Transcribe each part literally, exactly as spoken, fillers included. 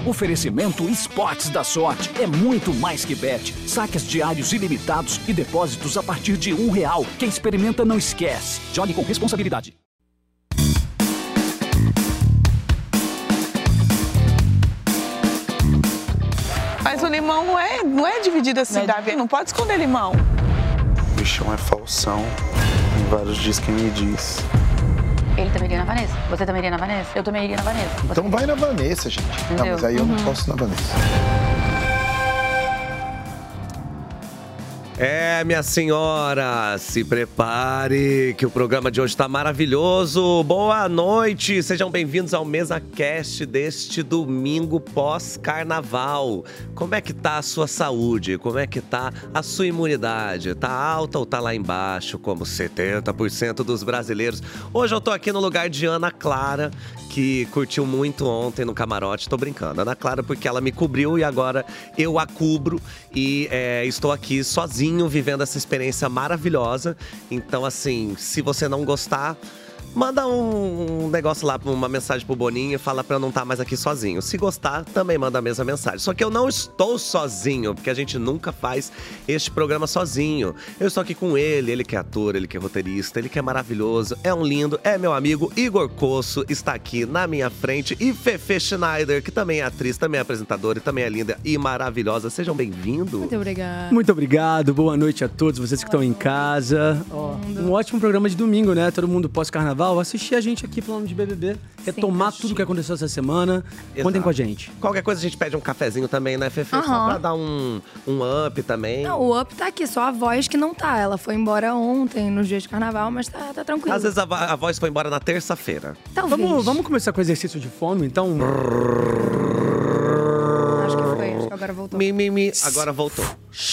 Oferecimento Esportes da Sorte. É muito mais que bet. Saques diários ilimitados e depósitos a partir de um real. Quem experimenta não esquece. Jogue com responsabilidade. Mas o limão não é, não é dividido assim, não é Davi. Não pode esconder limão. O bichão é falsão. Tem vários dias que me diz. Ele também iria na Vanessa. Você também iria na Vanessa. Eu também iria na Vanessa. Você... Então vai na Vanessa, gente. Entendeu? Não, mas aí eu uhum. não posso ir na Vanessa. É, minha senhora, se prepare que o programa de hoje está maravilhoso. Boa noite, sejam bem-vindos ao MesaCast deste domingo pós-carnaval. Como é que tá a sua saúde? Como é que tá a sua imunidade? Tá alta ou tá lá embaixo, como setenta por cento dos brasileiros? Hoje eu tô aqui no lugar de Ana Clara, que curtiu muito ontem no camarote. Tô brincando, Ana Clara, porque ela me cobriu e agora eu a cubro e é, estou aqui sozinho, vivendo essa experiência maravilhosa. Então, assim, se você não gostar, manda um negócio lá, uma mensagem pro Boninho e fala pra eu não estar mais aqui sozinho. Se gostar, também manda a mesma mensagem. Só que eu não estou sozinho, porque a gente nunca faz este programa sozinho. Eu estou aqui com ele, ele que é ator, ele que é roteirista, ele que é maravilhoso, é um lindo, é meu amigo Igor Cosso, está aqui na minha frente. E Fefe Schneider, que também é atriz, também é apresentadora e também é linda e maravilhosa. Sejam bem-vindos. Muito obrigada. Muito obrigado, boa noite a todos vocês que estão em casa. Oh, um ótimo programa de domingo, né? Todo mundo pós-carnaval. Assistir a gente aqui falando de B B B, retomar Sim, tudo que aconteceu essa semana. Exato. Contem com a gente. Qualquer coisa a gente pede um cafezinho também, né, Fefe? Uhum. Só pra dar um, um up também. Não, o up tá aqui, só a voz que não tá. Ela foi embora ontem, nos dias de carnaval, mas tá, tá tranquilo. Às vezes a, a voz foi embora na terça-feira. Talvez. Vamos, vamos começar com o exercício de fome, então? Acho que foi, acho que agora voltou. Mi, mi, mi. Agora voltou.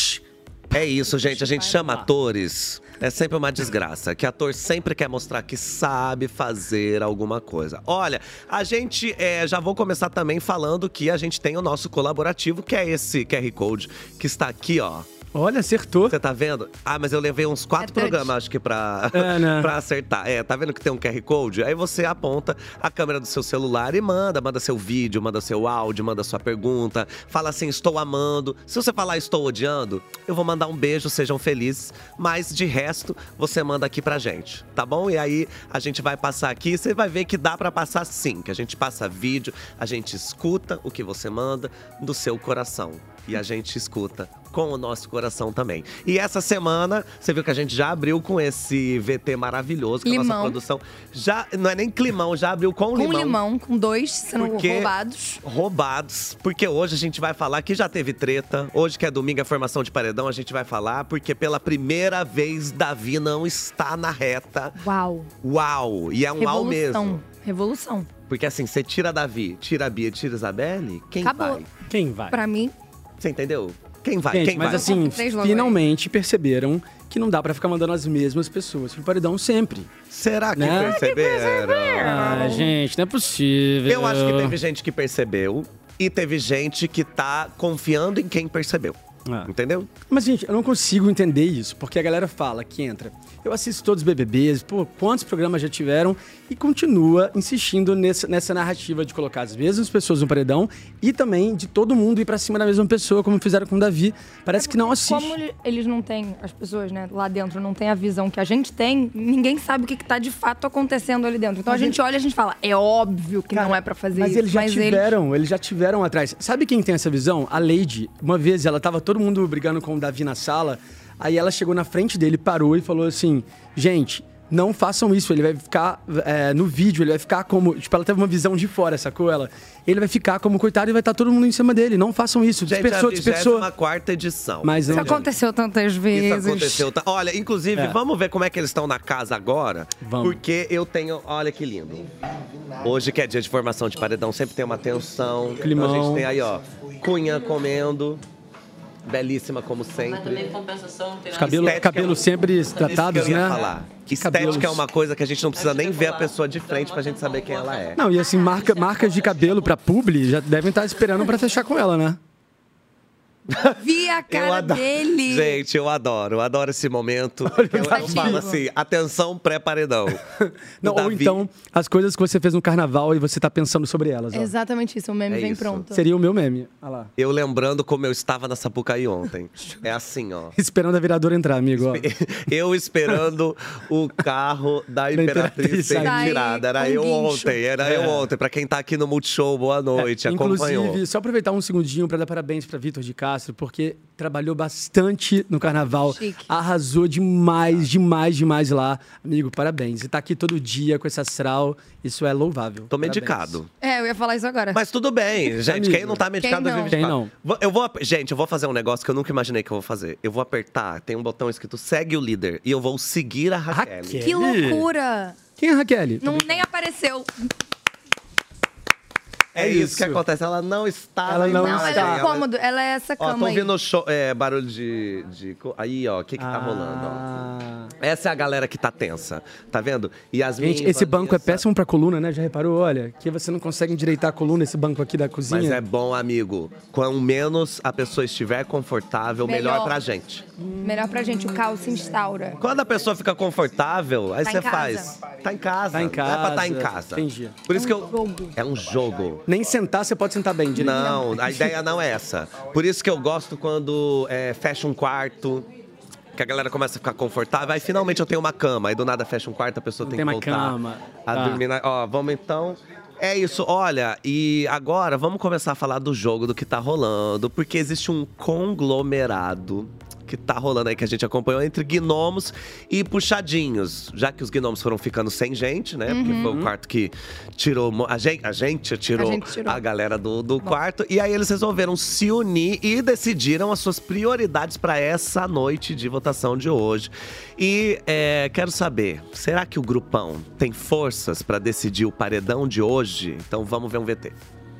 É isso, gente. A gente chama atores. É sempre uma desgraça, que ator sempre quer mostrar que sabe fazer alguma coisa. Olha, a gente, é, já vou começar também falando que a gente tem o nosso colaborativo, que é esse Q R Code, que está aqui, ó. Olha, acertou. Você tá vendo? Ah, mas eu levei uns quatro é programas, acho que, pra, é, né? pra acertar. É, tá vendo que tem um Q R Code? Aí você aponta a câmera do seu celular e manda. Manda seu vídeo, manda seu áudio, manda sua pergunta. Fala assim, estou amando. Se você falar estou odiando, eu vou mandar um beijo, sejam felizes. Mas, de resto, você manda aqui pra gente, tá bom? E aí, a gente vai passar aqui. Você vai ver que dá pra passar sim. Que a gente passa vídeo, a gente escuta o que você manda do seu coração. E a gente escuta com o nosso coração também. E essa semana, você viu que a gente já abriu com esse V T maravilhoso, com a nossa produção. Já, não é nem climão, já abriu com, com limão. Com limão, com dois sendo porque, roubados. Roubados, porque hoje a gente vai falar que já teve treta. Hoje que é domingo, é formação de paredão, a gente vai falar. Porque pela primeira vez, Davi não está na reta. Uau. Uau, e é um Revolução. uau mesmo. Revolução. Porque assim, você tira Davi, tira a Bia, tira a Isabelle, quem Acabou. vai? Quem vai? Pra mim… Você entendeu? Quem vai? Gente, Quem mas vai? assim, finalmente perceberam que não dá pra ficar mandando as mesmas pessoas pro paredão sempre. Será que né? perceberam? Ah, gente, não é possível. Eu acho que teve gente que percebeu e teve gente que tá confiando em quem percebeu. Ah. Entendeu? Mas, gente, eu não consigo entender isso, porque a galera fala que entra. Eu assisto todos os B B Bs, pô, quantos programas já tiveram e continua insistindo nessa, nessa narrativa de colocar as mesmas pessoas no paredão e também de todo mundo ir pra cima da mesma pessoa, como fizeram com o Davi. Parece é que não assiste. Como eles não têm, as pessoas, né, lá dentro não têm a visão que a gente tem, ninguém sabe o que, que tá de fato acontecendo ali dentro. Então mas a gente ele... olha e a gente fala, é óbvio que Cara, não é pra fazer mas isso. Eles já mas tiveram, eles... eles já tiveram atrás. Sabe quem tem essa visão? A Lady. Uma vez ela tava todo mundo brigando com o Davi na sala, aí ela chegou na frente dele, parou e falou assim, gente, não façam isso, ele vai ficar é, no vídeo, ele vai ficar como, tipo, ela teve uma visão de fora, sacou ela? Ele vai ficar como coitado e vai estar todo mundo em cima dele, não façam isso, gente, dispersou, a dispersou. vigésima quarta edição. Mas isso aconteceu tantas vezes. Isso aconteceu, tá? Olha, inclusive, é. vamos ver como é que eles estão na casa agora, vamos. Porque eu tenho, olha que lindo. Hoje que é dia de formação de paredão, sempre tem uma tensão. Climão. Então a gente tem aí, ó, Cunha comendo. Belíssima, como sempre. Mas também compensação, tem Os cabelos cabelo sempre tratados, que eu ia né? falar. Que Estética cabelos. é uma coisa que a gente não precisa nem ver a pessoa de frente pra gente saber quem ela é. Não, e assim, marca, marcas de cabelo pra publi já devem estar esperando pra fechar com ela, né? Vi a cara adoro. dele. Gente, eu adoro. Eu adoro esse momento. Eu, eu falo assim, atenção pré-paredão. Não, ou então, as coisas que você fez no carnaval e você tá pensando sobre elas. Ó. Exatamente isso, o meme É vem isso. pronto. Seria o meu meme. Olha lá. Eu lembrando como eu estava na Sapucaí ontem. É assim, ó. Esperando a viradora entrar, amigo. Ó. Eu esperando o carro da Imperatriz ser Imperatriz retirada. Era um eu guincho. ontem, era É. eu ontem. Pra quem tá aqui no Multishow, boa noite, acompanhou. Inclusive, só aproveitar um segundinho para dar parabéns para Vitor de Castro, porque trabalhou bastante no carnaval. Chique. Arrasou demais, demais, demais lá. Amigo, parabéns. E tá aqui todo dia com esse astral, isso é louvável. Tô Parabéns. medicado. É, eu ia falar isso agora. Mas tudo bem, gente. Amigo. Quem não tá medicado Quem não? dois mil e vinte e quatro. Quem não? Vou- Eu vou, gente, eu vou fazer um negócio que eu nunca imaginei que eu vou fazer. Eu vou apertar, tem um botão escrito segue o líder. E eu vou seguir a Raquel. Raquel. Que loucura! Quem é a Raquel? Não, nem apareceu. É isso que acontece, ela não está. Ela não Não, está. ela é cômodo. Ela é essa Ó, cama tô aí. ouvindo show, é, barulho de, de co- Aí, ó, o que que tá rolando, ó. Ah. Essa é a galera que tá tensa, tá vendo? Yasmin, Gente, esse banco é Vanessa. péssimo pra coluna, né? Já reparou? Olha, que você não consegue endireitar a coluna, esse banco aqui da cozinha. Mas é bom, amigo. Quanto menos a pessoa estiver confortável, melhor, Melhor. pra gente. Melhor pra gente, o caos se instaura. Quando a pessoa fica confortável, aí Tá você em casa. faz. Tá em casa. Tá em Não é pra estar casa. em casa. Entendi. Por isso É que um eu. jogo. É um jogo. Nem sentar, você pode sentar bem direito. Não, a ideia não é essa. Por isso que eu gosto quando é, fecha um quarto, que a galera começa a ficar confortável. Aí finalmente eu tenho uma cama. Aí do nada fecha um quarto, a pessoa Não tem, tem que uma voltar cama. a Tá. dormir. Na... Ó, vamos então. É isso, olha, e agora vamos começar a falar do jogo, do que tá rolando, porque existe um conglomerado que tá rolando aí, que a gente acompanhou, entre gnomos e puxadinhos. Já que os gnomos foram ficando sem gente, né? Porque foi o quarto que tirou. mo- A gente, a gente tirou a, A gente tirou. galera do, do quarto. E aí eles resolveram se unir e decidiram as suas prioridades para essa noite de votação de hoje. E é, quero saber, será que o grupão tem forças para decidir o paredão de hoje? Então vamos ver um V T.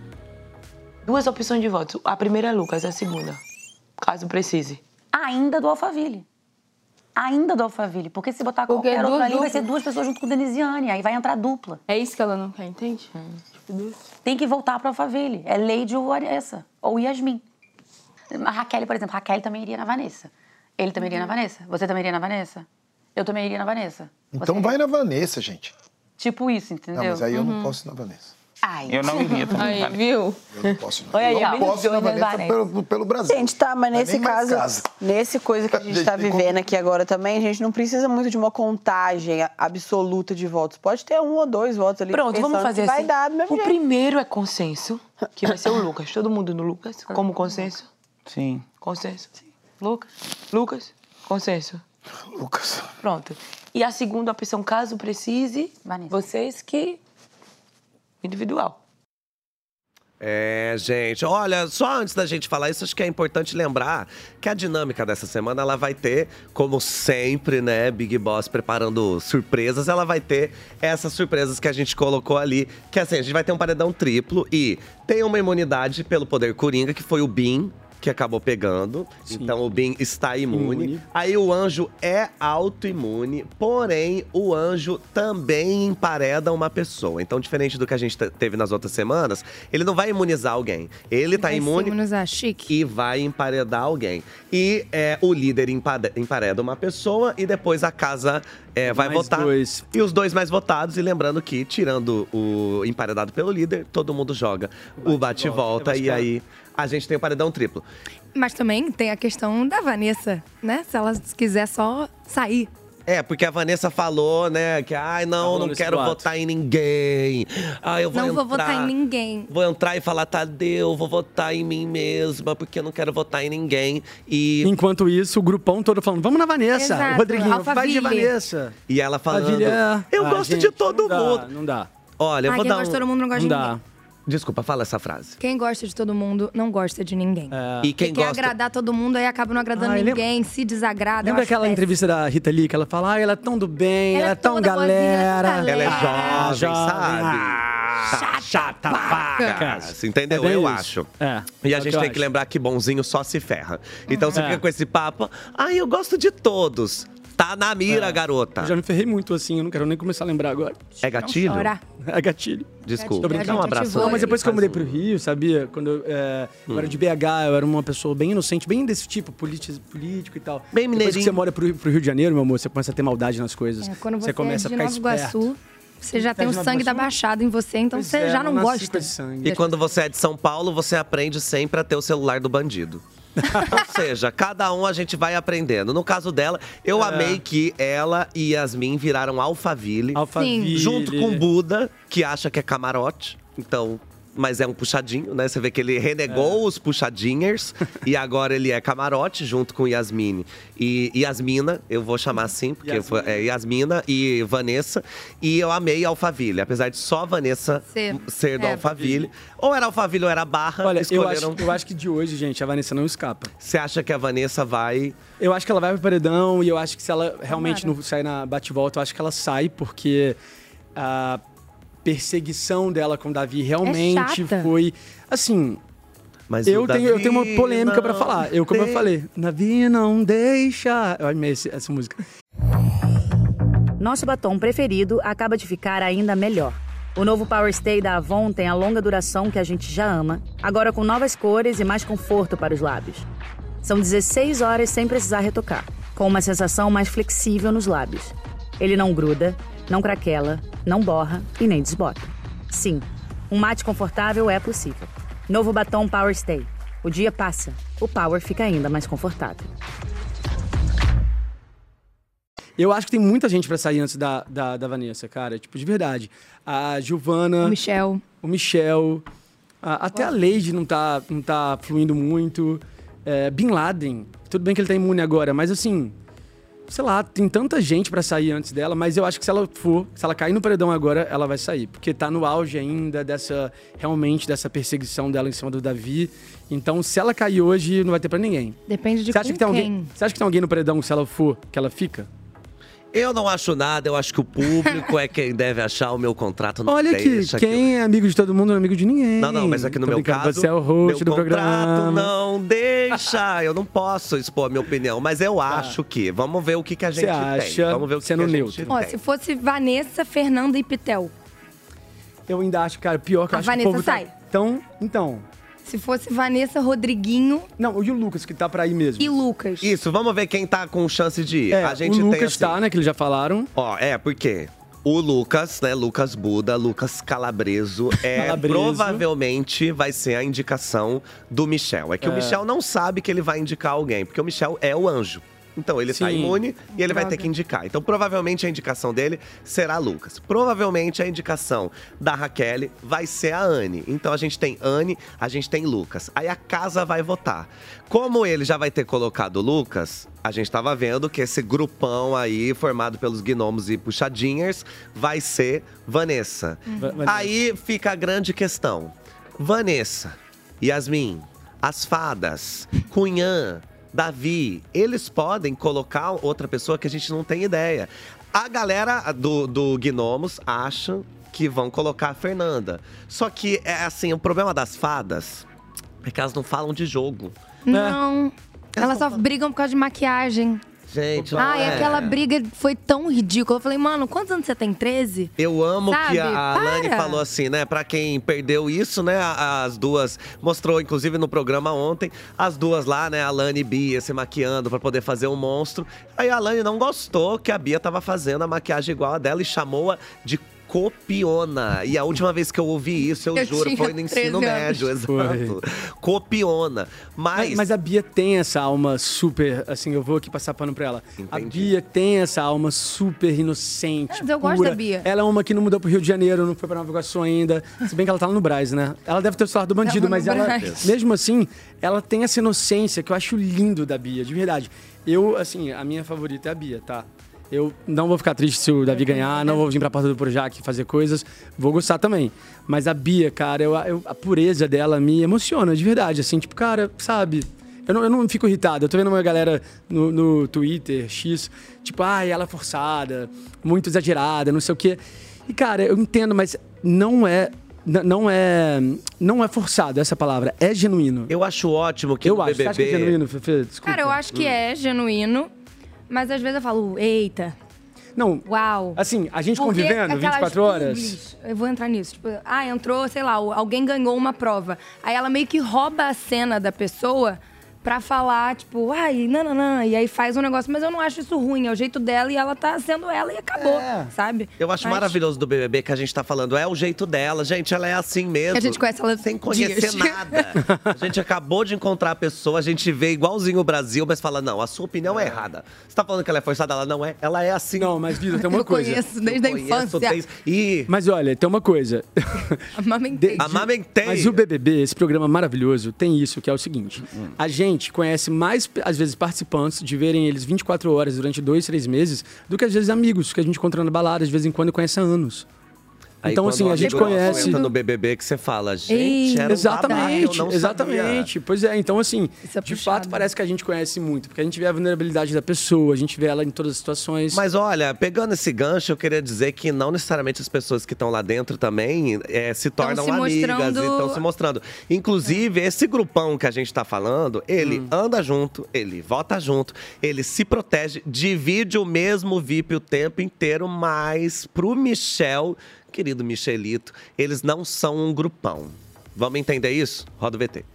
Duas opções de voto. A primeira é Lucas, a segunda. Caso precise. Ainda do Alphaville. Ainda do Alphaville. Porque se botar Porque qualquer outro duas ali, vai duplas. ser duas pessoas junto com Denisiane. Aí vai entrar dupla. É isso que ela não quer, entende? Tipo, duas. Tem que voltar pro Alphaville. É Lady ou Vanessa. Ou Yasmin. A Raquel, por exemplo. Raquel também iria na Vanessa. Ele também iria na Vanessa. Você também iria na Vanessa. Eu também iria na Vanessa. Então Você- vai na Vanessa, gente. Tipo isso, entendeu? Não, mas aí eu Uhum. não posso ir na Vanessa. Ai. Eu não iria também. Aí, viu? Eu não posso ir na Olha aí, Eu ó, não posso ir na Jordan Vanessa Vanessa. pelo, pelo Brasil. Gente, tá, mas Não é nesse nem mais caso, casa. nesse coisa que a gente tá Gente, tem vivendo como- aqui agora também, a gente não precisa muito de uma contagem absoluta de votos. Pode ter um ou dois votos ali. Pronto, vamos pensando fazer que assim. Vai dar do mesmo O jeito. primeiro é consenso, que vai ser o Lucas. Todo mundo no Lucas, como consenso. Sim. Consenso. Lucas. Lucas. Consenso. Lucas. Pronto. E a segunda opção, caso precise, Vanessa. vocês que... Individual. É, gente, olha, só antes da gente falar isso, acho que é importante lembrar que a dinâmica dessa semana, ela vai ter, como sempre, né, Big Boss preparando surpresas, ela vai ter essas surpresas que a gente colocou ali, que assim, a gente vai ter um paredão triplo e tem uma imunidade pelo poder coringa, que foi o Bin, que acabou pegando. Sim. Então o Bin está imune. Imune. Aí o anjo é autoimune, porém o anjo também empareda uma pessoa. Então, diferente do que a gente te- teve nas outras semanas, ele não vai imunizar alguém. Ele tá Vai se imune imunizar, chique. e vai emparedar alguém. E é, o líder empade- empareda uma pessoa e depois a casa é, vai Mais votar. dois. E os dois mais votados. E lembrando que, tirando o emparedado pelo líder, todo mundo joga o bate-volta. bate-volta. E aí a gente tem o paredão triplo. Mas também tem a questão da Vanessa, né? Se ela quiser só sair. É, porque a Vanessa falou, né, que ai, não, rolando não esse quero boato. votar em ninguém. Ai, eu vou Não entrar, vou votar em ninguém. Vou entrar e falar, Tadeu, vou votar em mim mesma, porque eu não quero votar em ninguém. E, Enquanto isso, o grupão todo falando, vamos na Vanessa. Exato, O Rodriguinho, vai de Alphaville. Vanessa. e ela falando, Família. eu Ah, gosto gente, de todo não dá, mundo. Não dá. Olha, eu Ah, vou quem dar gosta de um... todo mundo não gosta Não de dá. ninguém. Desculpa, fala essa frase. Quem gosta de todo mundo não gosta de ninguém. É. E quem quer gosta... agradar todo mundo, aí acaba não agradando Ai, lembra- ninguém, se desagrada. eu Lembra acho aquela péssimo. entrevista da Rita Lee, que ela fala, ah, ela é tão do bem, Ela ela, é é tão toda boazinha, galera. ela é toda Ela é galera. jovem, Ah, sabe? Ah, Chata, vaca. Entendeu? É bem eu isso. acho. É, E é a o gente que eu tem que acho. lembrar que bonzinho só se ferra. Então você É. fica com esse papo, ai, eu gosto de todos. Está na mira, É. garota. Eu já me ferrei muito assim, eu não quero nem começar a lembrar agora. É gatilho? chora. É gatilho. Desculpa. Tô brincando. Dá um abraço. Não, mas depois que eu Faz mudei um- pro Rio, sabia? Quando eu, é, eu Hum. era de B H, eu era uma pessoa bem inocente, bem desse tipo, politi- político e tal. Bem Depois que mineirinho. você mora pro, pro Rio de Janeiro, meu amor, você começa a ter maldade nas coisas. É, quando você, começa é de a ficar Nova esperto. Iguaçu, você já Você tem é o de Nova sangue da Iguaçu? Baixada em você, então Pois você é, já não não nasci gosta. com esse sangue. E quando você é de São Paulo, você aprende sempre a ter o celular do bandido. Ou seja, cada um a gente vai aprendendo. No caso dela, eu É. amei que ela e Yasmin viraram Alphaville. Alphaville. Junto com Buda, que acha que é camarote. Então, mas é um puxadinho, né? Você vê que ele renegou os puxadinhers e agora ele é camarote junto com Yasmine e Yasmina, eu vou chamar assim, porque Yasmina. foi, é Yasmina e Vanessa. E eu amei Alphaville, apesar de só Vanessa Ser. ser do É. Alphaville. Ou era Alphaville ou era Barra. Olha, eu escolheram. acho, eu acho que de hoje, gente, a Vanessa não escapa. Você acha que a Vanessa vai. Eu acho que ela vai pro paredão e eu acho que se ela realmente não sair na bate-volta, eu acho que ela sai, porque a perseguição dela com o Davi realmente chata. foi. Assim. Mas eu, o tenho, eu Davi tenho uma polêmica pra não falar. Eu, como eu de- falei, Davi não deixa. Eu amei esse- essa música. Nosso batom preferido acaba de ficar ainda melhor. O novo Power Stay da Avon tem a longa duração que a gente já ama, agora com novas cores e mais conforto para os lábios. São dezesseis horas sem precisar retocar, com uma sensação mais flexível nos lábios. Ele não gruda, não craquela, não borra e nem desbota. Sim, um mate confortável é possível. Novo batom Power Stay. O dia passa, o Power fica ainda mais confortável. Eu acho que tem muita gente pra sair antes da, da, da Vanessa, cara. Tipo, de verdade. A Giovana. O Michel. O Michel. a- até a Lady não tá, não tá fluindo muito. É, Bin Laden. Tudo bem que ele tá imune agora, mas assim. Sei lá, tem tanta gente pra sair antes dela, mas eu acho que se ela for, se ela cair no paredão agora, ela vai sair. Porque tá no auge ainda dessa, realmente, dessa perseguição dela em cima do Davi. Então, se ela cair hoje, não vai ter pra ninguém. Depende de Você acha com que tem quem. alguém? Você acha que tem alguém no paredão, se ela for, que ela fica? Eu não acho nada, eu acho que o público é quem deve achar o meu contrato. Não Olha aqui, deixa quem é amigo de todo mundo não é amigo de ninguém. Não, não, mas aqui no Tô meu brincando, caso, você é o host meu do contrato programa. não deixa. Eu não posso expor a minha opinião, mas eu acho que. Vamos ver o que, que a Você gente acha, tem. Vamos ver o que, que sendo a gente neutro. tem. Ó, se fosse Vanessa, Fernanda e Pitel. Eu ainda acho, cara, pior que eu A acho que Vanessa o povo sai. tá tão... Então... Se fosse Vanessa, Rodriguinho Não, e o Lucas, que tá pra ir mesmo. e Lucas. Isso, vamos ver quem tá com chance de ir. É, a gente o tem Lucas assim, tá, né, que eles já falaram. Ó, é, porque o Lucas, né, Lucas Buda, Lucas Calabreso, é, Calabreso. provavelmente vai ser a indicação do Michel. É que o É. Michel não sabe que ele vai indicar alguém, porque o Michel é o anjo. Então ele tá Sim. imune e ele vai ter Droga. que indicar. Então provavelmente a indicação dele será Lucas. Provavelmente a indicação da Raquel vai ser a Anne. Então a gente tem Anne, a gente tem Lucas. Aí a casa vai votar. Como ele já vai ter colocado o Lucas, a gente tava vendo que esse grupão aí, formado pelos gnomos e puxadinhas, vai ser Vanessa. Va- Vanessa. Aí fica a grande questão. Vanessa, Yasmin, as fadas, Cunhã, Davi, eles podem colocar outra pessoa que a gente não tem ideia. A galera do, do Gnomos acha que vão colocar a Fernanda. Só que, é assim, o problema das fadas é que elas não falam de jogo. Não. Elas só brigam por causa de maquiagem. Gente, Ah, não e é. aquela briga foi tão ridícula. Eu falei, mano, quantos anos você tem? treze? Eu amo Sabe? que a Alane Para. falou assim, né? Pra quem perdeu isso, né? a- As duas, mostrou inclusive no programa ontem, as duas lá, né? A Alane e Bia se maquiando pra poder fazer um monstro. Aí a Alane não gostou que a Bia tava fazendo a maquiagem igual a dela e chamou-a de copiona. E a última vez que eu ouvi isso, eu, Eu juro, tinha foi no ensino treze anos. médio, Foi. exato. Copiona. Mas, Mas, mas a Bia tem essa alma super, assim, eu vou aqui passar pano pra ela. A Entendi. Bia tem essa alma super inocente, Mas eu gosto pura. da Bia. Ela é uma que não mudou pro Rio de Janeiro, não foi pra Nova Iguaçu ainda. Se bem que ela tá lá no Brás, né? Ela deve ter o celular do bandido, Tava no mas ela, Brás. mesmo assim, ela tem essa inocência que eu acho lindo da Bia, de verdade. Eu, assim, a minha favorita é a Bia, tá? Eu não vou ficar triste se o Davi ganhar, não vou vir pra porta do Projac fazer coisas, vou gostar também. Mas a Bia, cara, eu, eu- a pureza dela me emociona, de verdade. Assim, tipo, cara, sabe? Eu não, eu não fico irritado. Eu tô vendo uma galera no, no Twitter, X, tipo, ai, ela é forçada, muito exagerada, não sei o quê. E, cara, eu entendo, mas não é. n- Não é. Não é forçado essa palavra, é genuíno. eu acho ótimo que Eu no acho. B B B... Você acha que é genuíno, Fefe? Desculpa. Cara, eu acho que é genuíno. Mas às vezes eu falo, eita. Não, uau. Assim, a gente Porque convivendo aquelas vinte e quatro horas. publis, eu vou entrar nisso. Tipo, ah, entrou, sei lá, alguém ganhou uma prova. Aí ela meio que rouba a cena da pessoa pra falar, tipo, ai, nananã. E aí faz um negócio. Mas eu não acho isso ruim. É o jeito dela e ela tá sendo ela e acabou, É. sabe? Eu acho Mas- maravilhoso do B B B que a gente tá falando. É o jeito dela, gente. Ela é assim mesmo. Que a gente conhece ela sem conhecer dias. nada. A gente acabou de encontrar a pessoa, a gente vê igualzinho o Brasil, mas fala, não, a sua opinião é errada. Você tá falando que ela é forçada? Ela não é. Ela é assim. Não, mas Vitor, tem uma Eu coisa. conheço desde a Conheço infância. desde- Ih, Mas olha, tem uma coisa. Amamentei. Amamentei. Mas o B B B, esse programa maravilhoso, tem isso, que é o seguinte. A gente conhece mais, às vezes, participantes de verem eles vinte e quatro horas durante dois, três meses, do que, às vezes, amigos que a gente encontra na balada, de vez em quando, conhece há anos. Aí, Então, quando assim, um a gente amigo nosso conhece... entra no B B B que você fala, gente, era um Exatamente, babado, eu não exatamente. sabia. Pois é, então assim, Isso é de puxado. fato parece que a gente conhece muito, porque a gente vê a vulnerabilidade da pessoa, a gente vê ela em todas as situações. Mas olha, pegando esse gancho, eu queria dizer que não necessariamente as pessoas que estão lá dentro também é, se tornam se amigas mostrando- e estão se mostrando. Inclusive, esse grupão que a gente tá falando, ele anda junto, ele vota junto, ele se protege, divide o mesmo V I P o tempo inteiro, mas pro Michel, querido Michelito, eles não são um grupão. Vamos entender isso? Roda o V T.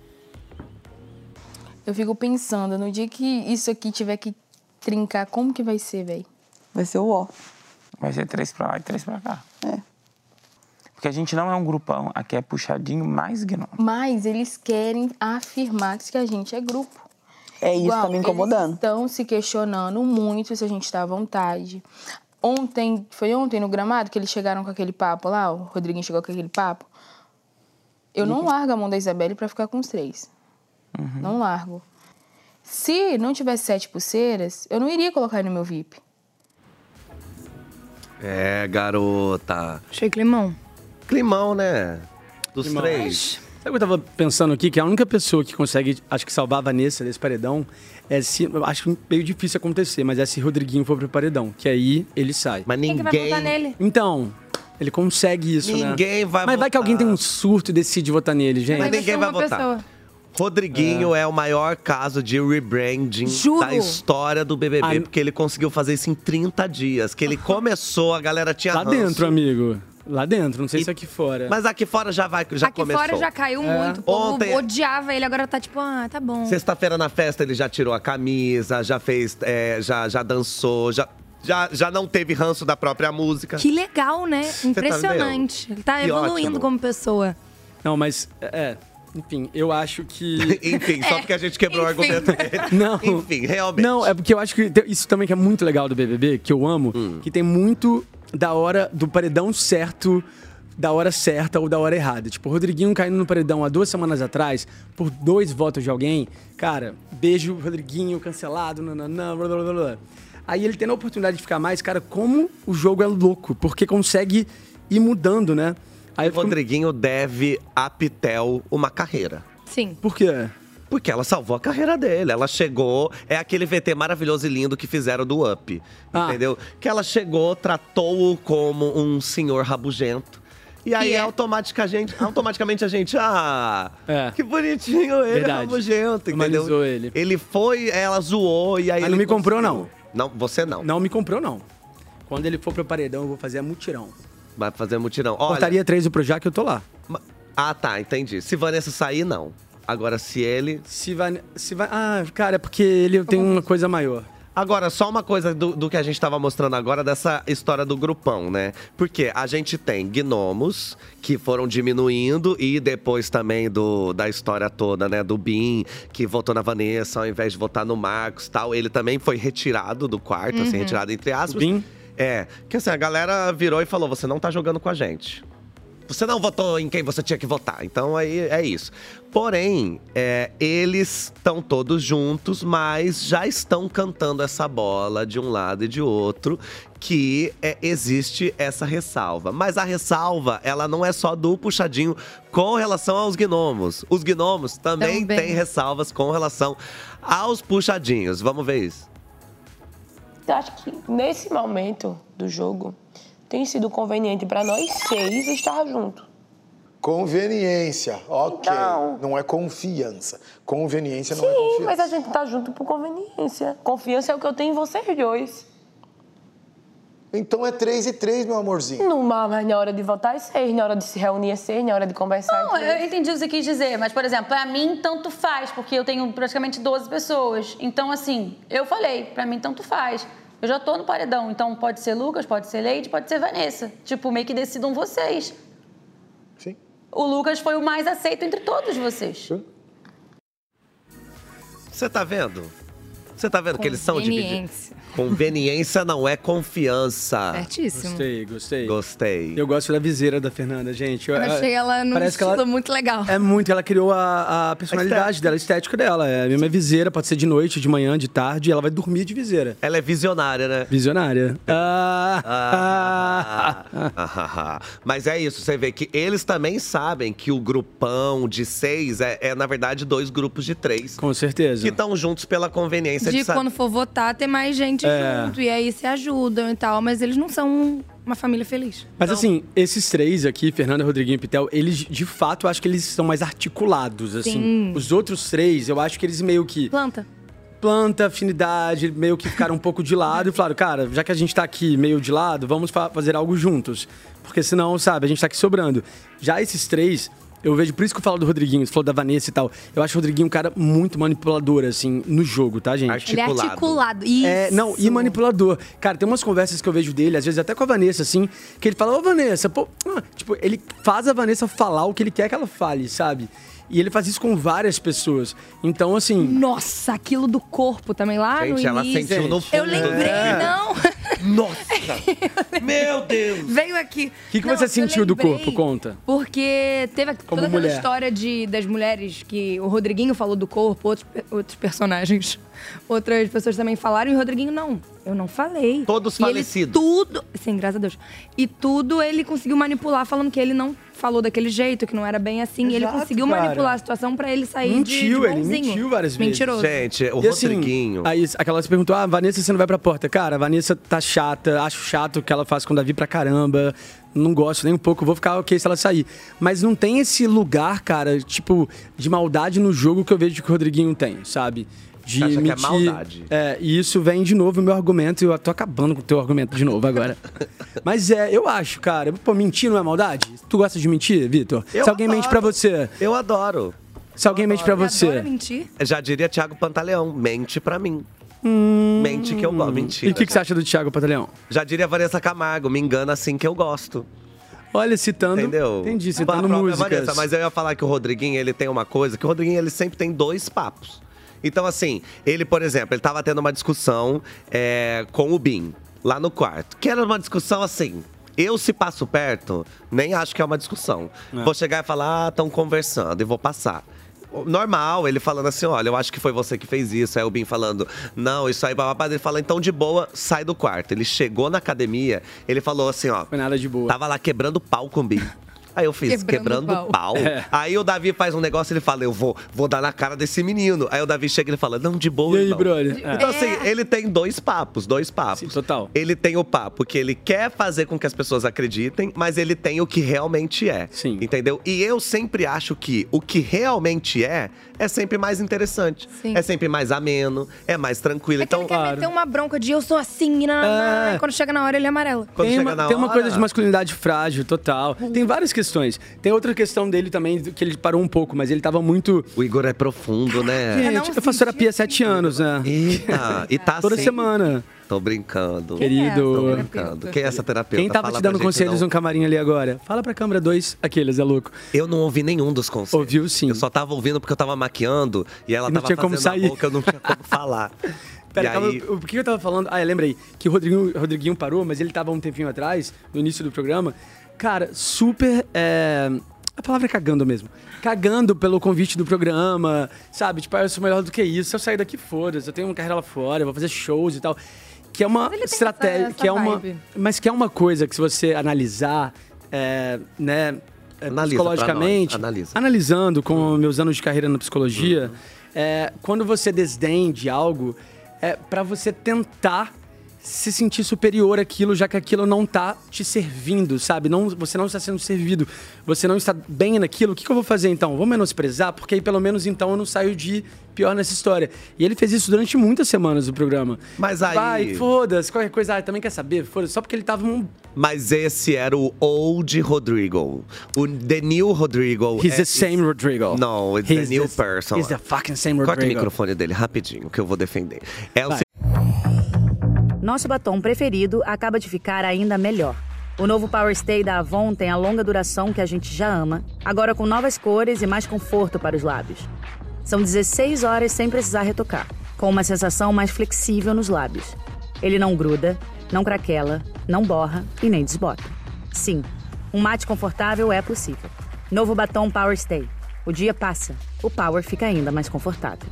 Eu fico pensando, no dia que isso aqui tiver que trincar, como que vai ser, velho? Vai ser o ó. Vai ser três pra lá e três pra cá. É. Porque a gente não é um grupão, aqui é puxadinho mais gnomo. Mas eles querem afirmar que a gente é grupo. É isso, Igual, tá me incomodando. Eles estão se questionando muito se a gente tá à vontade. Ontem, foi ontem no gramado que eles chegaram com aquele papo lá, o Rodriguinho chegou com aquele papo. Eu não largo a mão da Isabelle pra ficar com os três. Uhum. Não largo. Se não tivesse sete pulseiras, eu não iria colocar ele no meu V I P. É, garota. Achei climão. Climão, né? Dos Climão. três. Sabe o que eu tava pensando aqui? Que a única pessoa que consegue, acho que salvar a Vanessa desse paredão é se. Eu acho meio difícil acontecer, mas é se Rodriguinho for pro paredão. Que aí ele sai. Mas Quem que vai votar nele? Então, ele consegue isso, né? Ninguém vai Mas vai que votar. alguém tem um surto e decide votar nele, gente. Mas ninguém vai votar. Rodriguinho é. o maior caso de rebranding Juro. da história do B B B, Ai. porque ele conseguiu fazer isso em trinta dias. Que ele começou, a galera tinha Lá ranço. dentro, amigo. Lá dentro, não sei E- se aqui fora. Mas aqui fora já vai, já Aqui começou. fora já caiu É. muito. O povo Ontem- odiava ele, agora tá tipo, ah, tá bom. Sexta-feira na festa ele já tirou a camisa, já fez, é, já, já dançou, já, já, já não teve ranço da própria música. Que legal, né? tá Impressionante. Ele tá Que evoluindo ótimo. como pessoa. Não, mas, é. Enfim, eu acho que. Enfim, só porque a gente quebrou o enfim. argumento dele. Não. Enfim, realmente. Não, é porque eu acho que tem- isso também que é muito legal do B B B, que eu amo, Hum. que tem muito da hora do paredão certo, da hora certa ou da hora errada. Tipo, o Rodriguinho caindo no paredão há duas semanas atrás, por dois votos de alguém, cara, beijo, Rodriguinho, cancelado, nananã, blá, blá, blá, blá. Aí ele tendo a oportunidade de ficar mais, cara, como o jogo é louco, porque consegue ir mudando, né? Aí eu fico- Rodriguinho deve a Pitel uma carreira. Sim. Por quê? Porque ela salvou a carreira dele. Ela chegou. É aquele V T maravilhoso e lindo que fizeram do Up. Ah. Entendeu? Que ela chegou, tratou-o como um senhor rabugento. E aí, é. automaticamente, automaticamente a gente. Ah, É. que bonitinho ele, Verdade. rabugento, entendeu? Humanizou ele. Ele foi, ela zoou e aí. Mas ele não me comprou, conseguiu. Não, você não. Não me comprou, não. Quando ele for pro paredão, eu vou fazer a mutirão. Vai fazer mutirão. Olha, Portaria três do Projac, eu tô lá. ma- Ah, tá, entendi. Se Vanessa sair, não. Agora, se ele. Se vai, se vai. Ah, cara, é porque ele tem uma coisa maior. Agora, só uma coisa do, do que a gente estava mostrando agora, dessa história do grupão, né? Porque a gente tem gnomos que foram diminuindo e depois também do, da história toda, né? Do Bin, que votou na Vanessa ao invés de votar no Marcos e tal. Ele também foi retirado do quarto, assim, retirado entre aspas. Bin? É, que assim, a galera virou e falou, você não tá jogando com a gente. Você não votou em quem você tinha que votar. Então, aí é isso. Porém, é, eles estão todos juntos, mas já estão cantando essa bola de um lado e de outro, que é, existe essa ressalva. Mas a ressalva, ela não é só do puxadinho com relação aos gnomos. Os gnomos também, Também. têm ressalvas com relação aos puxadinhos. Vamos ver isso. Eu acho que nesse momento do jogo tem sido conveniente para nós seis estar juntos. Conveniência, ok. Não. Não é confiança. Conveniência não Sim, é confiança. mas a gente tá junto por conveniência. Confiança é o que eu tenho em vocês dois. Então é três e três, meu amorzinho. Não, mas na hora de votar é seis, na hora de se reunir é seis, na hora de conversar Não, é três. eu entendi o que você quis dizer, mas, por exemplo, pra mim tanto faz, porque eu tenho praticamente doze pessoas. Então, assim, eu falei, pra mim tanto faz. Eu já tô no paredão, então pode ser Lucas, pode ser Leide, pode ser Vanessa. Tipo, meio que decidam vocês. Sim. O Lucas foi o mais aceito entre todos vocês. Você tá vendo? Você tá vendo que eles são divididos? Conveniência. Conveniência não é confiança. Certíssimo. Gostei, gostei. Gostei. Eu gosto da viseira da Fernanda, gente. Eu achei ela num parece que estilo ela- muito legal. É muito, ela criou a, a personalidade dela, a estética dela. É a mesma viseira, pode ser de noite, de manhã, de tarde, e ela vai dormir de viseira. Ela é visionária, né? Visionária. Ah, Ah, ah, ah, ah. Mas é isso, você vê que eles também sabem que o grupão de seis é, é, na verdade, dois grupos de três. Com certeza. Que estão juntos pela conveniência de, De saber. quando for votar, ter mais gente É. junto. E aí se ajudam e tal. Mas eles não são uma família feliz. Mas assim, esses três aqui, Fernanda, Rodriguinho e Pitel, eles, de fato, eu acho que eles são mais articulados, assim. Sim. Os outros três, eu acho que eles meio que... Planta. Planta, afinidade, meio que ficaram um pouco de lado e falaram, cara, já que a gente tá aqui meio de lado, vamos fa- fazer algo juntos. Porque senão, sabe, a gente tá aqui sobrando. Já esses três, eu vejo, por isso que eu falo do Rodriguinho, você falou da Vanessa e tal. Eu acho o Rodriguinho um cara muito manipulador, assim, no jogo, tá, gente? Ele é articulado. Isso. É, não, e manipulador. Cara, tem umas conversas que eu vejo dele, às vezes até com a Vanessa, assim, que ele fala, ô Vanessa, pô, ah", tipo, ele faz a Vanessa falar o que ele quer que ela fale, sabe? E ele faz isso com várias pessoas. Então, assim. Nossa, aquilo do corpo também lá Gente, no ela início. sentiu no fundo. Eu lembrei, É. não. Nossa! Meu Deus! Veio aqui. O que, que Não, você eu sentiu do lembrei corpo? Conta. Porque teve a- Como toda aquela mulher. história de, das mulheres que o Rodriguinho falou do corpo, outros, pe- outros personagens, outras pessoas também falaram, e o Rodriguinho, não, eu não falei. Todos E ele falecidos. tudo, sim, graças a Deus. E tudo ele conseguiu manipular, falando que ele não falou daquele jeito, que não era bem assim. e ele Exato, conseguiu cara. manipular a situação pra ele sair de, Mentiu, de ele bonzinho. mentiu várias vezes. Mentiroso. Gente, o E assim, Rodriguinho. aí aquela se perguntou, ah, Vanessa, você não vai pra porta. Cara, a Vanessa tá chata, acho chato o que ela faz com o Davi pra caramba. Não gosto nem um pouco, vou ficar ok se ela sair. Mas não tem esse lugar, cara, tipo, de maldade no jogo que eu vejo que o Rodriguinho tem, sabe? De Você acha que é mentir. maldade? É, e isso vem de novo o meu argumento, e eu tô acabando com o teu argumento de novo agora. Mas é, eu acho, cara, pô, mentir não é maldade? Tu gosta de mentir, Vitor? Eu Se alguém mente pra adoro. você, Eu adoro. se alguém mente pra Ele você. adora mentir. Já diria Thiago Pantaleão, mente pra mim. Hum. Mente que eu gosto. E Mentira. o que, que você acha do Thiago Pantaleão? Já diria Vanessa Camargo, me engana assim que eu gosto. Olha, citando. Entendeu? Entendi, A citando própria músicas. Vanessa, mas eu ia falar que o Rodriguinho, ele tem uma coisa, que o Rodriguinho, ele sempre tem dois papos. Então, assim, ele, por exemplo, ele tava tendo uma discussão é, com o Bin, lá no quarto. Que era uma discussão assim, eu se passo perto, nem acho que é uma discussão. É. Vou chegar e falar, ah, estão conversando, e vou passar. Normal, ele falando assim, olha, eu acho que foi você que fez isso. Aí o Bin falando, não, isso aí, babá. Ele fala, então de boa, sai do quarto. Ele chegou na academia, ele falou assim, ó. Foi nada de boa. Tava lá quebrando pau com o Bin. Aí eu fiz, Quebrando quebrando, pau. pau. É. Aí o Davi faz um negócio, ele fala, eu vou, vou dar na cara desse menino. Aí o Davi chega e ele fala, não, de boa, E aí, irmão. brother? Então assim, ele tem dois papos, dois papos. Sim, total. Ele tem o papo que ele quer fazer com que as pessoas acreditem, mas ele tem o que realmente é. Sim. Entendeu? E eu sempre acho que o que realmente é, é sempre mais interessante. Sim. É sempre mais ameno, é mais tranquilo. É que então, ele quer meter uma bronca de eu sou assim, e nananã, É. e quando chega na hora ele é amarelo. quando Tem chega uma, na tem uma hora- coisa de masculinidade frágil, total. Tem várias questões. Tem outra questão dele também, que ele parou um pouco, mas ele tava muito. O Igor é profundo, né? não Gente, eu faço terapia há sete anos, né? Eita, e tá Toda assim. semana. Tô brincando. Querido. Tô brincando. Quem é essa terapeuta? Quem tava Fala te dando pra gente, conselhos não. no camarim ali agora? Fala pra câmera dois, aqueles, é louco. Eu não ouvi nenhum dos conselhos. Ouviu sim. Eu só tava ouvindo porque eu tava maquiando e ela E não tava tinha como fazendo sair. a boca, eu não tinha como falar. Pera, e calma, aí, o que eu tava falando? Ah, eu lembrei. Que o Rodriguinho, Rodriguinho parou, mas ele tava um tempinho atrás, no início do programa. Cara, super. é, A palavra é cagando mesmo. Cagando pelo convite do programa, sabe? Tipo, ah, eu sou melhor do que isso. Se eu sair daqui, foda-se. Eu tenho uma carreira lá fora, eu vou fazer shows e tal. Que é uma Mas ele tem estratégia, essa- essa que é uma. vibe. Mas que é uma coisa que se você analisar, é, né, é, Analisa pra psicologicamente, nós, analisa. analisando com meus anos de carreira na psicologia, Uhum. é, quando você desdém de algo, é para você tentar se sentir superior àquilo, já que aquilo não tá te servindo, sabe? Não, você não está sendo servido, você não está bem naquilo. O que, que eu vou fazer então? Vou menosprezar? Porque aí pelo menos então eu não saio de pior nessa história. E ele fez isso durante muitas semanas do programa. Mas aí... Vai, foda-se, qualquer coisa, ah, também quer saber? Foda-se, só porque ele tava num... Mas esse era o old Rodrigo. O the new Rodrigo. He's é, the same Rodrigo. No, it's He's the new the- person. he's the fucking same Corta o Rodrigo. microfone dele rapidinho, que eu vou defender. É o Vai. Nosso batom preferido acaba de ficar ainda melhor. O novo Power Stay da Avon tem a longa duração que a gente já ama, agora com novas cores e mais conforto para os lábios. São dezesseis horas sem precisar retocar, com uma sensação mais flexível nos lábios. Ele não gruda, não craquela, não borra e nem desbota. Sim, um mate confortável é possível. Novo batom Power Stay. O dia passa, o Power fica ainda mais confortável.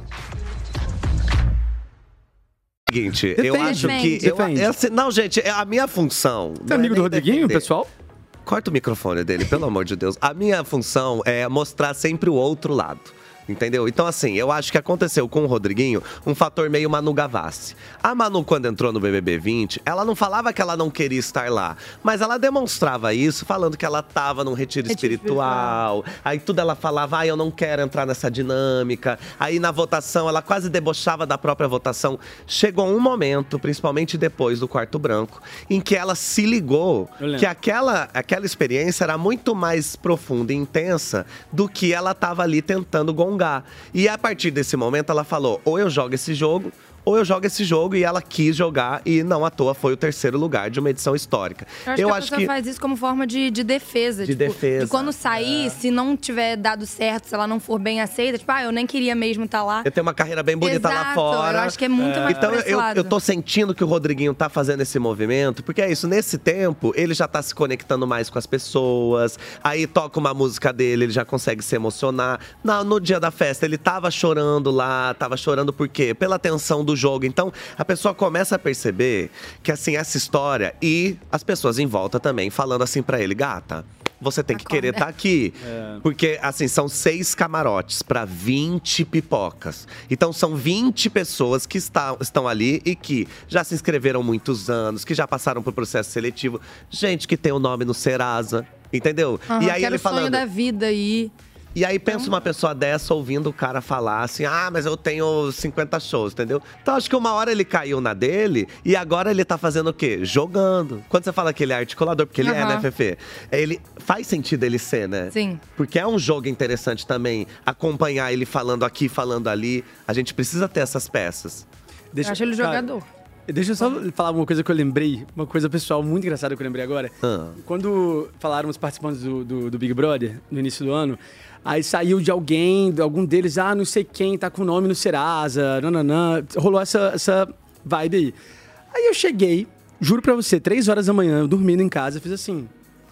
seguinte, eu Defende. acho que... Defende. Eu, Defende. essa- não, gente, é a minha função... Você é amigo do Rodriguinho, pessoal? Corta o microfone dele, pelo amor de Deus. A minha função é mostrar sempre o outro lado. Entendeu? Então, assim, eu acho que aconteceu com o Rodriguinho um fator meio Manu Gavassi. A Manu, quando entrou no B B B vinte, ela não falava que ela não queria estar lá, mas ela demonstrava isso falando que ela tava num retiro, Retiro espiritual. Aí tudo ela falava, ah, eu não quero entrar nessa dinâmica. Aí na votação, ela quase debochava da própria votação. Chegou um momento, principalmente depois do Quarto Branco, em que ela se ligou Eu lembro. que aquela, aquela experiência era muito mais profunda e intensa do que ela tava ali tentando gongar. E a partir desse momento ela falou, ou eu jogo esse jogo, ou eu jogo esse jogo, e ela quis jogar, e não à toa foi o terceiro lugar de uma edição histórica. Eu acho que a pessoa faz isso como forma de, de defesa. De tipo, defesa. E quando sair, se não tiver dado certo, se ela não for bem aceita, tipo, ah, eu nem queria mesmo estar lá. Eu tenho uma carreira bem bonita lá Exato, fora. eu acho que é muito mais Então por esse eu, lado. eu tô sentindo que o Rodriguinho tá fazendo esse movimento, porque é isso, nesse tempo ele já tá se conectando mais com as pessoas. Aí toca uma música dele, ele já consegue se emocionar. No, no dia da festa ele tava chorando lá, tava chorando por quê? Pela tensão do jogo. Então a pessoa começa a perceber que assim, essa história e as pessoas em volta também falando assim pra ele, gata, você tem que querer estar aqui. É. Porque, assim, são seis camarotes para vinte pipocas. Então, são vinte pessoas que está, estão ali e que já se inscreveram há muitos anos, que já passaram por processo seletivo. Gente que tem o nome no Serasa, entendeu? Aham, e aí que era ele o sonho falando... da vida aí. E aí pensa uma pessoa dessa ouvindo o cara falar assim, ah, mas eu tenho cinquenta shows, entendeu? Então acho que uma hora ele caiu na dele e agora ele tá fazendo o quê? Jogando. Quando você fala que ele é articulador, porque ele é, né, Aham. Fefe? Ele faz sentido ele ser, né? Sim. Porque é um jogo interessante também acompanhar ele falando aqui, falando ali. A gente precisa ter essas peças. Eu acho ele cara, jogador. Deixa eu só falar uma coisa que eu lembrei, uma coisa pessoal muito engraçada que eu lembrei agora. Ah. Quando falaram os participantes do, do, do Big Brother, no início do ano, aí saiu de alguém, de algum deles, ah, não sei quem, tá com o nome no Serasa, nananã, rolou essa, essa vibe aí. Aí eu cheguei, juro pra você, três horas da manhã, eu dormindo em casa, fiz assim,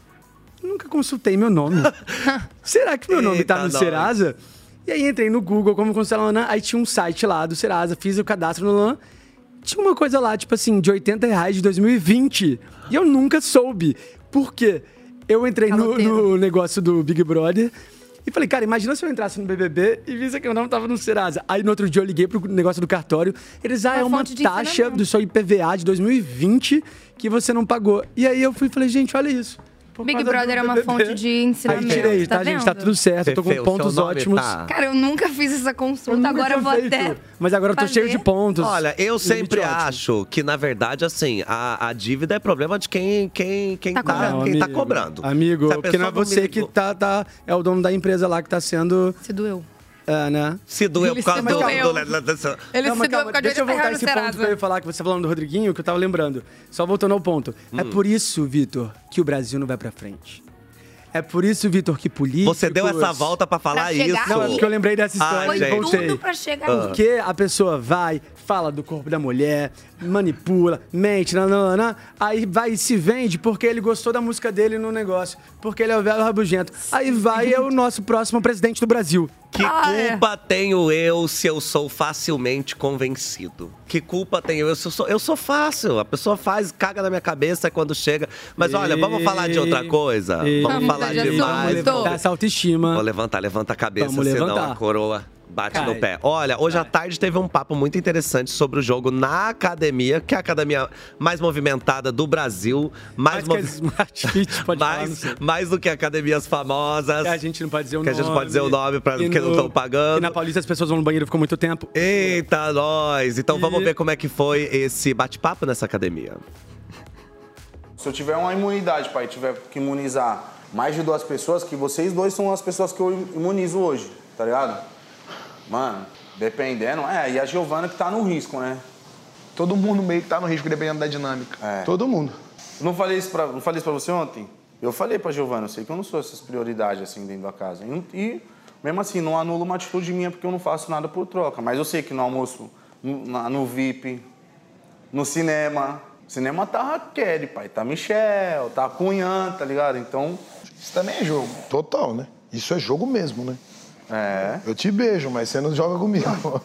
nunca consultei meu nome. Será que meu nome Eita, tá no nós. Serasa? E aí entrei no Google, como consultar Nanã, aí tinha um site lá do Serasa, fiz o cadastro no Nanã, tinha uma coisa lá, tipo assim, de oitenta reais de dois mil e vinte. E eu nunca soube. Por quê? Eu entrei no, no negócio do Big Brother e falei, cara, imagina se eu entrasse no B B B e visse que eu não tava no Serasa. Aí no outro dia eu liguei pro negócio do cartório. Eles, ah, Uma é uma fonte de taxa ensinamento. do seu I P V A de dois mil e vinte que você não pagou. E aí eu fui e falei, gente, olha isso. Por Big causa Brother do é uma B B B. fonte de ensinamento. Aí tirei, tá, tá gente? Tá vendo? tudo certo. Eu tô Fefe, com o pontos seu nome ótimos. tá- Cara, eu nunca fiz essa consulta, nunca agora eu tinha vou feito. até. Mas agora eu tô cheio de fazer. pontos. Olha, eu Limite sempre ótimo. acho que, na verdade, assim, a, a dívida é problema de quem, quem, quem, tá, Não, quem tá amigo. cobrando. Amigo, Se a porque não é pessoa me você que ligou- tá, tá. É o dono da empresa lá que tá sendo. Se doeu. É, né? Se doeu Ele por causa se do... doeu. do- Ele Não, se mas doeu calma, por causa deixa eu de voltar no esse ponto Serasa. que eu ia falar, que você falando do Rodriguinho, que eu tava lembrando. Só voltando ao ponto. É Hum. por isso, Vitor, que o Brasil não vai pra frente. É por isso, Vitor, que políticos... Você deu essa volta pra falar Pra chegar isso. Não, é porque eu lembrei dessa história Ai, e gente. voltei. Tudo pra chegar Ah. aqui. Porque a pessoa vai, fala do corpo da mulher, manipula, mente, nananã, aí vai e se vende porque ele gostou da música dele no negócio, porque ele é o velho rabugento. Aí vai é o nosso próximo presidente do Brasil. Que Ah, é. culpa tenho eu se eu sou facilmente convencido? Que culpa tenho eu se eu sou... Eu sou fácil. A pessoa faz, caga na minha cabeça quando chega. Mas olha, vamos falar de outra coisa? E- Vamos Vamos falar mudar de de mais. assunto. Vamos levantar essa autoestima. Vou levantar, levanta a cabeça, Vamos senão levantar. a coroa Bate Cai. no pé. Olha, hoje à tarde teve um papo muito interessante sobre o jogo na academia, que é a academia mais movimentada do Brasil. Mais, Mais que a Smart Fit, pode falar, não mais, sei. mais do que academias famosas. Que a gente não pode dizer o Que nome. a gente não pode dizer o nome pra- E porque não no- estão pagando. E na Paulista as pessoas vão no banheiro e ficam muito tempo. Eita, nós! Então E- vamos ver como é que foi esse bate-papo nessa academia. Se eu tiver uma imunidade, pai, tiver que imunizar mais de duas pessoas, que vocês dois são as pessoas que eu imunizo hoje, tá ligado? Mano, dependendo, é, e a Giovana que tá no risco, né? Todo mundo meio que tá no risco, dependendo da dinâmica. É. Todo mundo. Não falei isso pra, não falei isso pra você ontem? Eu falei pra Giovana, eu sei que eu não sou essas prioridades assim dentro da casa. E, não- e mesmo assim, não anulo uma atitude minha porque eu não faço nada por troca. Mas eu sei que no almoço, no, na- no V I P, no cinema. Cinema tá Raquel, pai. Tá Michel, tá Cunhã, tá ligado? Então. Isso também é jogo. Total, né? Isso é jogo mesmo, né? É. Eu te beijo, mas você não joga comigo.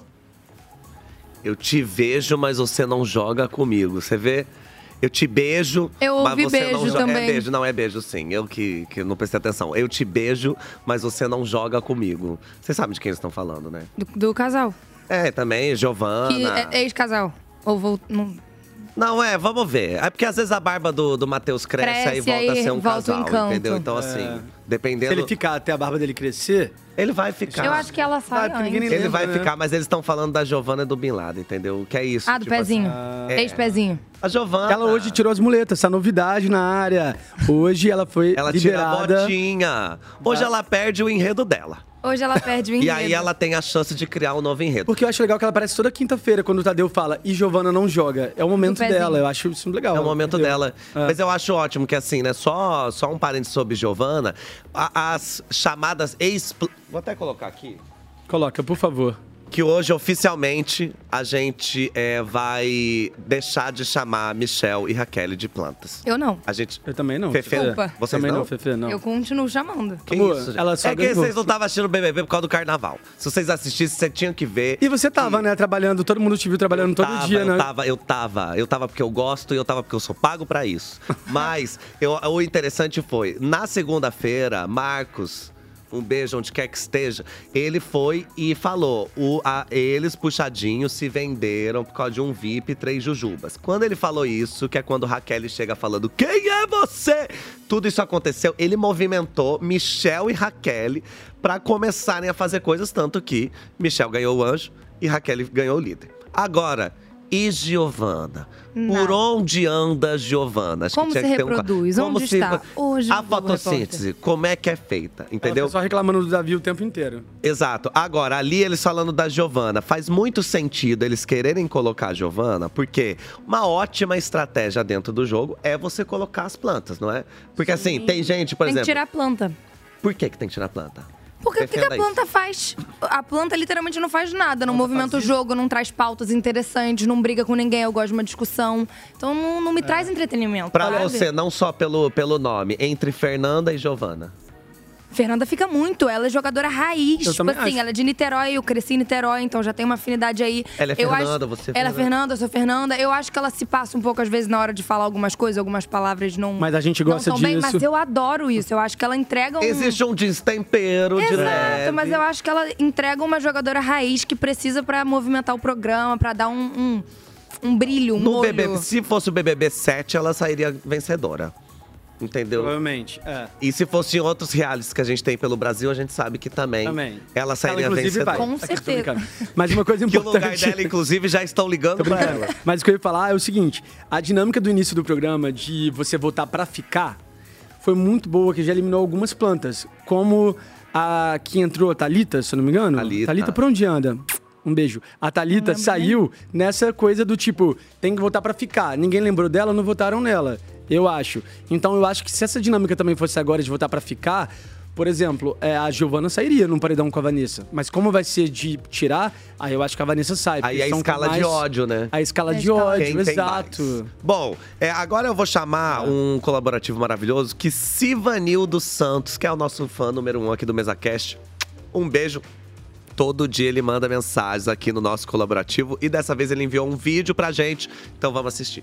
Eu te vejo, mas você não joga comigo. Você vê? Eu te beijo, Eu mas ouvi você não beijo joga. também. É beijo, não é beijo sim. Eu que, que não prestei atenção. Eu te beijo, mas você não joga comigo. Você sabe de quem eles estão falando, né? Do, do casal. É, também, Giovana. Que é ex-casal. Ou vou. Não, Não, é, vamos ver. É porque às vezes a barba do, do Matheus cresce, Cresce, aí volta aí a ser um volta o casal, encanto. entendeu? Então, assim, É. dependendo. Se ele ficar até a barba dele crescer, ele vai ficar. Eu acho que ela sai porque ninguém antes. nem Ele lembra, vai né? ficar, mas eles estão falando da Giovana e do Bin Laden, entendeu? O que é isso? Ah, do tipo pezinho. assim. É. Ex-pezinho. A Giovana. ela hoje tirou as muletas, essa novidade na área. Hoje ela foi Ela tira a liberada. botinha. Hoje ela perde o enredo dela. Hoje ela perde o E enredo. aí ela tem a chance de criar um novo enredo. Porque eu acho legal que ela aparece toda quinta-feira, quando o Tadeu fala e Giovana não joga. É o momento Do pezinho. dela, eu acho isso legal. É o momento entendeu? dela. É. Mas eu acho ótimo que, assim, né? Só, só um parênteses sobre Giovana. a- As chamadas ex... Vou até colocar aqui. Coloca, por favor. Que hoje, oficialmente, a gente é, vai deixar de chamar Michel e Raquel de plantas. Eu não. A gente... Eu também não. Fefe, Desculpa. Vocês também não? não, Fefe, não. Eu continuo chamando. Que Amor, isso, gente? ela só é que ganhou. vocês não estavam assistindo o B B B por causa do carnaval. Se vocês assistissem, vocês tinham que ver. E você tava, né, trabalhando, todo mundo te viu trabalhando todo Tava, dia, eu né? Tava, eu tava, eu tava porque eu gosto e eu tava porque eu sou pago pra isso. Mas eu- o interessante foi, na segunda-feira, Marcos, um beijo onde quer que esteja, ele foi e falou, o, a- eles puxadinhos se venderam por causa de um V I P e três jujubas. Quando ele falou isso, que é quando Raquel chega falando, quem é você? Tudo isso aconteceu, ele movimentou Michel e Raquel pra começarem a fazer coisas, tanto que Michel ganhou o anjo e Raquel ganhou o líder. Agora, e Giovana? Por onde anda Giovana? Acho Como que tinha se que ter um- reproduz? Como Onde se- está? Hoje A do fotossíntese, como é que é feita? Ela Entendeu? tá só reclamando do Davi o tempo inteiro. Exato. Agora, ali eles falando da Giovana, faz muito sentido eles quererem colocar a Giovana, porque uma ótima estratégia dentro do jogo é você colocar as plantas, não é? Porque assim, tem gente, por Tem exemplo. que tirar a planta. Por que, que tem que tirar a planta? Porque o que, que a Defenda isso. planta faz? A planta literalmente não faz nada. Não movimenta o jogo, não traz pautas interessantes, não briga com ninguém, eu gosto de uma discussão. Então não, não me traz entretenimento. Pra sabe? você, não só pelo, pelo nome, entre Fernanda e Giovana. Fernanda fica muito, ela é jogadora raiz. Eu tipo também assim, acho. ela é de Niterói, eu cresci em Niterói, então já tem uma afinidade aí. Ela é Eu Fernanda, acho- você é Ela é Fernanda. Fernanda, eu sou Fernanda. Eu acho que ela se passa um pouco, às vezes, na hora de falar algumas coisas, algumas palavras não. Mas a gente gosta não tão bem, disso. mas eu adoro isso. Eu acho que ela entrega um. Existe um destempero de Exato, leve. mas eu acho que ela entrega uma jogadora raiz que precisa pra movimentar o programa, pra dar um, um, um brilho, um No olho. B B B, se fosse o B B B sete, ela sairia vencedora. Entendeu? Provavelmente, é. E se fosse em outros realities que a gente tem pelo Brasil, a gente sabe que também, Também. ela sairia Ela, inclusive, vencedora. vai. Com Aqui, tô certeza. brincando. Mas uma coisa Que o importante... lugar dela, inclusive, já estão ligando Tô pra brincando. ela. Mas o que eu ia falar é o seguinte: a dinâmica do início do programa de você votar pra ficar foi muito boa, que já eliminou algumas plantas. Como a que entrou, a Thalita, se eu não me engano. Thalita. Thalita, por onde anda? Um beijo. A Thalita saiu nessa coisa do tipo, tem que votar pra ficar. Ninguém lembrou dela, não votaram nela. Eu acho. Então eu acho que se essa dinâmica também fosse agora de votar pra ficar, por exemplo, é, a Giovana sairia num paredão com a Vanessa. Mas como vai ser de tirar, aí eu acho que a Vanessa sai. Aí porque é a são escala mais- de ódio, né? A escala É a de escala- ódio, Quem tem exato. mais? Bom, é, agora eu vou chamar um colaborativo maravilhoso, que Sivanildo Santos, que é o nosso fã número um aqui do MesaCast. Um beijo. Todo dia ele manda mensagens aqui no nosso colaborativo e dessa vez ele enviou um vídeo pra gente, então vamos assistir.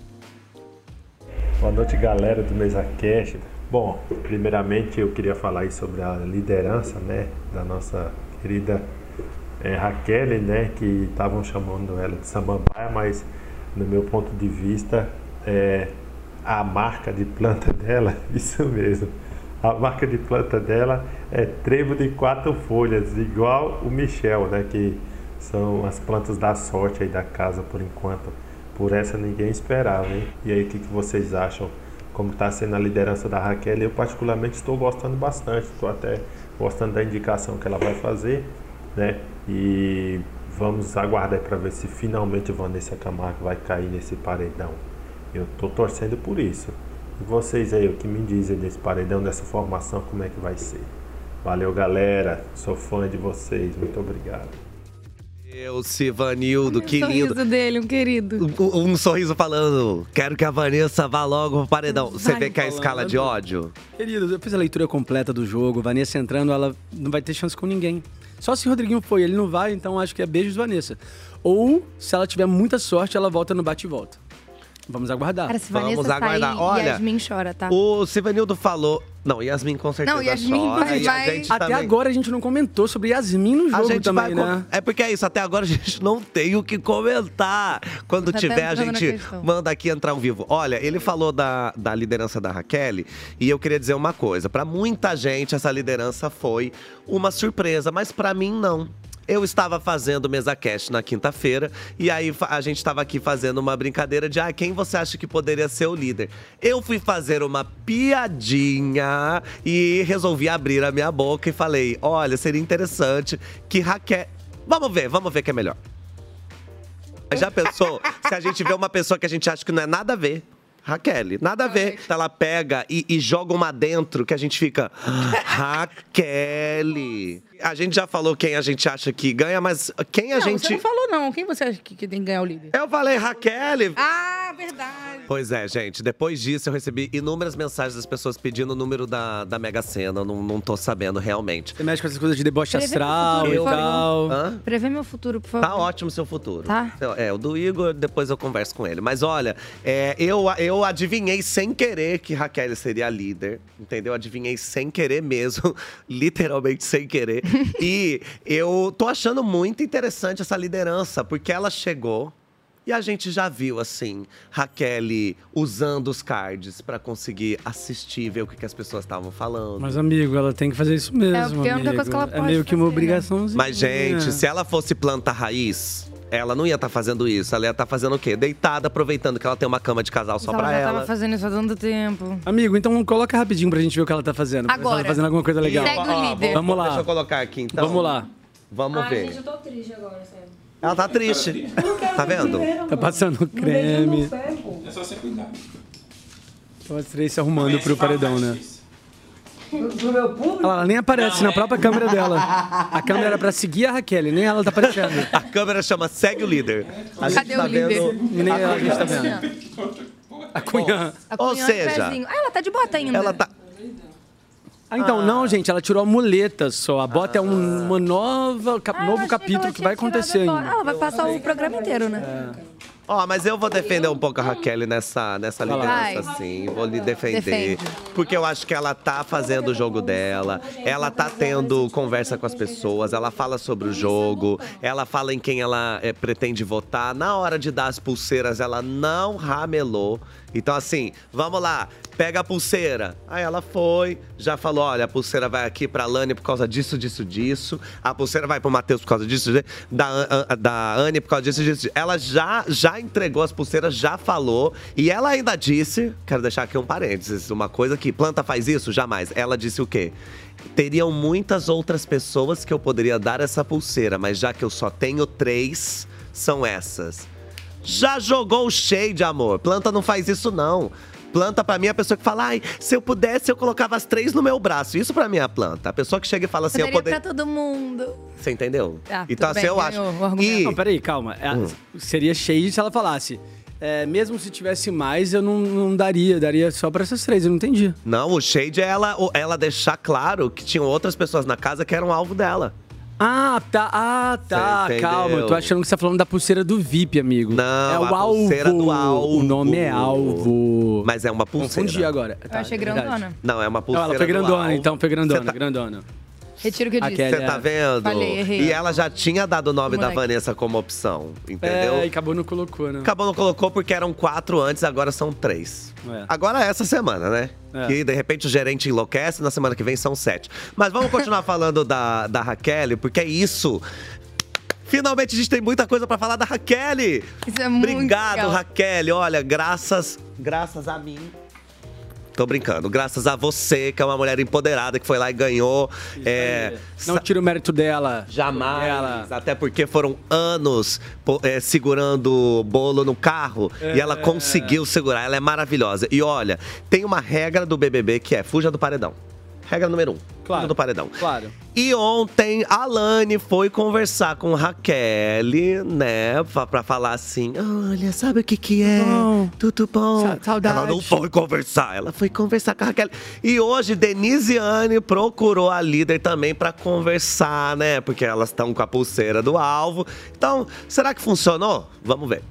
Boa noite, galera do MesaCast. Bom, primeiramente eu queria falar aí sobre a liderança, né, da nossa querida é, Raquel, né, que estavam chamando ela de samambaia, mas no meu ponto de vista, é, a marca de planta dela, isso mesmo, a marca de planta dela é trevo de quatro folhas, igual o Michel, né, que são as plantas da sorte aí da casa por enquanto. Por essa ninguém esperava, hein? E aí, o que, que vocês acham? Como está sendo a liderança da Raquel? Eu particularmente estou gostando bastante, estou até gostando da indicação que ela vai fazer, né? E vamos aguardar para ver se finalmente Vanessa Camargo vai cair nesse paredão. Eu estou torcendo por isso. E vocês aí, o que me dizem desse paredão, dessa formação, como é que vai ser? Valeu, galera. Sou fã de vocês. Muito obrigado. Eu, Sivanildo, que O lindo. sorriso dele, um querido. Um, um sorriso falando, quero que a Vanessa vá logo pro paredão. Você Vai vê que é a falando. escala de ódio? Querido, eu fiz a leitura completa do jogo. Vanessa entrando, ela não vai ter chance com ninguém. Só se o Rodriguinho foi, ele não vai, então acho que é beijos Vanessa. Ou, se ela tiver muita sorte, ela volta no bate e volta. Vamos aguardar. Cara, se Vamos Vanessa aguardar. sair, Olha, Yasmin chora, tá? O Sivanildo falou... Não, Yasmin com certeza Não, Yasmin chora. vai- E a vai- gente Até também- agora a gente não comentou sobre Yasmin no A jogo gente também, vai com- né? É porque é isso, até agora a gente não tem o que comentar. Quando Tá tiver, a entrando na gente questão. manda aqui entrar ao vivo. Olha, ele falou da, da liderança da Raquel e eu queria dizer uma coisa. Pra muita gente, essa liderança foi uma surpresa, mas pra mim, não. Eu estava fazendo mesa cast na quinta-feira e aí fa- a gente estava aqui fazendo uma brincadeira de ah, quem você acha que poderia ser o líder? Eu fui fazer uma piadinha e resolvi abrir a minha boca e falei, olha, seria interessante que Raquel… Vamos ver, vamos ver que é melhor. Já pensou se a gente vê uma pessoa que a gente acha que não é nada a ver? Raquel, nada a ver. Ela pega e, e joga uma dentro que a gente fica… Raquel… A gente já falou quem a gente acha que ganha, mas quem a Não, gente… você não falou não. Quem você acha que, que tem que ganhar o líder? Eu falei Raquel. Ah, verdade. Pois é, gente. Depois disso, eu recebi inúmeras mensagens das pessoas pedindo o número da, da Mega Sena. Não, não tô sabendo realmente. Você mexe com essas coisas de deboche Prevê astral meu e futuro, por tal. Hã? Prevê meu futuro, por favor. Tá ótimo o seu futuro. Tá. É, o do Igor, depois eu converso com ele. Mas olha, é, eu, eu adivinhei sem querer que Raquel seria a líder, entendeu? Adivinhei sem querer mesmo, literalmente sem querer. E eu tô achando muito interessante essa liderança, porque ela chegou e a gente já viu, assim, Raquel usando os cards pra conseguir assistir, ver o que, que as pessoas estavam falando. Mas, amigo, ela tem que fazer isso mesmo, É, porque é a única amigo. coisa que ela É pode meio que uma fazer, né? obrigaçãozinha. Mas, gente, se ela fosse planta raiz, ela não ia estar fazendo isso. Ela ia estar fazendo o quê? Deitada, aproveitando que ela tem uma cama de casal só Mas pra ela já ela. tava fazendo isso há tanto tempo. Amigo, então coloca rapidinho pra gente ver o que ela tá fazendo. pra ver se ela Agora. tá fazendo alguma coisa legal. Segue o líder. Vamos lá. Deixa eu colocar aqui, então. Vamos lá. Vamos ver. eu tô triste agora, sério. Ela tá triste. Tá vendo? Tá passando creme. É só você cuidar. Então, as três se arrumando pro paredão, né? Do meu público? Olha lá, ela nem aparece na própria câmera dela. A câmera era pra seguir a Raquel, nem ela tá aparecendo. A câmera chama Segue o Líder. A gente Cadê tá o líder? vendo E nem a ela a gente tá Cunhã. vendo. A Cunhã. A Ou cunhã seja, do pezinho. Ah, ela tá de bota ainda. ela tá… Ah, então, não, gente, ela tirou a muleta só. A bota é um uma nova, cap- Ah, eu novo achei que capítulo ela que vai tinha acontecer tirado a ainda. bota. Ela vai passar o programa inteiro, né? Ó, mas eu vou defender um pouco a Raquel nessa, nessa liderança, Vai. sim. Vou lhe defender. Defende. Porque eu acho que ela tá fazendo o jogo dela. Ela tá tendo conversa com as pessoas. Ela fala sobre o jogo. Ela fala em quem ela é, pretende votar. Na hora de dar as pulseiras, ela não ramelou. Então, assim, vamos lá. Pega a pulseira. Aí ela foi, já falou, olha, a pulseira vai aqui pra Lani por causa disso, disso, disso. A pulseira vai pro Matheus por causa disso, disso. Da, An- da Anne por causa disso, disso. Ela já, já entregou as pulseiras, já falou. E ela ainda disse, quero deixar aqui um parênteses, uma coisa que planta faz isso? Jamais. Ela disse o quê? Teriam muitas outras pessoas que eu poderia dar essa pulseira, mas já que eu só tenho três, são essas. Já jogou o shade, amor. Planta não faz isso, não. Planta, pra mim, é a pessoa que fala, ai, se eu pudesse, eu colocava as três no meu braço. Isso pra mim é a planta. A pessoa que chega e fala assim, eu Poderia poder… pra todo mundo. Você entendeu? Ah, então, tudo assim, bem, eu acho. ganhou o argumento. E… Não, peraí, calma. É, Hum. Seria shade se ela falasse. É, mesmo se tivesse mais, eu não, não daria. Daria só pra essas três, eu não entendi. Não, o shade é ela, ela deixar claro que tinham outras pessoas na casa que eram alvo dela. Ah, tá. Ah, tá. Você Calma, eu tô entendeu? achando que você tá falando da pulseira do V I P, amigo. Não, é o a alvo. pulseira do alvo. O nome é alvo. Mas é uma pulseira. Confundi agora. Eu Tá, achei é verdade. grandona. Não, é uma Não, pulseira ela foi do grandona, alvo. então foi grandona, Você tá- grandona. Retiro o que eu disse. Você tá vendo? Falei, errei. E ela já tinha dado o nome Moleque. da Vanessa como opção, entendeu? É, e acabou não colocou, né? Acabou não colocou porque eram quatro antes, agora são três. É. Agora é essa semana, né? É. Que de repente o gerente enlouquece, na semana que vem são sete. Mas vamos continuar falando da, da Raquel, porque é isso. Finalmente a gente tem muita coisa pra falar da Raquel. Isso é muito Obrigado, legal. Raquel. Olha, graças, graças a mim. Tô brincando. Graças a você, que é uma mulher empoderada, que foi lá e ganhou. É, Não tira o mérito dela. Jamais. Ela. Até porque foram anos pô, é, segurando o bolo no carro. É. E ela conseguiu segurar. Ela é maravilhosa. E olha, tem uma regra do B B B que é fuja do paredão. Regra número um. Claro. Fuja do paredão. Claro. E ontem a Lani foi conversar com Raquel, né? Pra, pra falar assim: olha, sabe o que que é? Bom. Tudo bom. Sa- saudade. Ela não foi conversar, ela foi conversar com a Raquel. E hoje Denisiane procurou a líder também pra conversar, né? Porque elas estão com a pulseira do alvo. Então, será que funcionou? Vamos ver.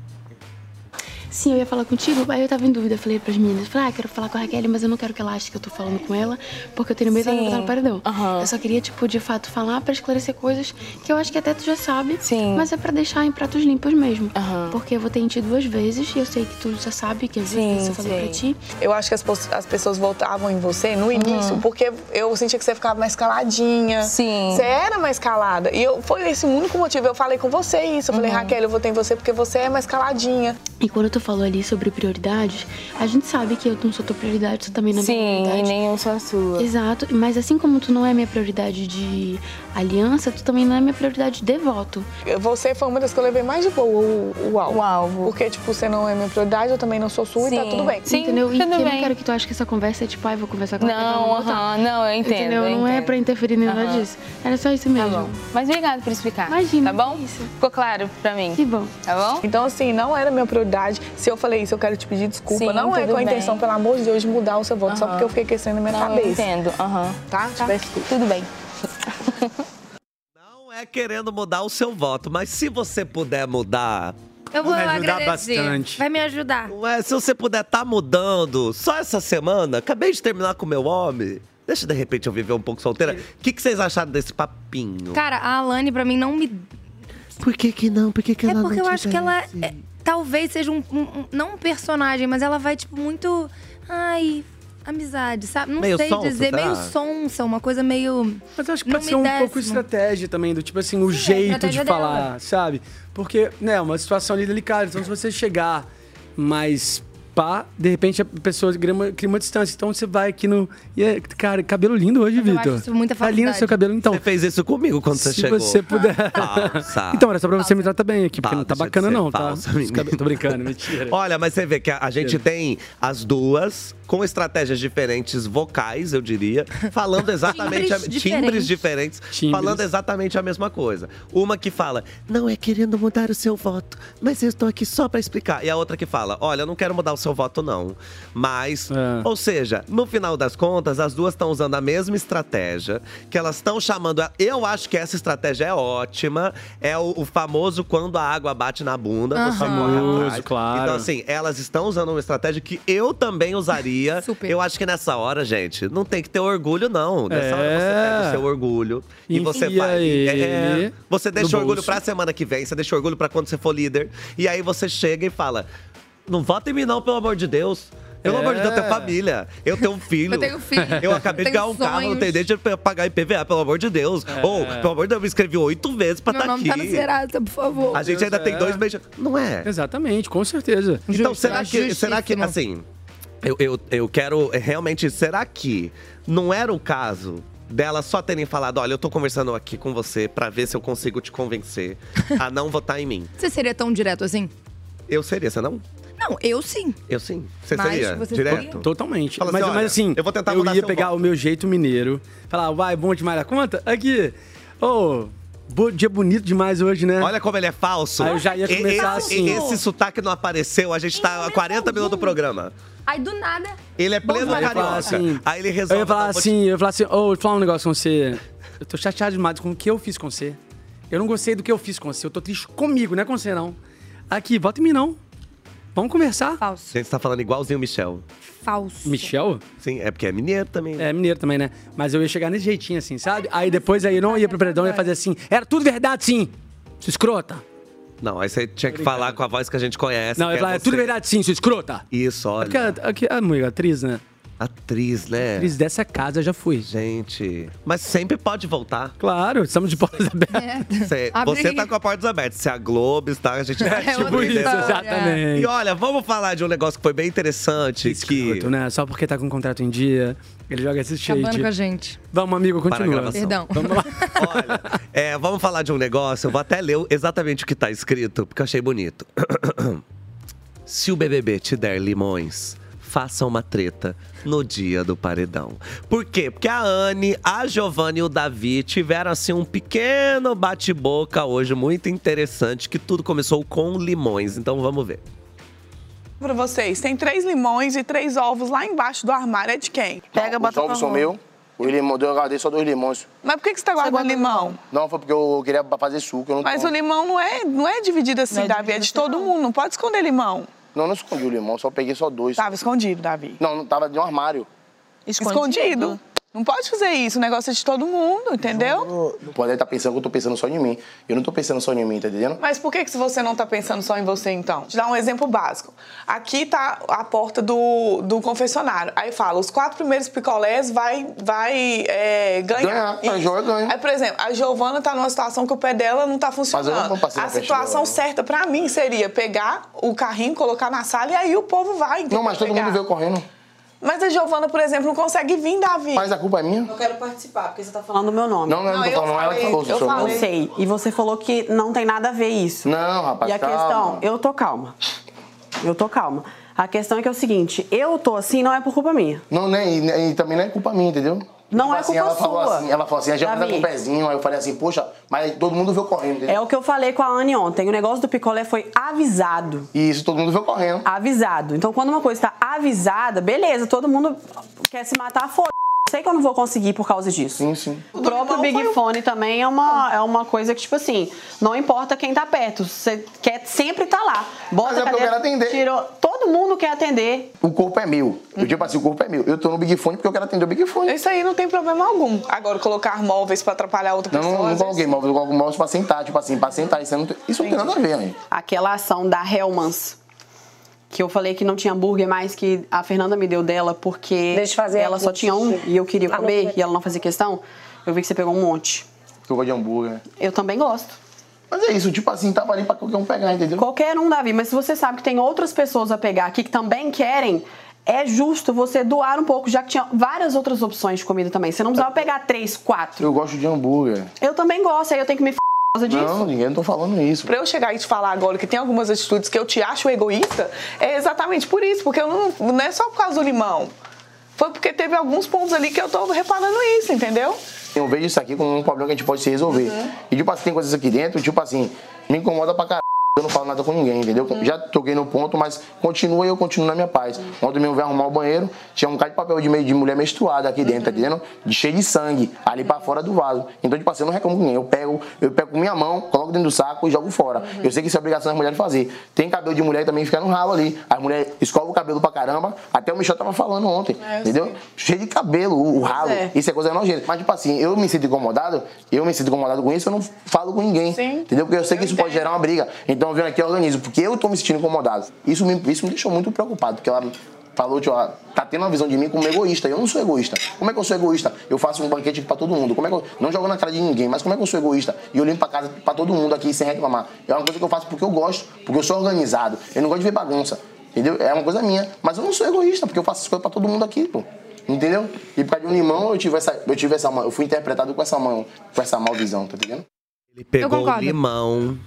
Sim, eu ia falar contigo, aí eu tava em dúvida, eu falei pras meninas, falei, ah, quero falar com a Raquel, mas eu não quero que ela ache que eu tô falando com ela, porque eu tenho medo dela botar no paredão. Aham. Eu só queria, tipo, de fato, falar pra esclarecer coisas que eu acho que até tu já sabe, Sim. mas é pra deixar em pratos limpos mesmo. Aham. Porque eu vou ter em ti duas vezes, e eu sei que tu já sabe que às Sim, vezes eu falei pra ti. Eu acho que as, pos- as pessoas voltavam em você no início, Uhum. porque eu sentia que você ficava mais caladinha. Sim. Você era mais calada. E eu, foi esse o único motivo. Eu falei com você isso. Eu falei, Uhum. Raquel, eu votei em você porque você é mais caladinha. E quando tu falou ali sobre prioridades, a gente sabe que eu não sou tua prioridade, tu também não é minha Sim, prioridade. e nem eu sou a sua. Exato, mas assim como tu não é minha prioridade de aliança, tu também não é minha prioridade de voto. Você foi uma das que eu levei mais de boa o, o alvo. O alvo. Porque, tipo, você não é minha prioridade, eu também não sou sua e tá Sim. tudo bem. Sim, Entendeu? E tudo eu não bem. quero que tu ache que essa conversa é tipo, ai, vou conversar com a Raquel, Não, vamos votar. aham, não, eu entendo. Entendeu? eu Não é entendo. pra interferir nem nada Aham. disso. Era só isso mesmo. Tá bom. Mas obrigada por explicar. Imagina. Tá bom? Isso. Ficou claro pra mim. Que bom. Tá bom? Então, assim, não era minha prioridade. Se eu falei isso, eu quero te pedir desculpa. Sim, não é tudo com a intenção, bem. pelo amor de Deus, de mudar o seu voto, só Aham. porque eu fiquei aquecendo na minha Não, eu cabeça. entendo. Aham. Tá? Te peço desculpa. Tudo bem. Não é querendo mudar o seu voto, mas se você puder mudar. Eu vou Vai me ajudar agradecer. bastante. Vai me ajudar. Ué, se você puder tá mudando só essa semana, acabei de terminar com meu homem. Deixa de repente eu viver um pouco solteira. O que, que vocês acharam desse papinho? Cara, a Alane pra mim não me... Por que que não? Por que que É ela porque não eu acho que ela tivesse? é, talvez seja um, um- um- não um personagem, mas ela vai tipo muito, ai, amizade, sabe? Não Meio sei sonsa, dizer, será? meio sonsa, uma coisa meio. Mas eu acho que não pode me ser um desce, pouco não. estratégia também, do tipo assim, o jeito de estratégia falar, dela. sabe? Porque, né, uma situação ali delicada. Então, se você chegar mais pá, de repente a pessoa cria uma, cria uma distância. Então você vai aqui no. E é, cara, cabelo lindo hoje, Mas eu Vitor. acho isso muita Tá lindo falsidade. seu cabelo, então. Você fez isso comigo quando você Se chegou. você puder. Falsa. Então, era só pra você me tratar bem aqui, porque não tá deixa de bacana, ser não, falsa, tá? menina. Os cabelos- Tô brincando, mentira. Olha, mas você vê que a, a gente tem as duas com estratégias diferentes vocais, eu diria, falando exatamente a, Timbres timbres diferentes. diferentes, falando exatamente a mesma coisa. Uma que fala: "Não é querendo mudar o seu voto, mas eu estou aqui só pra explicar". E a outra que fala: "Olha, eu não quero mudar o seu voto não". Mas, ou seja, no final das contas, as duas estão usando a mesma estratégia, que elas estão chamando, a- eu acho que essa estratégia é ótima, é o, o famoso quando a água bate na bunda, você Aham. corre Famoso, atrás. claro. Então assim, elas estão usando uma estratégia que eu também usaria. Eu acho que nessa hora, gente, não tem que ter orgulho, não. Nessa hora você pega o seu orgulho e você Enfia vai. ele é, você deixa no orgulho bolso. pra semana que vem, você deixa orgulho pra quando você for líder. E aí você chega e fala: "Não vota em mim, não, pelo amor de Deus. Pelo É. amor de Deus, eu tenho família. Eu tenho um filho. Eu tenho filho. Eu acabei de Eu tenho ganhar um carro, não sonhos. tenho nem de pagar I P V A, pelo amor de Deus. É. Ou, pelo amor de Deus, eu me inscrevi oito vezes pra Meu estar nome aqui. tá no Serasa, por favor. A gente ainda tem dois meses. Não é? Exatamente, com certeza. Então, será que, será que, assim, eu, eu, eu quero realmente, será que não era o caso dela só terem falado: "Olha, eu tô conversando aqui com você pra ver se eu consigo te convencer a não votar em mim"? Você seria tão direto assim? Eu seria, você não? Não, eu sim. Eu sim. Você Mas seria? você Direto? seria? Totalmente. Fala mas, assim, mas olha, assim, eu vou tentar eu mudar ia seu pegar voto. o meu jeito mineiro, falar, vai, bom demais da conta? Aqui. Ô, bo- dia bonito demais hoje, né? Olha como ele é falso. Aí eu já ia E- começar esse, assim. Esse sotaque não apareceu, a gente tá há quarenta minutos do programa. Aí do nada. Ele é pleno Aí eu ia falar carioca. assim, Aí ele eu resolve. ia falar dar um monte- assim, eu ia falar assim, ô, eu vou falar um negócio com você. Eu tô chateado demais com o que eu fiz com você. Eu não gostei do que eu fiz com você. Eu tô triste comigo, não é com você, não. Aqui, vota em mim, não. Vamos conversar. Falso. A gente tá falando igualzinho o Michel. Falso. Michel? Sim, é porque é mineiro também. É, mineiro também, né? Mas eu ia chegar nesse jeitinho assim, sabe? Aí depois aí eu não ia pro paredão e ia fazer assim. Era tudo verdade, sim. Sua escrota. Não, aí você tinha que falar com a voz que a gente conhece. Não, que eu ia falar, é você. tudo verdade, sim, sua escrota. Isso, olha. Porque a, a, a, amiga, atriz, né? Atriz, né? Atriz dessa casa já fui. Gente, mas sempre pode voltar. Claro, estamos de portas abertas. Cê, Abre você aí. tá com a portas abertas. Se a Globo está, a gente vai É, tipo isso, exatamente. E olha, vamos falar de um negócio que foi bem interessante. Escroto, que... né? Só porque tá com o contrato em dia, ele joga esse shade. Acabando com a gente. Vamos, amigo, Para a continua. gravação. Perdão. Vamos lá. É, vamos falar de um negócio. Eu vou até ler exatamente o que tá escrito, porque eu achei bonito. Se o B B B te der limões, faça uma treta no dia do paredão. Por quê? Porque a Anne, a Giovanna e o Davi tiveram assim um pequeno bate-boca hoje muito interessante, que tudo começou com limões. Então vamos ver. Pra vocês, tem três limões e três ovos lá embaixo do armário. É de quem? Pega, Os ovos são meus. Os limões, eu guardei só dois limões. Mas por que que você tá guardando limão? Não, foi porque eu queria fazer suco. Eu não Mas tomo. o limão não é, não é dividido assim, Davi. É de todo mundo. Não pode esconder limão. Não, não escondi o limão, só peguei só dois. Tava escondido, Davi. Não, não tava de um armário. Escondido. Não pode fazer isso. O negócio é de todo mundo, entendeu? Pode estar pensando que eu tô pensando só em mim. Eu não tô pensando só em mim, tá entendendo? Mas por que que você não tá pensando só em você, então? Vou te dar um exemplo básico. Aqui tá a porta do, do confessionário. Aí fala, os quatro primeiros picolés vai, vai é, ganhar. Ganhar, a Jo ganha. Aí, por exemplo, a Giovana tá numa situação que o pé dela não tá funcionando. Mas eu não passei A na frente situação dela, certa pra mim seria pegar o carrinho, colocar na sala e aí o povo vai. Não, mas todo pegar. mundo veio correndo. Mas a Giovana, por exemplo, não consegue vir, Davi. Mas a culpa é minha? Eu quero participar, porque você tá falando do meu nome. Não, não, não, não tô falando, ela que falou do eu seu falei, nome. Eu sei. E você falou que não tem nada a ver isso. Não, rapaz, E a calma. questão, eu tô calma. Eu tô calma. A questão é que é o seguinte, eu tô assim não é por culpa minha. Não, nem, e, e também não é culpa minha, entendeu? Não Tipo é assim, culpa ela falou sua. assim, ela falou assim, a Giovana tá Davi. com o pezinho. Aí eu falei assim, poxa, mas todo mundo veio correndo, entendeu? É o que eu falei com a Anne ontem. O negócio do picolé foi avisado. Isso, todo mundo veio correndo. Avisado. Então, quando uma coisa tá avisada, beleza, todo mundo quer se matar, foda. Sei que eu não vou conseguir por causa disso. Sim, sim. O próprio Big Fone também é uma, é uma coisa que, tipo assim, não importa quem tá perto, você quer sempre tá lá. Bota Mas é a porque eu cadeira, quero atender. Tirou, todo mundo quer atender. O corpo é meu. Eu tipo assim, o corpo é meu. Eu tô no Big Fone porque eu quero atender o Big Fone. Isso aí não tem problema algum. Agora, colocar móveis pra atrapalhar outra Não, pessoa... não, não às coloquei móveis, eu coloco móveis pra sentar, tipo assim, pra sentar. Isso não tem, isso não tem nada a ver, hein? Aquela ação da Hellmann's, que eu falei que não tinha hambúrguer mais, que a Fernanda me deu dela porque Deixa eu fazer ela aqui. só tinha um e eu queria Ah, comer não. e ela não fazia questão. Eu vi que você pegou um monte. Eu gosto de hambúrguer. Eu também gosto. Mas é isso, tipo assim, tava ali pra qualquer um pegar, entendeu? Qualquer um, Davi, mas se você sabe que tem outras pessoas a pegar aqui que também querem, é justo você doar um pouco, já que tinha várias outras opções de comida também. Você não precisava pegar três, quatro. Eu gosto de hambúrguer. Eu também gosto, aí eu tenho que me f... por causa disso. Não, ninguém não tô falando isso. Pra eu chegar e te falar agora que tem algumas atitudes que eu te acho egoísta, é exatamente por isso, porque eu não, não é só por causa do limão. Foi porque teve alguns pontos ali que eu tô reparando isso, entendeu? Eu vejo isso aqui como um problema que a gente pode se resolver. Uhum. E tipo assim, tem coisas aqui dentro, tipo assim, me incomoda pra caralho. Eu não falo nada com ninguém, entendeu? Uhum. Já toquei no ponto, mas continua e eu continuo na minha paz. Ontem mesmo eu arrumar o banheiro, tinha um bocado de papel de, meio, de mulher menstruada aqui dentro, tá entendendo? De, cheio de sangue, ali pra fora do vaso. Então, tipo assim, eu não reclamo com ninguém. Eu pego, eu pego com minha mão, coloco dentro do saco e jogo fora. Eu sei que isso é obrigação das mulheres fazer. Tem cabelo de mulher que também fica no ralo ali. As mulheres escovam o cabelo pra caramba. Até o Michel tava falando ontem, É, eu entendeu? sei. Cheio de cabelo, o, o ralo. é. Isso é coisa nojenta. Mas, tipo assim, eu me sinto incomodado, eu me sinto incomodado com isso, eu não falo com ninguém. Sim. Entendeu? Porque eu sei que isso pode gerar uma briga. Então eu venho aqui e organizo. Porque eu tô me sentindo incomodado. Isso me, isso me deixou muito preocupado. Porque ela falou, tio, ó, tá tendo uma visão de mim como egoísta. Eu não sou egoísta. Como é que eu sou egoísta? Eu faço um banquete aqui pra todo mundo. Como é que eu, não jogo na cara de ninguém, mas como é que eu sou egoísta? E eu limpo a casa pra todo mundo aqui sem reclamar. É uma coisa que eu faço porque eu gosto. Porque eu sou organizado. Eu não gosto de ver bagunça. Entendeu? É uma coisa minha. Mas eu não sou egoísta, porque eu faço as coisas pra todo mundo aqui, pô. Entendeu? E por causa de um limão, eu tive essa, eu tive essa, eu fui interpretado com essa mão, com essa malvisão, tá entendendo? Ele pegou o concordo. limão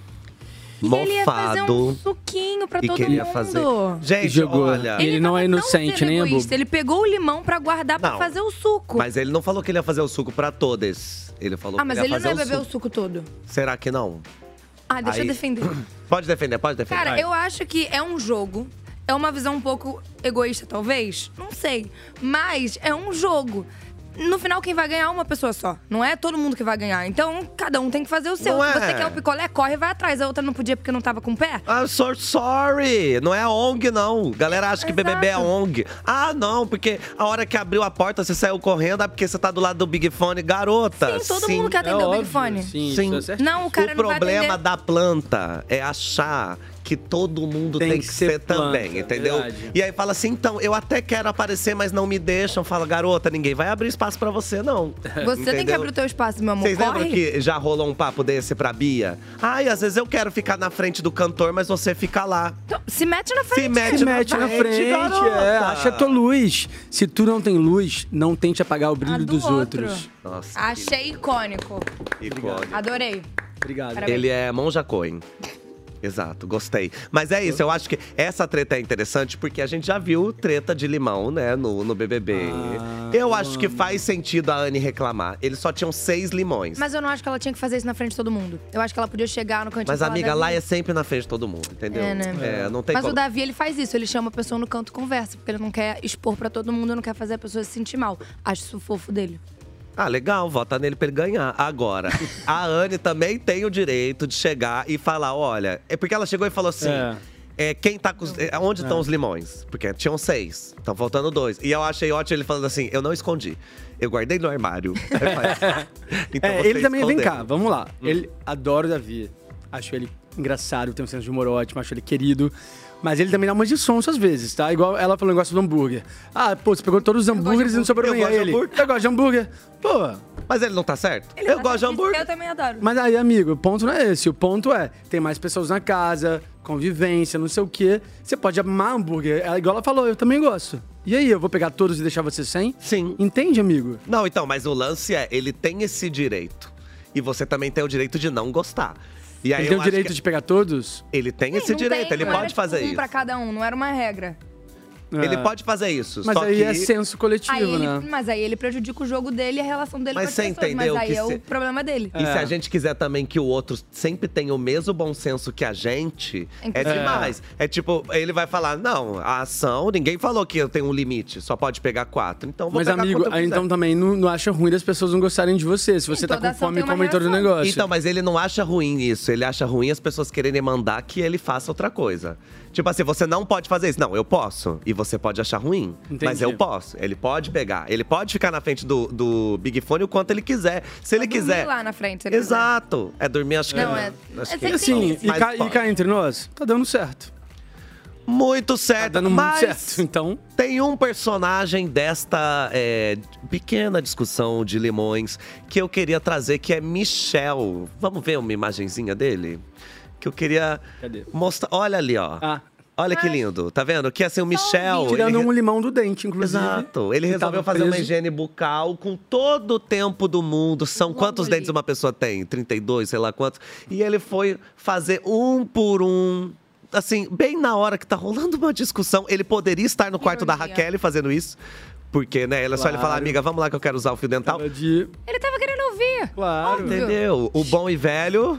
E ele ia fazer mofado. um suquinho pra e todo queria mundo. fazer. Gente, Jogou. olha. Ele não é inocente, Sendo nem é egoísta, bobo. ele pegou o limão pra guardar pra Não. fazer o suco. Mas ele não falou que ele ia fazer o suco pra todas. Ele falou ah, que mas ele ele ia não fazer ia beber o o suco. suco todo. Será que não? Ah, deixa Aí- eu defender. Pode defender, pode defender. Cara, Vai. eu acho que é um jogo. É uma visão um pouco egoísta, talvez. Não sei. Mas é um jogo. no final quem vai ganhar é uma pessoa só. Não é todo mundo que vai ganhar. Então, cada um tem que fazer o seu. Não Se é. você quer o picolé, corre e vai atrás. A outra não podia porque não tava com o pé. Ah, so sorry. Não é a O N G, não. Galera acha que B B B é O N G. Ah, não, porque a hora que abriu a porta, você saiu correndo, é porque você tá do lado do Big Fone. Garota, Sim, todo sim. mundo quer atender É o Big óbvio, Fone. sim, Sim. isso é certo. Não, o cara O não vai problema atender. da planta é achar que todo mundo tem, Tem que que ser, ser planta, também, entendeu? verdade. E aí fala assim, então, eu até quero aparecer, mas não me deixam. Fala, garota, ninguém vai abrir espaço pra você, não. Você tem que Entendeu? abrir o teu espaço, meu amor. Vocês lembram Corre. que já rolou um papo desse pra Bia? Ai, às vezes eu quero ficar na frente do cantor, mas você fica lá. Então, se mete na frente. Se mete, Se mete na frente, garota. é. Acha a tua luz. Se tu não tem luz, não tente apagar o brilho A do dos outro. outros. Nossa, Achei icônico. icônico. Adorei. Obrigado. Parabéns. Ele é Monja Coen. Exato, gostei. Mas é isso, eu acho que essa treta é interessante porque a gente já viu treta de limão, né, no, no B B B. Ah, eu acho que faz sentido a Anne reclamar. Eles só tinham seis limões. Mas eu não acho que ela tinha que fazer isso na frente de todo mundo. Eu acho que ela podia chegar no cantinho Mas, e falar, amiga, Davi. lá é sempre na frente de todo mundo, entendeu? É, né? É, não tem Mas como. o Davi, ele faz isso. Ele chama a pessoa no canto e conversa. Porque ele não quer expor pra todo mundo, não quer fazer a pessoa se sentir mal. Acho isso fofo dele. Ah, legal, vota nele pra ele ganhar. Agora, a Anne também tem o direito de chegar e falar, olha… É porque ela chegou e falou assim… É. É, quem tá com os, é, onde estão os limões? Porque tinham seis, estão faltando dois. E eu achei ótimo ele falando assim, eu não escondi. Eu guardei no armário. então É, você ele também, vem escondeu. cá, vamos lá. Ele adora o Davi. Acho ele engraçado, tem um senso de humor ótimo, acho ele querido. Mas ele também dá umas de sonso às vezes, tá? Igual ela falou o negócio do hambúrguer. Ah, pô, você pegou todos os hambúrgueres e não sobrou Eu nem a gosto de ele. hambúrguer. Eu gosto de hambúrguer. Pô. Mas ele não tá certo? Ele eu tá gosto de certíssimo, hambúrguer. Eu também adoro. Mas aí, amigo, o ponto não é esse. O ponto é, tem mais pessoas na casa, convivência, não sei o quê. Você pode amar hambúrguer. É igual ela falou, eu também gosto. E aí, eu vou pegar todos e deixar você sem? Sim. Entende, amigo? Não, então, mas o lance é, ele tem esse direito. E você também tem o direito de não gostar. E aí Ele tem eu o acho direito que de pegar todos? Ele tem esse Não direito, tem, ele não era, pode tipo, fazer um isso. pra cada um, não era uma regra. Ele É. pode fazer isso, Mas só aí que… é senso coletivo, Aí ele, né? mas aí ele prejudica o jogo dele e a relação dele Mas com as você pessoas. entendeu Mas aí que é se- o problema dele. E se a gente quiser também que o outro sempre tenha o mesmo bom senso que a gente, é É. demais. É tipo, ele vai falar, não, a ação, ninguém falou que eu tenho um limite, só pode pegar quatro. Então vou Mas, pegar amigo, quanto eu aí quiser. então também não, não acha ruim das pessoas não gostarem de você. Se você tá toda com ação fome, tem uma come todo o reação. negócio. Então, mas ele não acha ruim isso. Ele acha ruim as pessoas quererem mandar que ele faça outra coisa. Tipo assim, você não pode fazer isso. Não, eu posso. E você pode achar ruim. Entendi. Mas eu posso. Ele pode pegar. Ele pode ficar na frente do, do Big Fone o quanto ele quiser. Se ele Dormir quiser. lá na frente, se ele Exato. É dormir, acho que Não, é- acho é que sem Assim, e mas cá, e pode. cá entre nós, tá dando certo. Muito certo. Tá dando muito mas certo, então… tem um personagem desta é, pequena discussão de limões que eu queria trazer, que é Michel. Vamos ver uma imagenzinha dele? Que eu queria Cadê? mostrar. Olha ali, ó. Ah. Olha que lindo, tá vendo? Que assim, o Michel… Tirando ele- um limão do dente, inclusive. Exato. Ele que resolveu tava fazer uma preso. higiene bucal com todo o tempo do mundo. São quantos dentes uma pessoa tem? trinta e dois, sei lá quantos. E ele foi fazer um por um. Assim, bem na hora que tá rolando uma discussão. Ele poderia estar no quarto da Raquel fazendo isso. Porque, né, ela só ele Claro. falar, amiga, vamos lá que eu quero usar o fio dental. De… Ele tava querendo ouvir. Claro. Óbvio. Entendeu? O bom e velho…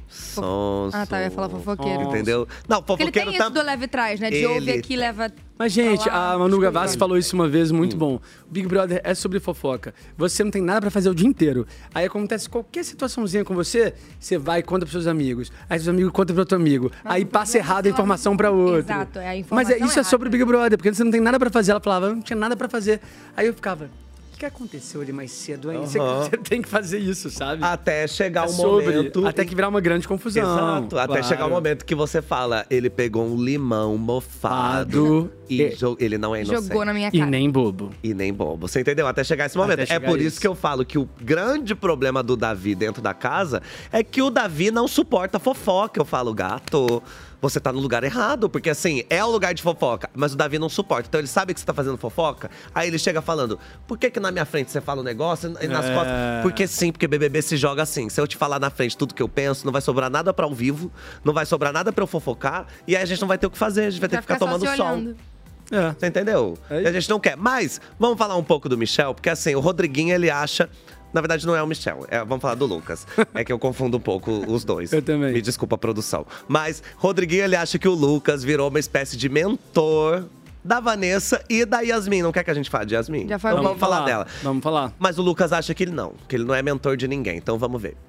Sonso. Ah, tá, eu ia falar fofoqueiro. Entendeu? Não, Porque ele fofoqueiro tem isso tam- do leve e traz, né? De Ele ouvir aqui, leva… Mas, gente, pra lá, a Manu escuta. Gavassi falou isso uma vez, muito bom. O Big Brother é sobre fofoca. Você não tem nada pra fazer o dia inteiro. Aí acontece qualquer situaçãozinha com você, você vai e conta pros seus amigos. Aí seus amigos contam pro outro amigo. Aí passa errado a informação pra outro. Exato, é a Mas informação é, isso é errada. sobre o Big Brother, porque você não tem nada pra fazer. Ela falava, eu não tinha nada pra fazer. Aí eu ficava, o que aconteceu ali mais cedo? Aí você, Aham. você tem que fazer isso, sabe? Até chegar É o sobre, momento… até que virar uma grande confusão. Exato, até Claro. chegar o momento que você fala, ele pegou um limão mofado Fado. e E- jo- ele não é inocente. Jogou na minha E cara. nem bobo. E nem bobo. Você entendeu? Até chegar esse momento. Até É chegar por isso isso. que eu falo que o grande problema do Davi dentro da casa é que o Davi não suporta fofoca. Eu falo, gato, você tá no lugar errado. Porque assim, é o lugar de fofoca, mas o Davi não suporta. Então ele sabe que você tá fazendo fofoca. Aí ele chega falando, por que que na minha frente você fala um negócio e nas É. costas… Porque sim, porque B B B se joga assim. Se eu te falar na frente tudo que eu penso, não vai sobrar nada pra ao vivo, não vai sobrar nada pra eu fofocar. E aí a gente não vai ter o que fazer, a gente vai ter Vai que ficar ficar só tomando se sol. olhando. É. Você entendeu? É E a gente não quer. Mas, vamos falar um pouco do Michel, porque assim, o Rodriguinho, ele acha… Na verdade, não é o Michel, é- vamos falar do Lucas. É que eu confundo um pouco os dois. Eu também. Me desculpa, produção. Mas, Rodriguinho, ele acha que o Lucas virou uma espécie de mentor da Vanessa e da Yasmin. Não quer que a gente fale de Yasmin? Já então falei. vamos falar dela. Vamos falar. Mas o Lucas acha que ele não, que ele não é mentor de ninguém. Então vamos ver.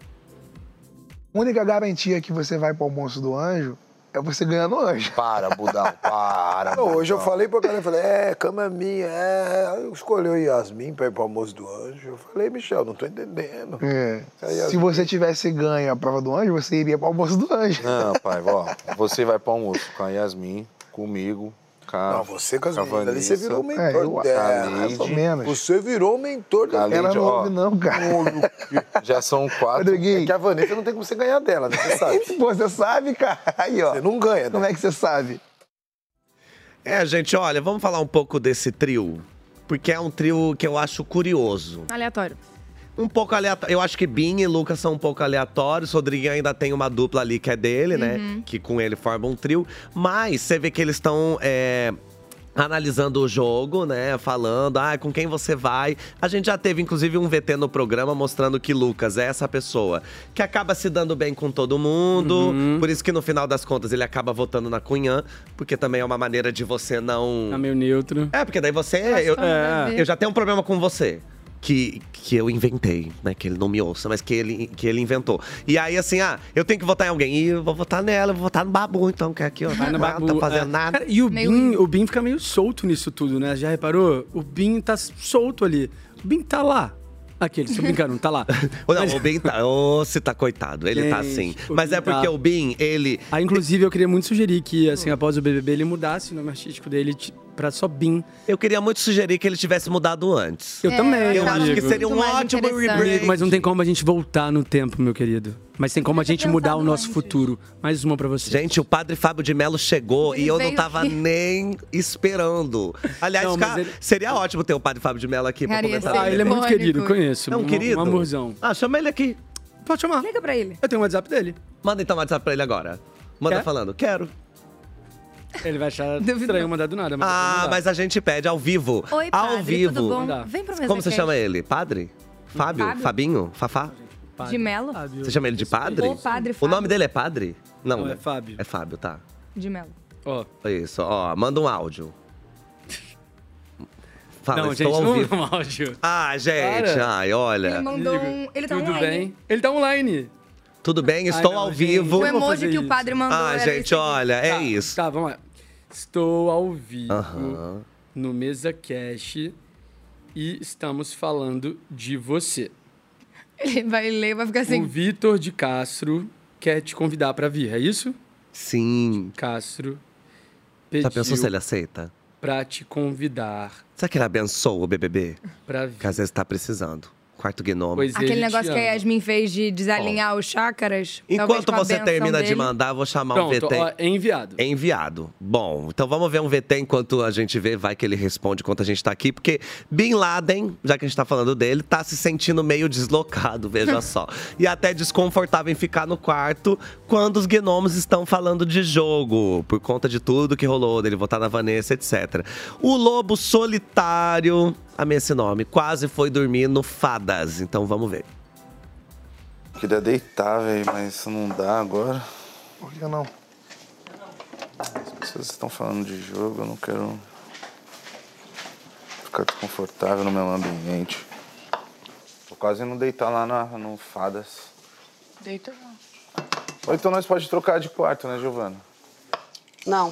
A única garantia que você vai pro almoço do anjo é você ganhar no anjo. Para, Budal, para. Não, hoje eu Budal. falei pra cara, eu falei, é, cama é minha, é. Aí eu escolhi o Yasmin pra ir pro almoço do anjo. Eu falei, Michel, não tô entendendo. É. Aí, Se você tivesse ganho a prova do anjo, você iria pro almoço do anjo. Não, pai, ó, você vai pro almoço com a Yasmin, comigo, com a Não, você com as com a meninas ali, você virou o Vanessa, mentor É, eu- dela. mais ou menos. Você virou o mentor a dela. Leide, Ela não ó, ouve não, cara. já são quatro. Rodriguinho. É que a Vanessa não tem como você ganhar dela, né? Você sabe. Pô, você sabe, cara? Aí, ó. Você não ganha, né? Como é que você sabe? É, gente, olha, vamos falar um pouco desse trio. Porque é um trio que eu acho curioso. Aleatório. Um pouco aleatório. Eu acho que Bin e Lucas são um pouco aleatórios. Rodriguinho ainda tem uma dupla ali que é dele, Uhum. né? Que com ele forma um trio. Mas você vê que eles estão é, analisando o jogo, né? Falando, ah, com quem você vai. A gente já teve, inclusive, um V T no programa mostrando que Lucas é essa pessoa que acaba se dando bem com todo mundo. Uhum. Por isso que no final das contas ele acaba votando na Cunhã. Porque também é uma maneira de você não… Tá meio neutro. É, porque daí você… Mas Eu, tá nada a ver. eu já tenho um problema com você. Que, que eu inventei, né? Que ele não me ouça, mas que ele, que ele inventou. E aí, assim, ah, eu tenho que votar em alguém. E eu vou votar nela, eu vou votar no Babu, então, que é aqui, ó. Vai no Não Babu, tá fazendo é. nada. Cara, e o Bin, o Bin fica meio solto nisso tudo, né? Já reparou? O Bin tá solto ali. O Bin tá lá. Aquele, tô brincando, tá lá. Ou não, o Bin tá… Ô, se tá coitado, ele tá assim. Gente, o Mas Bin é porque tá. o Bin, ele… Ah, inclusive, eu queria muito sugerir que, assim, após o B B B, ele mudasse o nome artístico dele ti- pra só Bin. Eu queria muito sugerir que ele tivesse mudado antes. Eu também, Eu acho que amigo. seria um Muito mais ótimo interessante. rebrand. Amigo, mas não tem como a gente voltar no tempo, meu querido. Mas tem como a gente mudar o nosso futuro. Mais uma pra você. Gente, o padre Fábio de Mello chegou Ele e eu não veio tava aqui. nem esperando. Aliás, Não, mas cara, ele- seria ótimo ter o padre Fábio de Mello aqui pra Cara, ia comentar. ser Ah, ele é muito icônico. querido, conheço. É um Um- querido? Um amorzão. Ah, chama ele aqui. Pode chamar. Liga pra ele. Eu tenho o WhatsApp dele. Manda então o WhatsApp pra ele agora. Manda Quer? falando, quero. Ele vai achar estranho mandar do nada. Mas eu vou Ah, mandar. mas a gente pede ao vivo. Oi, ao padre, vivo. tudo bom? Dá. Vem pro Mesa Como você Cast. chama ele? Padre? Fábio? Fábio. Fabinho? Fafá? De Melo? Você chama ele de padre? Ô, padre O Fábio. nome dele é padre? Não, Não, é né? Fábio. É Fábio, tá. De Melo. Ó. Isso, ó, manda um áudio. Fala, Não, estou gente, ao não vivo. é um áudio. Ah, gente, Para. ai, olha. Ele mandou um… Ele tá Tudo online. bem? Ele tá online. Tudo bem? Ai, Estou não, ao gente. vivo. O Eu vou emoji fazer que o isso. padre mandou Ah, era gente, esse aqui. olha, é Tá, isso. Tá, vamos lá. Estou ao vivo Aham. no Mesa Cash e estamos falando de você. Ele vai ler, vai ficar assim… O Vitor de Castro quer te convidar pra vir, é isso? Sim. Castro Já pensou se pediu ele aceita? pra te convidar Será que ele abençoa o B B B? pra vir. Que às vezes tá precisando. Quarto gnomo. Pois Aquele ele negócio te que a ama. Yasmin fez de desalinhar os chácaras. talvez Enquanto com a você benção termina de dele. mandar, eu vou chamar um Pronto, V T. ó, é enviado. É enviado. Bom, então vamos ver um V T enquanto a gente vê, vai que ele responde enquanto a gente tá aqui, porque Bin Laden, já que a gente tá falando dele, tá se sentindo meio deslocado, veja só. E até desconfortável em ficar no quarto quando os gnomos estão falando de jogo, por conta de tudo que rolou, dele votar na Vanessa, etcétera. O lobo solitário, amei esse nome, quase foi dormir no Fadas, então vamos ver. Queria deitar, velho, mas isso não dá agora. Por que não? As pessoas estão falando de jogo, eu não quero ficar desconfortável no meu ambiente. Tô quase indo deitar lá na, no Fadas. Deita já. Ou então nós pode trocar de quarto, né, Giovana? Não.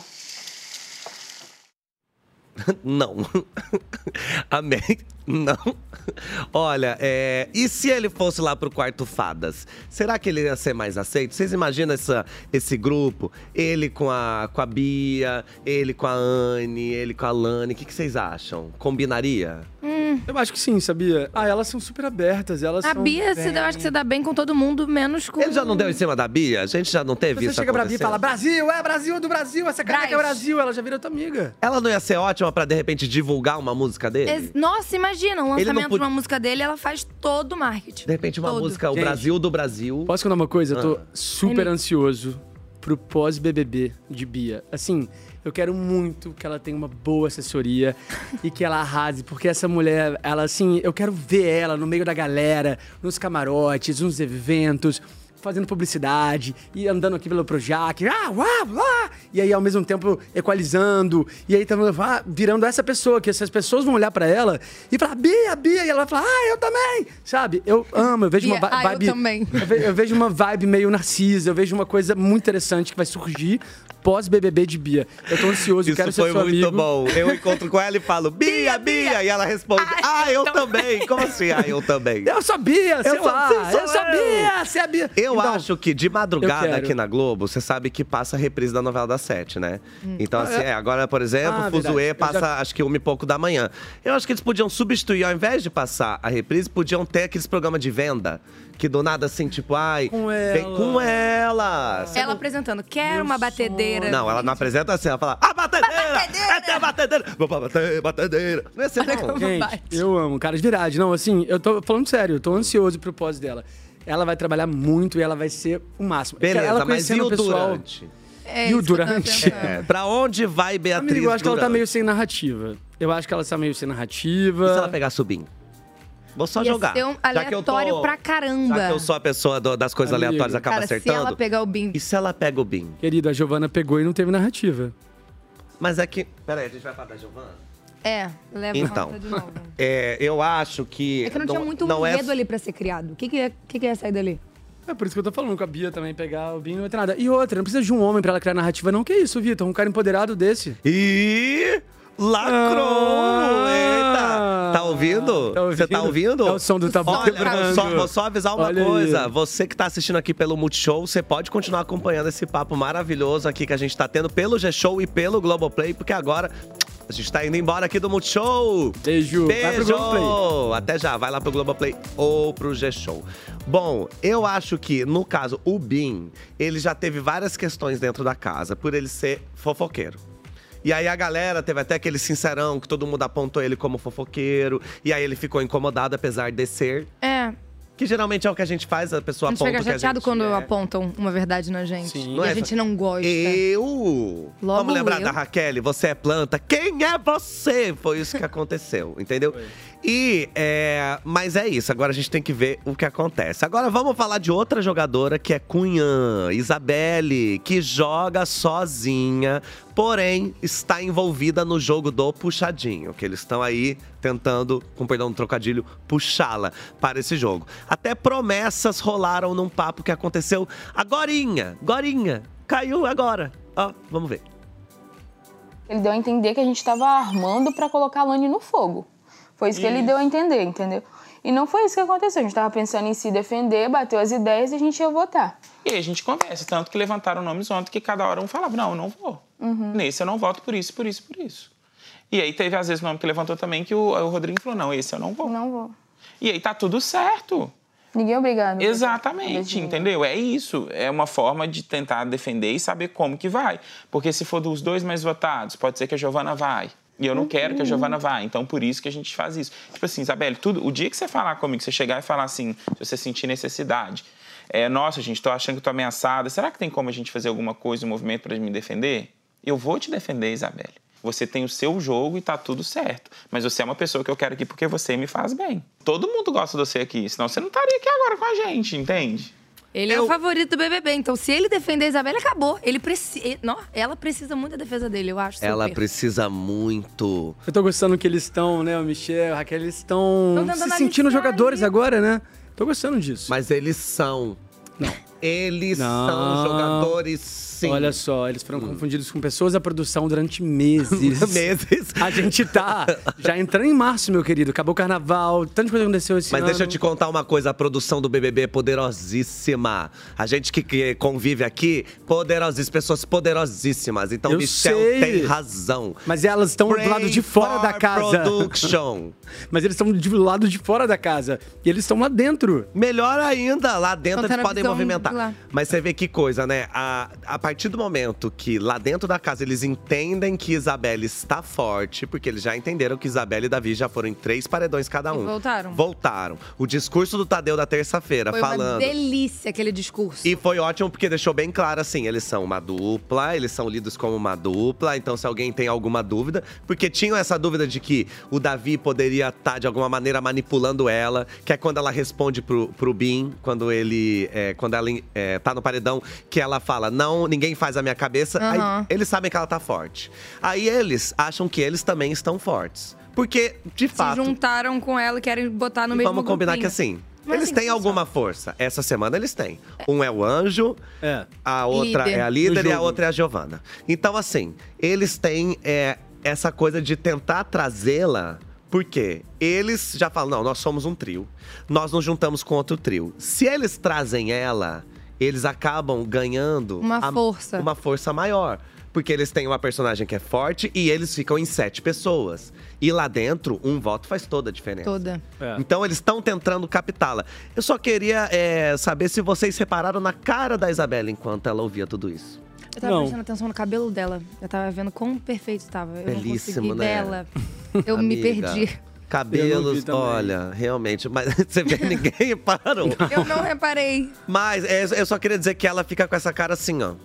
Não. Amém. Não. Olha, é... e se ele fosse lá pro quarto Fadas? Será que ele ia ser mais aceito? Vocês imaginam essa, esse grupo? Ele com a, com a Bia, ele com a Anne, ele com a Lani. O que, que vocês acham? Combinaria? Hum. Eu acho que sim, sabia? Ah, elas são super abertas, elas A são Bia, bem... você- eu acho que você dá bem com todo mundo, menos com… Ele já não deu em cima da Bia? A gente já não teve Você isso chega pra Bia e acontecendo? fala, Brasil, é Brasil, é do Brasil, essa caneca é Braz. Brasil, ela já vira tua amiga. Ela não ia ser ótima pra, de repente, divulgar uma música dele? Ex- Nossa, imagina, um Ele não lançamento podia- de uma música dele, ela faz todo o marketing. De repente, uma Todo. música, o Gente, Brasil do Brasil. Posso contar uma coisa? Eu tô Ah. super Ele- ansioso pro pós-B B B de Bia. Assim, eu quero muito que ela tenha uma boa assessoria e que ela arrase, porque essa mulher, ela assim, eu quero ver ela no meio da galera, nos camarotes, nos eventos, fazendo publicidade e andando aqui pelo Projac, ah, uá, uá, e aí ao mesmo tempo equalizando, e aí tá virando essa pessoa, que essas pessoas vão olhar pra ela e falar, Bia, Bia, e ela vai falar, ah, eu também, sabe? Eu amo, eu vejo Bia, uma ah, eu vibe... também. Eu ve- eu vejo uma vibe meio narcisa, eu vejo uma coisa muito interessante que vai surgir pós-B B B de Bia. Eu tô ansioso, eu Isso quero ser foi seu muito amigo. bom. Eu encontro com ela e falo, Bia, Bia, e ela responde, ah, eu também. Como assim, ah, eu também? Eu sou Bia, sei Eu sou- lá, você sou eu sou eu. Bia, você é Bia. Eu Então, acho que de madrugada eu quero. aqui na Globo, você sabe que passa a reprise da novela das sete, né? Hum. Então, Ah, assim, é? é, agora, por exemplo, Ah, Fuzuê verdade. Eu passa já- acho que uma e pouco da manhã. Eu acho que eles podiam substituir, ao invés de passar a reprise, podiam ter aqueles programas de venda. Que do nada, assim, tipo, ai, Com vem ela. com ela. Você Ela não- apresentando, quer uma batedeira. Não, ela não apresenta assim, ela fala, a batedeira! É ter a batedeira! Vou pra bater, batedeira! Não é assim, não. Gente, eu amo, cara, de verdade. Não, assim, eu tô falando sério, eu tô ansioso pro pós dela. Ela vai trabalhar muito e ela vai ser o máximo. Beleza, ela mas conhecendo e o pessoal- durante? É E o isso que eu tava durante? pensando. É, pra onde vai Beatriz Amigo, eu acho que ela tá Durante? meio sem narrativa. Eu acho que ela tá meio sem narrativa. E se ela pegar Subim? Vou só Ia jogar. ser um Já que eu tô- aleatório pra caramba. Já que eu sou a pessoa do- das coisas Amigo. aleatórias, acaba Cara, se acertando. ela pegar o Bim. E se ela pega o Bim? Querido, a Giovana pegou e não teve narrativa. Mas é que... Peraí, a gente vai falar da Giovana? É, leva Então, conta de novo. é, eu acho que... É que não, tinha muito não é enredo ali pra ser criado. O que, que, ia, que, que ia sair dali? É por isso que eu tô falando com a Bia também, pegar o Bim não vai ter nada. E outra, não precisa de um homem pra ela criar narrativa, não. Que isso, Vitor? Um cara empoderado desse. Ih! Lacrou! Ah, Eita! Tá ouvindo? tá ouvindo? Você tá ouvindo? É o som do tabu Olha, quebrando. vou só, vou só avisar uma Olha aí. coisa. Você que tá assistindo aqui pelo Multishow, você pode continuar acompanhando esse papo maravilhoso aqui que a gente tá tendo pelo G-Show e pelo Globoplay, porque agora a gente tá indo embora aqui do Multishow. Beijo. Beijo. Vai pro Globoplay. Até já. Vai lá pro Globoplay ou pro G-Show. Bom, eu acho que, no caso, o Bim, ele já teve várias questões dentro da casa, por ele ser fofoqueiro. E aí a galera teve até aquele sincerão que todo mundo apontou ele como fofoqueiro. E aí ele ficou incomodado, apesar de ser. É. Que geralmente é o que a gente faz, a pessoa A gente aponta fica o que a chateado gente quando é. apontam uma verdade na gente. Sim. E Não a é- gente não gosta. Eu? Logo Vamos lembrar eu. da Raquel? Você é planta. Quem é você? Foi isso que aconteceu, entendeu? E, é, mas é isso. Agora a gente tem que ver o que acontece. Agora vamos falar de outra jogadora que é Cunhã, Isabelle, que joga sozinha, porém está envolvida no jogo do puxadinho, que eles estão aí tentando, com perdão do trocadilho, puxá-la para esse jogo. Até promessas rolaram num papo que aconteceu agorinha, agorinha. Caiu agora. Ó, vamos ver. Ele deu a entender que a gente estava armando para colocar a Lani no fogo. Foi isso que ele Isso. deu a entender, entendeu? E não foi isso que aconteceu. A gente estava pensando em se defender, bateu as ideias e a gente ia votar. E aí a gente conversa, tanto que levantaram nomes ontem que cada hora um falava, não, eu não vou. Uhum. Nesse eu não voto por isso, por isso, por isso. E aí teve às vezes nome que levantou também que o, o Rodrigo falou, não, esse eu não vou. Não vou. E aí tá tudo certo. Ninguém é obrigado. Exatamente, entendeu? É isso. É uma forma de tentar defender e saber como que vai. Porque se for dos dois mais votados, pode ser que a Giovana vai. E eu não Uhum. quero que a Giovana vá. Então, por isso que a gente faz isso. Tipo assim, Isabelle, tudo, o dia que você falar comigo, você chegar e falar assim, se você sentir necessidade, é, nossa, gente, tô achando que tô ameaçada, será que tem como a gente fazer alguma coisa, um movimento para me defender? Eu vou te defender, Isabelle. Você tem o seu jogo e tá tudo certo. Mas você é uma pessoa que eu quero aqui porque você me faz bem. Todo mundo gosta de você aqui, senão você não estaria aqui agora com a gente, entende? Ele é o favorito do B B B, então se ele defender a Isabela, acabou. Ele precisa. Não, ela precisa muito da defesa dele, eu acho. Ela super. precisa muito. Eu tô gostando que eles estão, né, o Michel, a Raquel, eles estão Tão tentando se sentindo aliciar jogadores agora, né? Tô gostando disso. Mas eles são. Não. Eles Não. são jogadores, sim. Olha só, eles foram confundidos com pessoas da produção durante meses. Meses. A gente tá já entrando em março, meu querido. Acabou o carnaval, tanta coisa aconteceu esse Mas ano. deixa eu te contar uma coisa, a produção do B B B é poderosíssima. A gente que, que convive aqui, poderosíssimas, pessoas poderosíssimas. Então, Eu Michel sei. tem razão. Mas elas estão do lado de fora da for casa. Production. Mas eles estão do lado de fora da casa. E eles estão lá dentro. Melhor ainda, lá dentro Contando eles a podem visão movimentar. de lá. Mas você vê que coisa, né? A, a partir do momento que lá dentro da casa eles entendem que Isabelle está forte, porque eles já entenderam que Isabelle e Davi já foram em três paredões cada um. E voltaram. Voltaram. O discurso do Tadeu da terça-feira Foi falando. uma delícia aquele discurso. E foi ótimo porque deixou bem claro assim, eles são uma dupla, eles são lidos como uma dupla, então se alguém tem alguma dúvida, porque tinham essa dúvida de que o Davi poderia estar de alguma maneira manipulando ela, que é quando ela responde pro, pro Bim, quando ele, é, quando ela tem, é, tá no paredão, que ela fala, não, ninguém faz a minha cabeça. Aham. Aí eles sabem que ela tá forte. Aí eles acham que eles também estão fortes. Porque, de Se fato… juntaram com ela e querem botar no E mesmo vamos combinar grupinho. que assim, Mas eles assim têm que alguma força. Essa semana eles têm. Um é o Anjo, a outra Líder. é a No líder e a jogo. outra é a Giovana. Então, assim, eles têm é, essa coisa de tentar trazê-la. Porque eles já falam, não, nós somos um trio. Nós nos juntamos com outro trio. Se eles trazem ela, eles acabam ganhando… Uma a- força. Uma força maior. Porque eles têm uma personagem que é forte e eles ficam em sete pessoas. E lá dentro, um voto faz toda a diferença. Toda. Então eles estão tentando captá-la. Eu só queria é, saber se vocês repararam na cara da Isabela enquanto ela ouvia tudo isso. Eu tava prestando atenção no cabelo dela. Eu tava vendo quão perfeito estava. Eu Belíssimo, não consegui né? dela. Eu me Amiga, perdi. Eu não Cabelos, vi também. olha, realmente. Mas você vê, ninguém reparou. Eu não reparei. Mas é, eu só queria dizer que ela fica com essa cara assim, ó.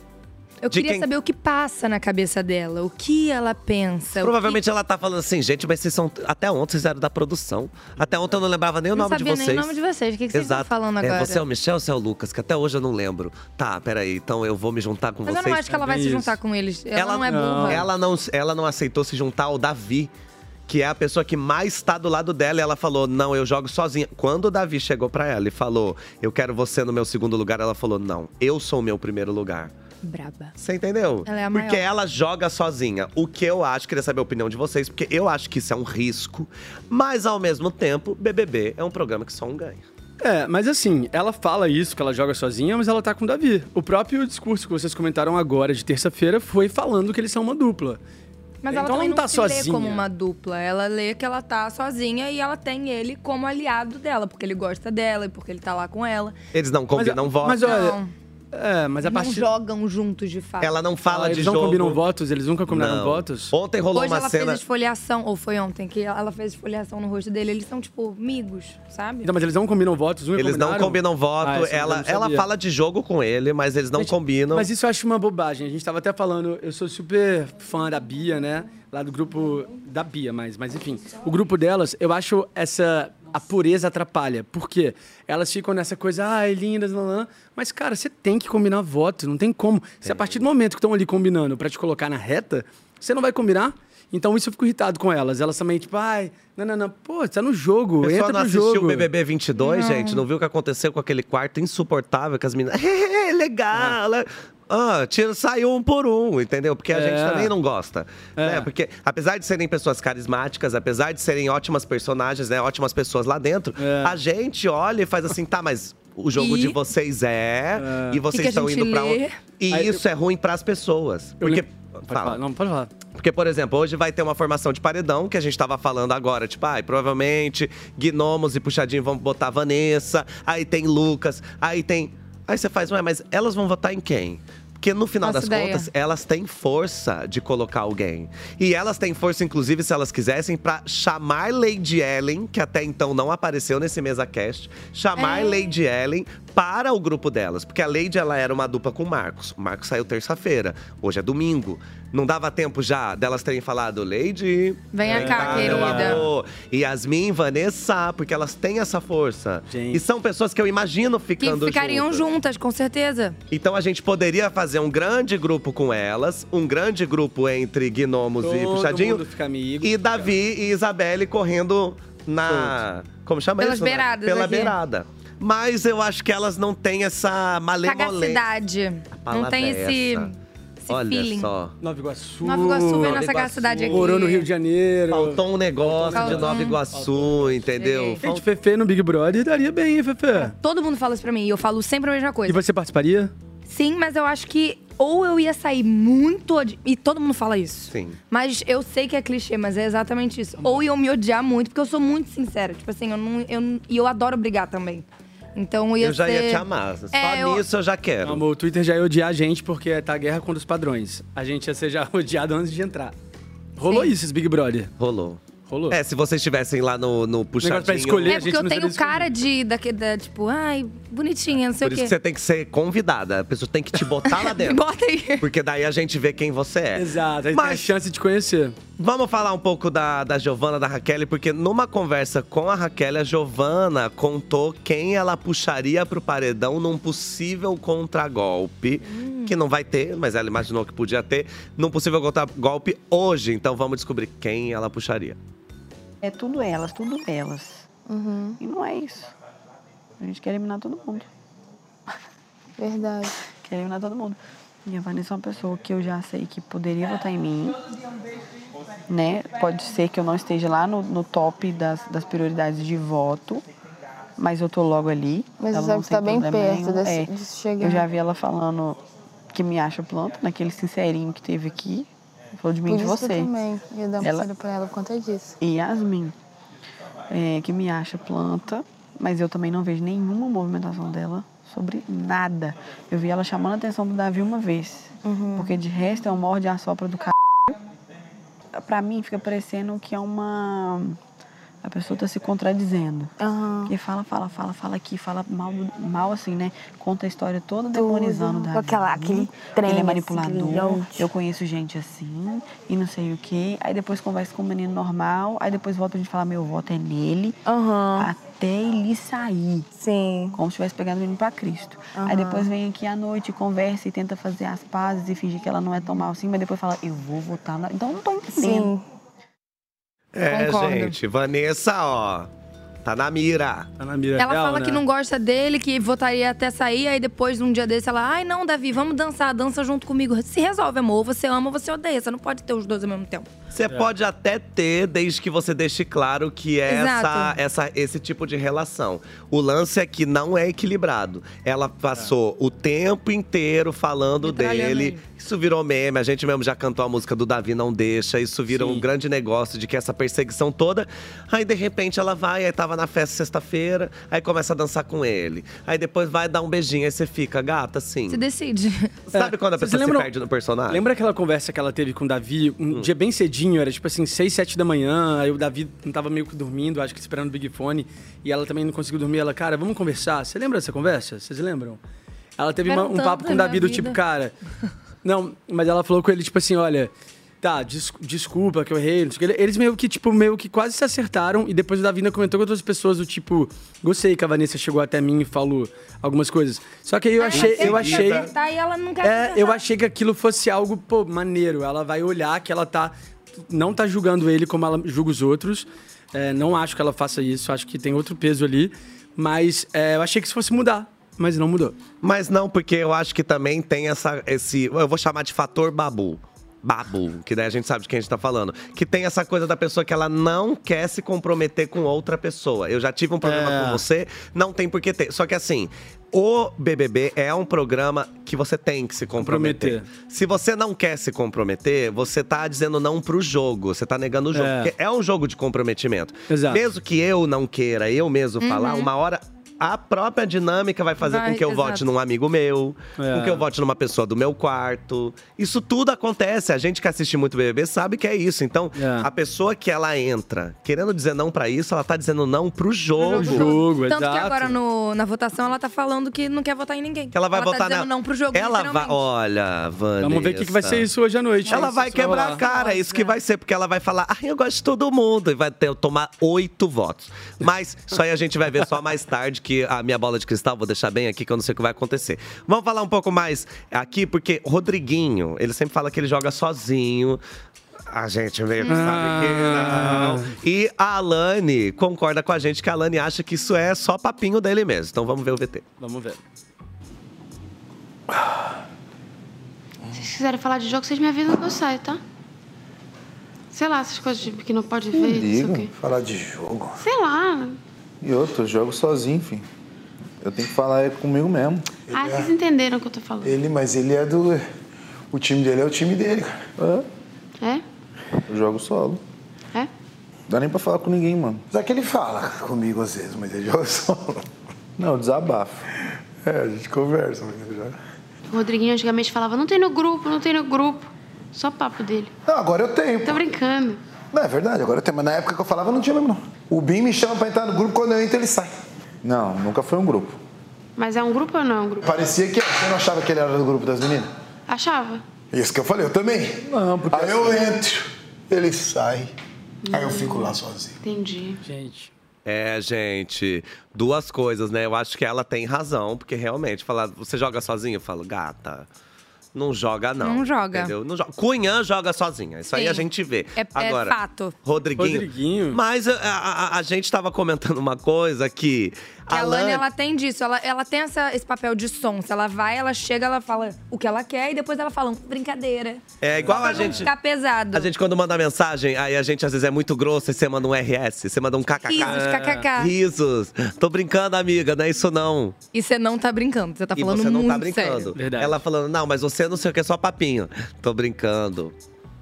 Eu De queria quem- saber o que passa na cabeça dela. O que ela pensa. o Provavelmente ela tá falando assim, gente, mas vocês são. Até ontem vocês eram da produção. Até ontem eu não lembrava nem o Não nome de sabia vocês. nem o nome de vocês. O que, que vocês estão Exato. falando agora? É, você é o Michel ou você é o Lucas? Que até hoje eu não lembro. Tá, peraí, então eu vou me juntar com Mas vocês. eu não acho que ela vai se juntar com eles. Ela, não é burra. Ela não, ela não aceitou se juntar ao Davi, que é a pessoa que mais está do lado dela. E ela falou, não, eu jogo sozinha. Quando o Davi chegou pra ela e falou, eu quero você no meu segundo lugar, ela falou, não, eu sou o meu primeiro lugar. Braba. Você entendeu? Ela é a Porque maior. ela joga sozinha. O que eu acho, queria saber a opinião de vocês, porque eu acho que isso é um risco. Mas, ao mesmo tempo, B B B é um programa que só um ganha. É, mas assim, ela fala isso, que ela joga sozinha, mas ela tá com o Davi. O próprio discurso que vocês comentaram agora, de terça-feira, foi falando que eles são uma dupla. Mas Então ela também não tá se lê sozinha. como uma dupla. Ela lê que ela tá sozinha e ela tem ele como aliado dela. Porque ele gosta dela e porque ele tá lá com ela. Eles não combinam votos. Mas olha, Não. é, mas a Eles partir… não jogam juntos, de fato. Ela não fala Ah, de eles jogo. não combinam votos? Eles nunca combinaram Não. votos? Ontem rolou Hoje uma ela cena… fez esfoliação, ou foi ontem, que ela fez esfoliação no rosto dele. Eles são, tipo, amigos, sabe? Então, mas eles não combinam votos? Nunca Eles não combinaram? combinam voto. Ah, isso eu ela, não ela sabia. fala de jogo com ele, mas eles não Gente, combinam. Mas isso eu acho uma bobagem. A gente tava até falando, eu sou super fã da Bia, né? Lá do grupo da Bia, mas, mas enfim. O grupo delas, eu acho essa… A pureza atrapalha. Por quê? Elas ficam nessa coisa, ai, lindas, lá, lá. Mas, cara, você tem que combinar voto, não tem como. Se a partir do momento que estão ali combinando pra te colocar na reta, você não vai combinar. Então isso eu fico irritado com elas. Elas também, tipo, ai, não, não, não. Pô, tá no jogo, O pessoal entra não no assistiu jogo. o B B B vinte e dois, Não. gente? Não viu o que aconteceu com aquele quarto insuportável que as meninas… É, legal, é. Ah, tira, saiu um por um, entendeu? Porque a É. gente também não gosta. É. Né? Porque apesar de serem pessoas carismáticas, apesar de serem ótimas personagens, né? Ótimas pessoas lá dentro, É. a gente olha e faz assim, tá, mas… O jogo E? de vocês é, É. e vocês E que a estão gente indo pra lê. onde? E Aí, isso é ruim pras pessoas. Eu Porque. lem- Pode falar. Não, pode falar. Porque, por exemplo, hoje vai ter uma formação de paredão, que a gente tava falando agora. Tipo, ai, provavelmente Gnomos e Puxadinho vão botar a Vanessa. Aí tem Lucas, aí tem… Aí você faz, ué, mas elas vão votar em quem? Porque no final Faço das ideia. contas, elas têm força de colocar alguém. E elas têm força, inclusive, se elas quisessem, pra chamar Lady Ellen, que até então não apareceu nesse MesaCast, chamar É. Lady Ellen para o grupo delas. Porque a Lady, ela era uma dupla com o Marcos. O Marcos saiu terça-feira, hoje é domingo. Não dava tempo já delas terem falado, Lady… Venha cá, meu querida. amor. Yasmin, Vanessa, porque elas têm essa força. Gente. E são pessoas que eu imagino Que ficando ficariam juntas. juntas, com certeza. Então a gente poderia fazer um grande grupo com elas, um grande grupo entre Gnomos e Todo Puxadinho, mundo fica amigo. e Davi e Isabelle correndo na… Como chama Pelas isso? né? beiradas Pela aqui. beirada. Mas eu acho que elas não têm essa malemolência. Sagacidade. Não palavra tem é esse, essa. esse Olha feeling. só. Nova Iguaçu. Nova Iguaçu vem Nova na Iguaçu. sagacidade aqui. Morou no Rio de Janeiro. Faltou um negócio Faltou. de Nova Iguaçu, entendeu? Gente, Fefe no Big Brother daria bem, hein, Fefe? Todo mundo fala isso pra mim e eu falo sempre a mesma E coisa. você participaria? Sim, mas eu acho que ou eu ia sair muito… odi- E todo mundo fala isso. Sim. Mas eu sei que é clichê, mas é exatamente isso. Ou iam me odiar muito, porque eu sou muito sincera. Tipo assim, eu não… Eu, não- e eu adoro brigar também. Então eu ia Eu já ser… ia te amar. Só É, eu- nisso eu já quero. Amor, o Twitter já ia odiar a gente porque tá a guerra contra os padrões. A gente ia ser já odiado antes de entrar. Rolou Sim. isso, esse Big Brother? Rolou. Rolou. É, se vocês estivessem lá no, no puxadinho… pra escolher. É a gente porque eu não tenho seria cara de… Da, da, tipo, ai, bonitinha, não sei Por o isso quê. que você tem que ser convidada. A pessoa tem que te botar lá Me dentro. bota aí. Porque daí a gente vê quem você é. Exato, aí tem a Mas chance de conhecer. Vamos falar um pouco da, da Giovana, da Raquel, porque numa conversa com a Raquel, a Giovana contou quem ela puxaria pro paredão num possível contragolpe, hum. que não vai ter, mas ela imaginou que podia ter, num possível contragolpe hoje. Então vamos descobrir quem ela puxaria. É tudo elas, tudo elas. Uhum. E não é isso. A gente quer eliminar todo mundo. Verdade. Quer eliminar todo mundo. E a Vanessa é uma pessoa que eu já sei que poderia votar em mim, né? Pode ser que eu não esteja lá no, no top das, das prioridades de voto, mas eu tô logo ali. Mas ela você não sabe que tá tem bem problema perto nenhum. desse, É, disso chegar. eu já vi ela falando que me acha planta, naquele sincerinho que teve aqui. Falou de mim e de Por isso que você. eu também ia dar uma Ela- ela... pra ela por conta disso. E Yasmin, é, que me acha planta, mas eu também não vejo nenhuma movimentação dela sobre nada. Eu vi ela chamando a atenção do Davi uma vez, Uhum. porque de resto é um morde a sopra do c... Pra mim fica parecendo que é uma... A pessoa tá se contradizendo. Uhum. Porque fala, fala, fala, fala aqui, fala mal, mal assim, né? Conta a história toda demonizando o Davi. Com aquela- aquele trem, Ele é assim, manipulador, brilhante. eu conheço gente assim, e não sei o quê. Aí depois conversa com um menino normal, aí depois volta a gente falar, meu voto é nele, até ele sair. Sim. Como se tivesse pegado o menino pra Cristo. Uhum. Aí depois vem aqui à noite, conversa e tenta fazer as pazes e fingir que ela não é tão mal assim, mas depois fala, eu vou votar na... Então eu não tô entendendo. Sim. É, Concordo. gente, Vanessa, ó, tá na mira. Tá na mira. Ela fala que não gosta dele, que votaria até sair, aí depois, num dia desse, ela, ai não, Davi, vamos dançar, dança junto comigo. Se resolve, amor. Ou você ama ou você odeia. Você não pode ter os dois ao mesmo tempo. Você pode até ter, desde que você deixe claro que é essa, Exato. essa, esse tipo de relação. O lance é que não é equilibrado. Ela passou o tempo inteiro falando Metralhando dele. ele. Isso virou meme. A gente mesmo já cantou a música do Davi Não Deixa. Isso vira um grande negócio de que essa perseguição toda. Aí, de repente, ela vai, aí tava na festa sexta-feira, aí começa a dançar com ele. Aí depois vai dar um beijinho, aí você fica, gata, assim. Se decide. Sabe quando a Vocês pessoa lembram- se perde no personagem? Lembra aquela conversa que ela teve com o Davi um dia bem cedinho? Era tipo assim, seis, sete da manhã. Aí o Davi não tava meio que dormindo, acho que esperando o Big Fone. E ela também não conseguiu dormir. Ela, cara, vamos conversar. Você lembra dessa conversa? Vocês lembram? Ela teve uma- um Tiveram papo tanto com o na Davi minha do tipo, vida. cara. Não, mas ela falou com ele, tipo assim, olha. Tá, des- desculpa que eu errei. Não sei o que. Eles meio que, tipo, meio que quase se acertaram. E depois o Davi ainda comentou com outras pessoas, do tipo, gostei que a Vanessa chegou até mim e falou algumas coisas. Só que aí eu Aí achei. ela Eu tenta achei. acertar e ela não quer É, acertar. eu achei que aquilo fosse algo, pô, maneiro. Ela vai olhar que ela tá. Não tá julgando ele como ela julga os outros. É, não acho que ela faça isso. Acho que tem outro peso ali. Mas é, eu achei que isso fosse mudar. Mas não mudou. Mas não, porque eu acho que também tem essa, esse… Eu vou chamar de fator babu. Babu, que daí a gente sabe de quem a gente tá falando. Que tem essa coisa da pessoa que ela não quer se comprometer com outra pessoa. Eu já tive um problema É. com você, não tem por que ter. Só que assim, o B B B é um programa que você tem que se comprometer. Comprometer. Se você não quer se comprometer, você tá dizendo não pro jogo. Você tá negando o jogo. É. Porque é um jogo de comprometimento. Exato. Mesmo que eu não queira, eu mesmo falar, Uhum. uma hora… A própria dinâmica vai fazer Vai, com que eu exato. vote num amigo meu, É. com que eu vote numa pessoa do meu quarto. Isso tudo acontece. A gente que assiste muito B B B sabe que é isso. Então, É. a pessoa que ela entra querendo dizer não pra isso, ela tá dizendo não pro jogo. jogo, Tanto que agora no- na votação ela tá falando que não quer votar em ninguém. Que ela vai ela votar tá dizendo na- não pro jogo, Ela vai, literalmente. olha, Vanessa. Vamos ver o que, que vai ser isso hoje à noite. Ela Isso vai quebrar rolar. a cara, é isso que vai ser, porque ela vai falar, ah, eu gosto de todo mundo, e vai ter, tomar oito votos. Mas isso aí a gente vai ver só mais tarde, que a minha bola de cristal, vou deixar bem aqui, que eu não sei o que vai acontecer. Vamos falar um pouco mais aqui, porque Rodriguinho, ele sempre fala que ele joga sozinho. A gente meio que sabe que não. E a Alane concorda com a gente, que a Alane acha que isso é só papinho dele mesmo. Então vamos ver o V T. Vamos ver. Se vocês quiserem falar de jogo, vocês me avisam que eu saio, tá? Sei lá, essas coisas tipo, que não pode ver, não sei o quê. Falar de jogo. Sei lá. E outro, eu jogo sozinho, enfim. Eu tenho que falar é comigo mesmo. Ah, vocês entenderam o que eu tô falando. Ele, mas ele é do. O time dele é o time dele, cara. É? Eu jogo solo. É? Dá nem pra falar com ninguém, mano. Só que ele fala comigo às vezes, mas ele joga solo. Não, desabafo. É, a gente conversa, mas ele joga. O Rodriguinho antigamente falava, não tem no grupo, não tem no grupo. Só papo dele. Não, agora eu tenho. Tô brincando. Não, é verdade, agora eu tenho. Mas na época que eu falava, não tinha mesmo, não. O Bim me chama pra entrar no grupo, quando eu entro, ele sai. Não, nunca foi um grupo. Mas é um grupo ou não é um grupo? Parecia que você não achava que ele era do grupo das meninas? Achava. Isso que eu falei, eu também. Não, porque Aí eu entro. ele sai, aí eu fico lá sozinho. Entendi. Gente. É, gente, duas coisas, né? Eu acho que ela tem razão, porque realmente, falar, você joga sozinho? Eu falo, gata, não joga não. Não joga. Entendeu? Não joga. Cunhã joga sozinha, isso aí Sim. a gente vê. É, Agora, é fato. Rodriguinho. Rodriguinho. Mas a, a, a gente tava comentando uma coisa que… Que a Lani, ela tem disso, ela, ela tem essa, esse papel de som. Se ela vai, ela chega, ela fala o que ela quer e depois ela fala, brincadeira. É igual Só pra a não gente… ficar pesado. A gente quando manda mensagem, aí a gente às vezes é muito grosso e você manda um R S, você manda um kkk. Risos, kkk. Risos. Tô brincando, amiga, não é isso não. E você não tá brincando, você tá E falando você não muito tá brincando. sério. Ela falando, não, mas você não sei o que, é só papinho. Tô brincando.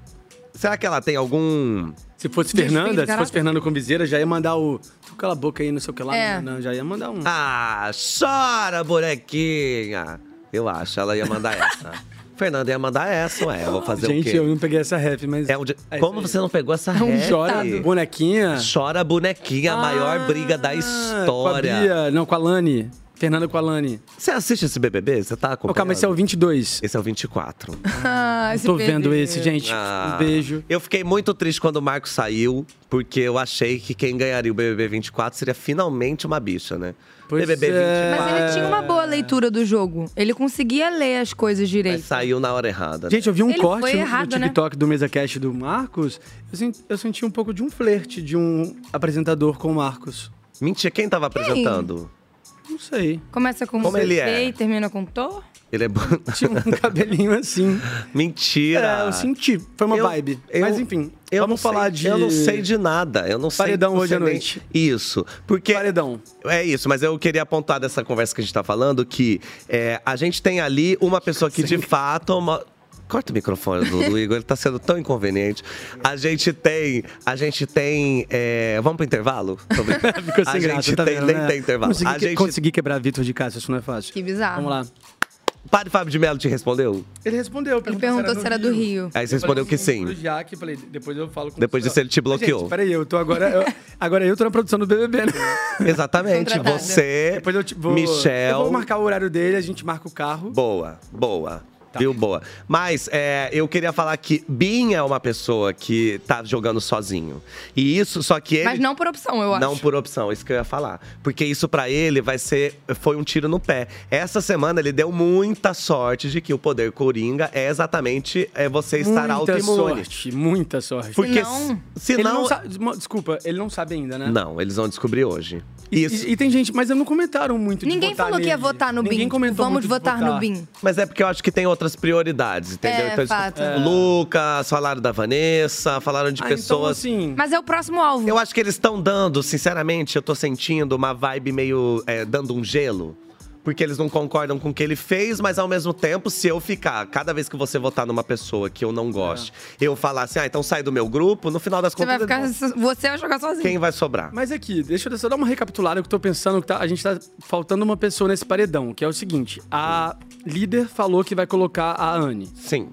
Será que ela tem algum… Se fosse Fernanda, se fosse Fernanda com viseira, já ia mandar o… Cala a boca aí, não sei o que lá. É. Não, já ia mandar um… Ah, chora, bonequinha. Eu acho, ela ia mandar essa. Fernanda ia mandar essa, ué. Eu vou fazer Gente, o quê? eu não peguei essa ref, mas… É um de... Como você não pegou essa É um ref? chora bonequinha. Chora bonequinha, a maior briga da história. Com a Bia, não, com a Lani. Fernanda com a Lani. Você assiste esse B B B? Você tá acompanhando? Oh, calma, esse é o vinte e dois. Esse é o vinte e quatro. Ah, esse Tô bebê. vendo esse, gente. Ah, Um beijo. Eu fiquei muito triste quando o Marcos saiu, porque eu achei que quem ganharia o B B B vinte e quatro seria finalmente uma bicha, né? Pois B B B é. vinte e quatro. Mas ele tinha uma boa leitura do jogo. Ele conseguia ler as coisas direito. Mas saiu na hora errada. Gente, eu vi um Ele corte foi no, errado, no TikTok do MesaCast do Marcos. Eu senti, eu senti um pouco de um flerte de um apresentador com o Marcos. Mentira, quem tava apresentando? Não sei. Começa com Como ele C é? e termina com Tô? Ele é bom. Tinha um cabelinho assim. Mentira. É, eu senti. Foi uma Eu- vibe. eu- Mas enfim, Eu vamos não falar sei, de… Eu não sei de nada. Eu não sei. Paredão não hoje sei à nem- noite. Isso. Porque. Paredão. É isso, mas eu queria apontar dessa conversa que a gente tá falando que é, a gente tem ali uma pessoa que de fato. Uma... Corta o microfone do, do Igor, ele tá sendo tão inconveniente. A gente tem. A gente tem. é, Vamos pro intervalo? Tô brincando. Ficou sem a graça, gente tá tem, vendo, nem né? tem intervalo. Consegui, A gente. consegui quebrar Vitor de casa, isso não é fácil. Que bizarro. Vamos lá. Padre Fábio de Mello te respondeu? Ele respondeu. Ele perguntou se era do Rio. Aí você respondeu que sim. Eu Jaque, falei, depois eu falo com Depois você. disso ele te Mas, bloqueou. Gente, peraí, eu tô agora. Eu, agora eu tô na produção do B B B, né? Exatamente. Contratada. Você, Depois eu te vou. Michel. Eu vou marcar o horário dele, a gente marca o carro. Boa, boa. Viu? Boa. Mas é, eu queria falar que Bin é uma pessoa que tá jogando sozinho. E isso, só que ele… Mas não por opção, eu acho. Não por opção, isso que eu ia falar. Porque isso pra ele vai ser… Foi um tiro no pé. Essa semana ele deu muita sorte de que o poder Coringa é exatamente é você estar Muita autoimune. sorte, muita sorte. Porque Senão- se Ele não… não sabe, desculpa, ele não sabe ainda, né? Não, eles vão descobrir hoje. E, Isso. e, e tem gente, mas não comentaram muito de Ninguém votar falou que ia nele. votar no Ninguém Bin. Tipo, comentou vamos muito de votar no Bin. Mas é porque eu acho que tem outras prioridades, entendeu? É, então, fato. eles- Lucas, falaram da Vanessa, falaram de Ah, então, pessoas… assim, Mas é o próximo alvo. Eu acho que eles estão dando, sinceramente, eu tô sentindo uma vibe meio é, dando um gelo. Porque eles não concordam com o que ele fez, mas ao mesmo tempo, se eu ficar, cada vez que você votar numa pessoa que eu não goste, eu falar assim, ah, então sai do meu grupo, no final das Você vai contas, ficar. Você vai jogar sozinho. quem vai sobrar? Mas aqui, deixa eu só dar uma recapitulada que eu tô pensando que tá- a gente tá faltando uma pessoa nesse paredão, que é o seguinte: a líder falou que vai colocar a Anne. Sim.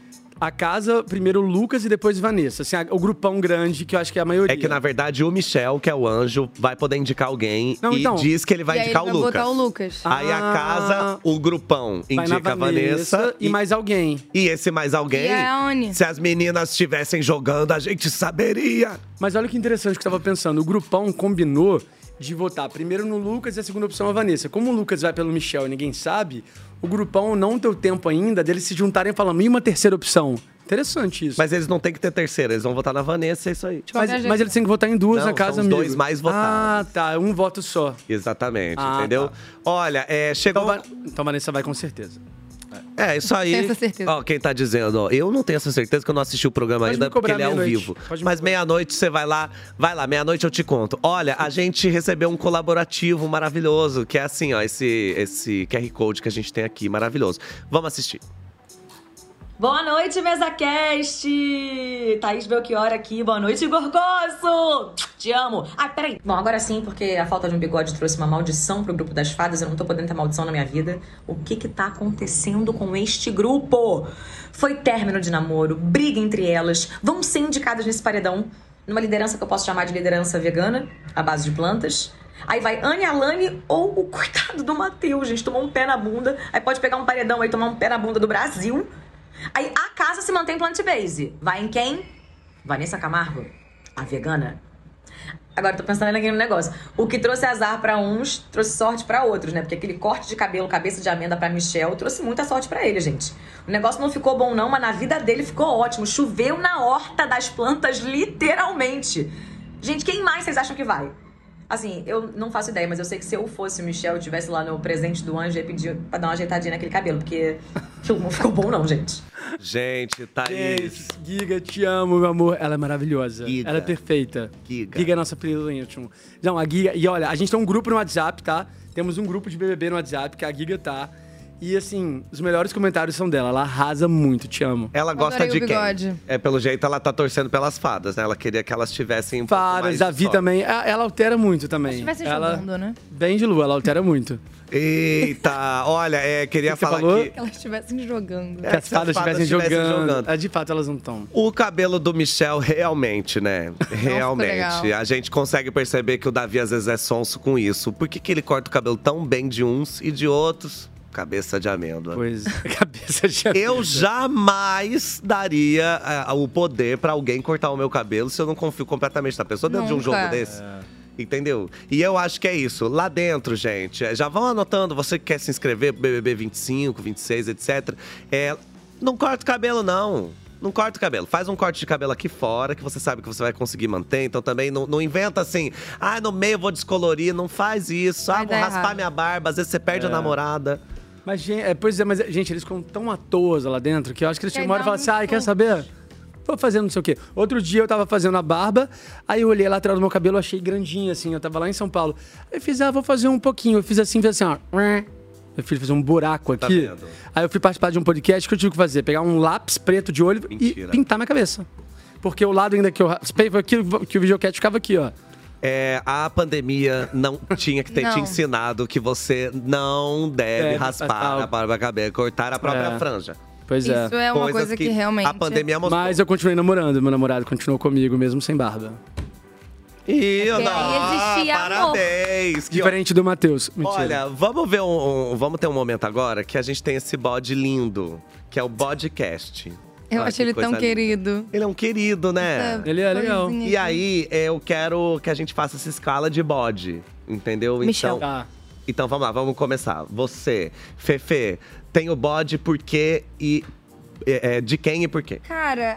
A casa, primeiro o Lucas e depois Vanessa. Assim, a- o grupão grande, que eu acho que é a maioria. É que, na verdade, o Michel, que é o anjo, vai poder indicar alguém Não, e então. diz que ele vai E aí indicar ele o vai Lucas. botar o Lucas. Aí a Ah. casa, o grupão Vai na indica a Vanessa. e mais alguém. E esse mais alguém, E a Anne. se as meninas estivessem jogando, a gente saberia. Mas olha que interessante que eu tava pensando. O grupão combinou de votar primeiro no Lucas e a segunda opção a Vanessa. Como o Lucas vai pelo Michel e ninguém sabe, o grupão não deu tempo ainda deles se juntarem e falarem, e uma terceira opção? Interessante isso. Mas eles não têm que ter terceira, eles vão votar na Vanessa, é isso aí. Mas, mas eles têm que votar em duas Não, na casa, são os amigo. dois mais votados. Ah, tá. Um voto só. Exatamente, Ah, entendeu? tá. Olha, é, chegou… Então, Va- então Vanessa vai com certeza. É, isso aí. Tem essa certeza. Ó, quem tá dizendo, ó, eu não tenho essa certeza que eu não assisti o programa Pode ainda me cobrar porque ele é ao meia-noite. vivo. Pode me Mas meia-noite você vai lá, vai lá, meia-noite eu te conto. Olha, a gente recebeu um colaborativo maravilhoso, que é assim, ó, esse, esse Q R Code que a gente tem aqui, maravilhoso. Vamos assistir. Boa noite, MesaCast! Thaís Belchior aqui. Boa noite, Gorgoso! Te amo! Ah, peraí. Bom, agora sim, porque a falta de um bigode trouxe uma maldição pro grupo das fadas. Eu não tô podendo ter maldição na minha vida. O que que tá acontecendo com este grupo? Foi término de namoro, briga entre elas. Vão ser indicadas nesse paredão. Numa liderança que eu posso chamar de liderança vegana, à base de plantas. Aí vai Anne, Alane ou o coitado do Matheus, gente. Tomou um pé na bunda. Aí pode pegar um paredão aí, tomar um pé na bunda do Brasil. Aí a casa se mantém plant-base. Vai em quem? Vanessa Camargo, a vegana. Agora, tô pensando aqui no negócio. O que trouxe azar pra uns, trouxe sorte pra outros, né? Porque aquele corte de cabelo, cabeça de amêndoa pra Michel, trouxe muita sorte pra ele, gente. O negócio não ficou bom não, mas na vida dele ficou ótimo. Choveu na horta das plantas, literalmente. Gente, quem mais vocês acham que vai? Assim, eu não faço ideia, mas eu sei que se eu fosse o Michel, eu estivesse lá no presente do anjo, eu ia pedir pra dar uma ajeitadinha naquele cabelo, porque não ficou bom não, gente. Gente, Thaís. Giga, te amo, meu amor. Ela é maravilhosa. Giga. Ela é perfeita. Giga. Giga é nossa período íntimo. Não, a Giga... E olha, a gente tem um grupo no WhatsApp, tá? Temos um grupo de B B B no WhatsApp, que a Giga tá. E assim, os melhores comentários são dela. Ela arrasa muito, te amo. Ela gosta de quem? É, pelo jeito, ela tá torcendo pelas fadas, né? Ela queria que elas tivessem um pouco Fadas, mais a Vi só. também. Ela ela altera muito também. Se estivesse ela... jogando, né? Bem de lua, ela altera muito. Eita, olha, é, queria Que que você falar falou? que... Que elas estivessem jogando. Que as fadas estivessem jogando. É, de fato, elas não estão. O cabelo do Michel, realmente, né? Realmente. legal. A gente consegue perceber que o Davi às vezes é sonso com isso. Por que, que ele corta o cabelo tão bem de uns e de outros? Cabeça de amêndoa. Pois, cabeça de amêndoa. Eu jamais daria uh, o poder pra alguém cortar o meu cabelo se eu não confio completamente na pessoa dentro de um Nunca. jogo desse. Entendeu? E eu acho que é isso. Lá dentro, gente, já vão anotando, você que quer se inscrever pro B B B vinte e cinco, vinte e seis, etcétera. É, não corta o cabelo, não. Não corta o cabelo. Faz um corte de cabelo aqui fora, que você sabe que você vai conseguir manter. Então também não, não inventa assim, ah, no meio eu vou descolorir. Não faz isso. Ah, Vai vou dar raspar errado. minha barba. Às vezes você perde É. a namorada. Mas, gente, é, pois é, mas, gente, eles ficam tão à toa lá dentro que eu acho que eles Que aí chegam uma hora e dá falam um assim, ai, quer fogo. saber? Vou fazer não sei o quê. Outro dia eu tava fazendo a barba, aí eu olhei lá atrás do meu cabelo, achei grandinho, assim, eu tava lá em São Paulo. Aí eu fiz, ah, vou fazer um pouquinho. Eu fiz assim, fiz assim, ó. Meu filho fez um buraco Tá aqui. vendo? Aí eu fui participar de um podcast que eu tive que fazer, pegar um lápis preto de olho Mentira. e pintar minha cabeça. Porque o lado ainda que eu raspei foi aqui, que o videocat ficava aqui, ó. É, a pandemia não tinha que ter te Não. ensinado que você não deve Deve raspar raspar o- a barba cabeça, cortar a própria É. franja. Pois é. Isso é uma Coisas coisa que, realmente... A pandemia mostrou. Mas eu continuei namorando, meu namorado continuou comigo mesmo sem barba. E Porque aí ah, existia amor. parabéns! Que Diferente do Matheus. Mentira. Olha, vamos ver um, um- vamos ter um momento agora que a gente tem esse bode lindo, que é o Bodcast. Eu Olha acho que ele tão coisa linda. querido. Ele é um querido, né? Essa Ele é legal. coisinha E aqui. aí, é, eu quero que a gente faça essa escala de bode, entendeu? Michel. Então, Tá. então vamos lá, vamos começar. Você, Fefe, tem o bode por quê e é, é, de quem e por quê? Cara,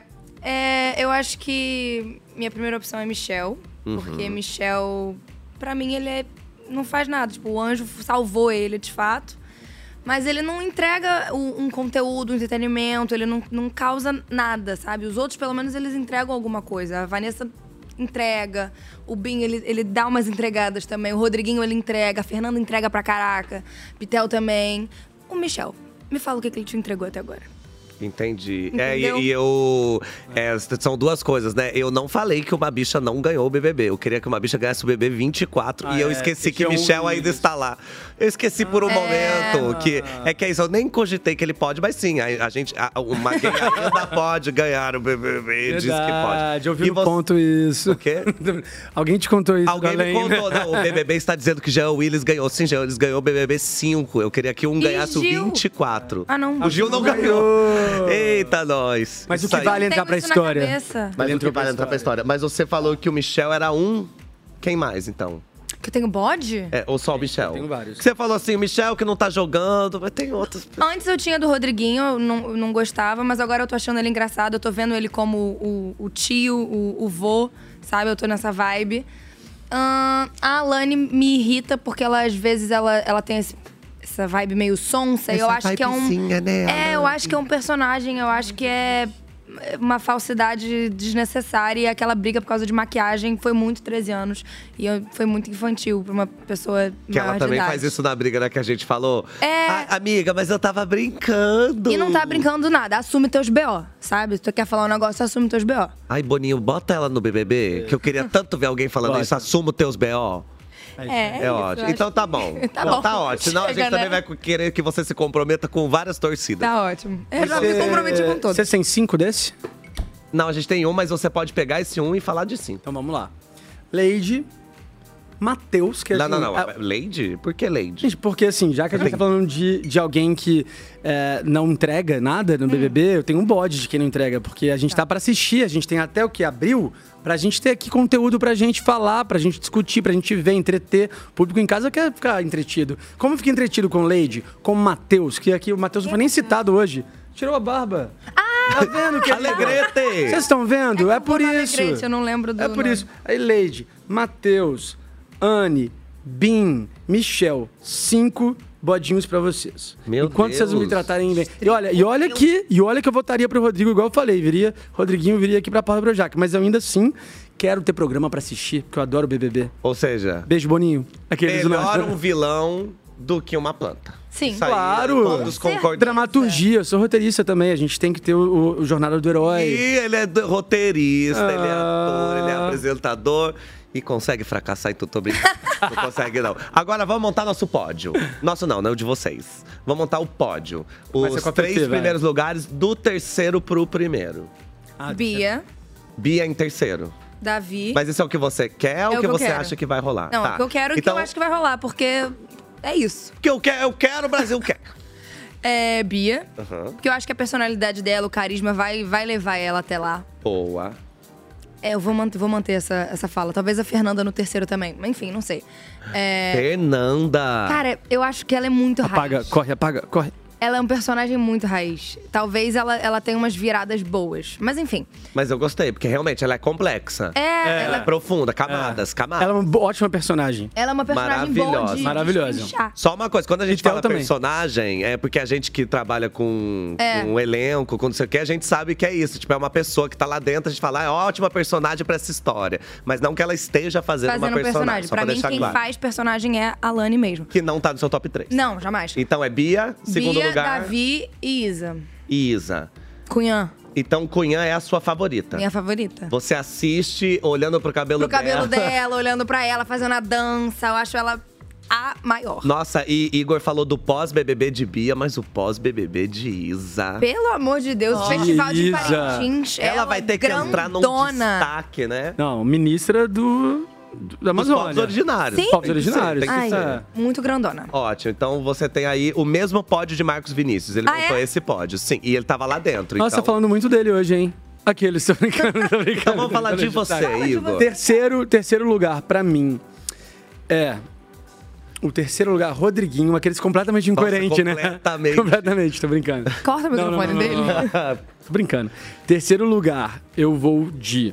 é, eu acho que minha primeira opção é Michel. Porque Uhum. Michel, pra mim, ele é, não faz nada. Tipo, o anjo salvou ele, de fato. Mas ele não entrega um, um conteúdo, um entretenimento. Ele não, não causa nada, sabe? Os outros, pelo menos, eles entregam alguma coisa. A Vanessa entrega. O Bin, ele, ele dá umas entregadas também. O Rodriguinho, ele entrega. A Fernanda entrega pra caraca. Pitel também. O Michel, me fala o que, que ele te entregou até agora. Entendi. É, e, Entendeu? e eu. é, são duas coisas, né? Eu não falei que uma bicha não ganhou o B B B. Eu queria que uma bicha ganhasse o B B B vinte e quatro. Ah, e eu é, esqueci que que é um Michel ainda Willis. está lá. Eu esqueci por um É. momento. Que, é que é isso, eu nem cogitei que ele pode, mas sim, a, a gente. A, uma gay ainda pode ganhar o B B B. Diz que pode. Verdade, eu vi E no você- ponto isso. O quê? Alguém te contou isso, Alguém me Galém? contou, não. O B B B está dizendo que Jean Willis ganhou. Sim, Jean Willis ganhou o B B B cinco. Eu queria que um E ganhasse Gil? o vinte e quatro. Ah, não. O Gil não ganhou. Eita, nós. Mas o Isso que aí. vale Tenho entrar pra isso na história? cabeça. Mas Ele o que entrou pra vale entrar pra história. Mas você falou que o Michel era um. Quem mais, então? Que eu tenho bode? É, ou só o Michel? tenho vários. Que você falou assim, o Michel que não tá jogando, mas tem outros. Antes eu tinha do Rodriguinho, eu não, eu não gostava, mas agora eu tô achando ele engraçado. Eu tô vendo ele como o, o tio, o, o vô, sabe? Eu tô nessa vibe. Ahn, a Alane me irrita porque ela, às vezes, ela, ela tem esse- essa vibe meio sonsa. E eu Essa acho que é um. vibezinha, né, É, eu Alane? acho que é um personagem, eu acho que é uma falsidade desnecessária. E aquela briga por causa de maquiagem foi muito treze anos. E eu- foi muito infantil pra uma pessoa Que maior ela de também idade. faz isso na briga, né, que a gente falou. É. Ah, amiga, mas eu tava brincando. E não tá brincando nada. Assume teus B O, sabe? Se tu quer falar um negócio, assume teus B O. Ai, Boninho, bota ela no B B B, que eu queria tanto ver alguém falando Bota. isso. Assuma os teus B O. É, É ótimo. Então tá bom. Tá Não, bom. tá ótimo. Senão a Chega, gente também né? vai querer que você se comprometa com várias torcidas. Tá ótimo. Eu já me comprometi com todos. Você tem cinco desse? Não, a gente tem um, mas você pode pegar esse um e falar de cinco. Então vamos lá. Lady, Matheus, que é Não, assim, não, não. a- Lady? Por que Lady? Gente, porque assim, já que a gente tá falando de, de alguém que é, não entrega nada no B B B, eu tenho um bode de quem não entrega, porque a gente tá pra assistir, a gente tem até o que? Abril, pra gente ter aqui conteúdo pra gente falar, pra gente discutir, pra gente ver, entreter. O público em casa quer ficar entretido. Como eu fiquei entretido com Lady, com o Matheus, que aqui o Matheus não foi nem citado hoje. Tirou a barba. Tá vendo que Alegrete! Vocês estão vendo? É, por isso. Alegrete, eu não lembro do É por nome. isso. Aí, Lady, Matheus, Anne, Bin, Michel, cinco bodinhos pra vocês. Meu Enquanto vocês Deus. me tratarem bem. E olha, e olha que, e olha que eu votaria pro Rodrigo, igual eu falei, viria, Rodriguinho viria aqui pra Porta do Projac, mas eu ainda assim quero ter programa pra assistir, porque eu adoro o B B B. Ou seja, Beijo, Boninho. Aqueles melhor um vilão do que uma planta. Sim. Isso aí, Claro. todos concordam. Dramaturgia, eu sou roteirista também, a gente tem que ter o, o Jornada do Herói. E ele é do- roteirista, ele é Ah. ator, ele é apresentador. E consegue fracassar em tudo, tô brincando. Não consegue, não. Agora, vamos montar nosso pódio. Nosso não, não, o de vocês. Vamos montar o pódio. Vai ser Os com a três P P, vai. primeiros lugares, do terceiro pro primeiro. Bia, Bia em terceiro. Davi. Mas isso é o que você quer ou É o o que que eu você quero. acha que vai rolar? Não, Tá. o que eu quero e o então, que eu acho que vai rolar, porque é isso. que eu quero, eu quero, o Brasil quer. É Bia, Aham. porque eu acho que a personalidade dela, o carisma, vai, vai levar ela até lá. Boa. É, eu vou manter, vou manter essa, essa fala. Talvez a Fernanda no terceiro também. Mas enfim, não sei. É, Fernanda. Cara, eu acho que ela é muito Apaga, raiz. corre, apaga, corre. Ela é um personagem muito raiz. Talvez ela, ela tenha umas viradas boas. Mas enfim. Mas eu gostei, porque realmente ela é complexa. É, Ela é profunda, camadas, camadas. Ela é uma bo- ótima personagem. Ela é uma personagem boa Maravilhosa. de, Maravilhosa. de destrinchar. Só uma coisa, quando a gente Então fala também. personagem, é porque a gente que trabalha com, É. com um elenco, com não sei o que, a gente sabe que é isso. Tipo, é uma pessoa que tá lá dentro, a gente fala, ah, é ótima personagem pra essa história. Mas não que ela esteja fazendo, Fazendo uma um personagem. personagem. Só Pra pra mim, deixar quem claro. faz personagem é a Lani mesmo. Que não tá no seu top três. Não, jamais. Então é Bia, segundo Bia, lugar, Davi e Isa. e Isa. Cunhã, Então Cunhã é a sua favorita. minha favorita. Você assiste olhando pro cabelo Pro cabelo dela. dela, olhando pra ela, fazendo a dança. Eu acho ela a maior. Nossa, e Igor falou do pós-B B B de Bia, mas o pós-B B B de Isa. Pelo amor de Deus, o Festival de Isa. Parintins, Ela vai ter que entrar num grandona. destaque, né? Não, ministra do, do da Dos Amazônia. povos originários. Sim. Povos Tem que ser, originários. tem que Ai, ser. muito grandona. Ótimo, então você tem aí o mesmo pódio de Marcos Vinícius. Ele Ah, montou é? esse pódio, sim. E ele tava lá dentro, Nossa, então. falando muito dele hoje, hein? Aqueles, tô brincando, tô brincando. Então vamos falar de você, Igor. Terceiro, terceiro lugar, pra mim, é... O terceiro lugar, Rodriguinho, aqueles completamente incoerente, né? completamente. Completamente, tô brincando. Corta o Não, não, microfone não, dele. não, não. Tô brincando. Terceiro lugar, eu vou de...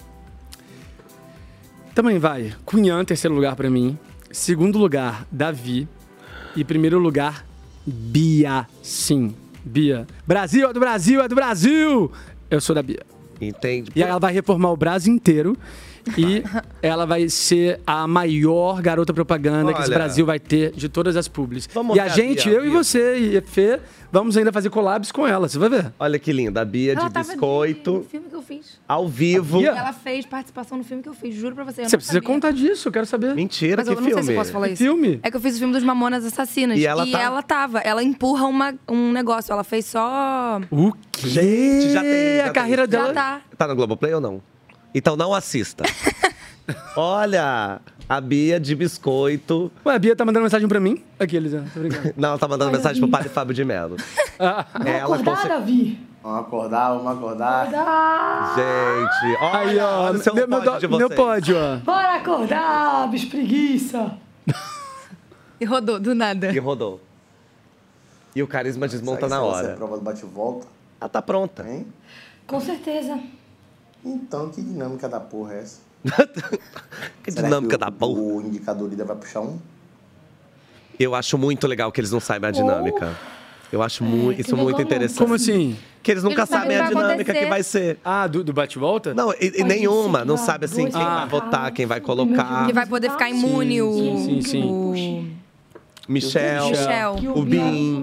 Também vai. Cunhã, terceiro lugar pra mim. Segundo lugar, Davi. E primeiro lugar, Bia. Sim, Bia. Brasil, é do Brasil, é do Brasil! Eu sou da Bia. Entende? E ela vai reformar o Brasil inteiro. E ela vai ser a maior garota propaganda que esse Olha. Brasil vai ter de todas as publis. Vamos E a ver a gente, Bia, eu e Bia. você e a Fê, vamos ainda fazer collabs com ela, você vai ver. Olha que linda, a Bia Ela de tava biscoito, no filme que eu fiz. ao vivo. Bia? Ela fez participação no filme que eu fiz, juro pra você. Eu Você não precisa sabia. contar disso, eu quero saber. Mentira, Mas que eu não sei filme? se eu posso falar Que isso. filme? É que eu fiz o filme dos Mamonas Assassinas. E ela tá- tava. Ela empurra uma, um negócio. Ela fez só. O quê? Gente, já tem- já a tem. carreira dela. Já tá. Tá no Globoplay ou não? Então não assista. Olha, a Bia de biscoito. Ué, a Bia tá mandando mensagem pra mim? Aqueles, né? Tô brincando. Não, ela tá mandando Olha, mensagem pro Bia. padre Fábio de Mello. Vamos acordar, Davi? Vamos acordar, vamos acordar. Gente, olha, Aí, ó, olha o seu meu, meu, pódio de do- meu vocês. pódio, ó. Bora acordar, bicho preguiça. E rodou, do nada. E rodou. E o carisma desmonta Será na que essa hora. é a prova do bate-volta, Ela tá pronta. hein? Com certeza. Então, que dinâmica da porra é essa? Que Será dinâmica que o, da porra. O indicador líder vai puxar um? Eu acho muito legal que eles não saibam a dinâmica. Eu acho mu- isso nem muito como- interessante. Como assim? Que eles nunca Eles não sabem a sabem o que vai dinâmica que acontecer. vai ser. Ah, do, do bate-volta? Não, e, e Pode nenhuma. ser que Não vá sabe assim dois quem pra vai cá, votar, quem vai o primeiro colocar. Que vai poder ficar imune o. Sim, sim, sim. o- Michel, Michel. Que o Bia Bin. puxe.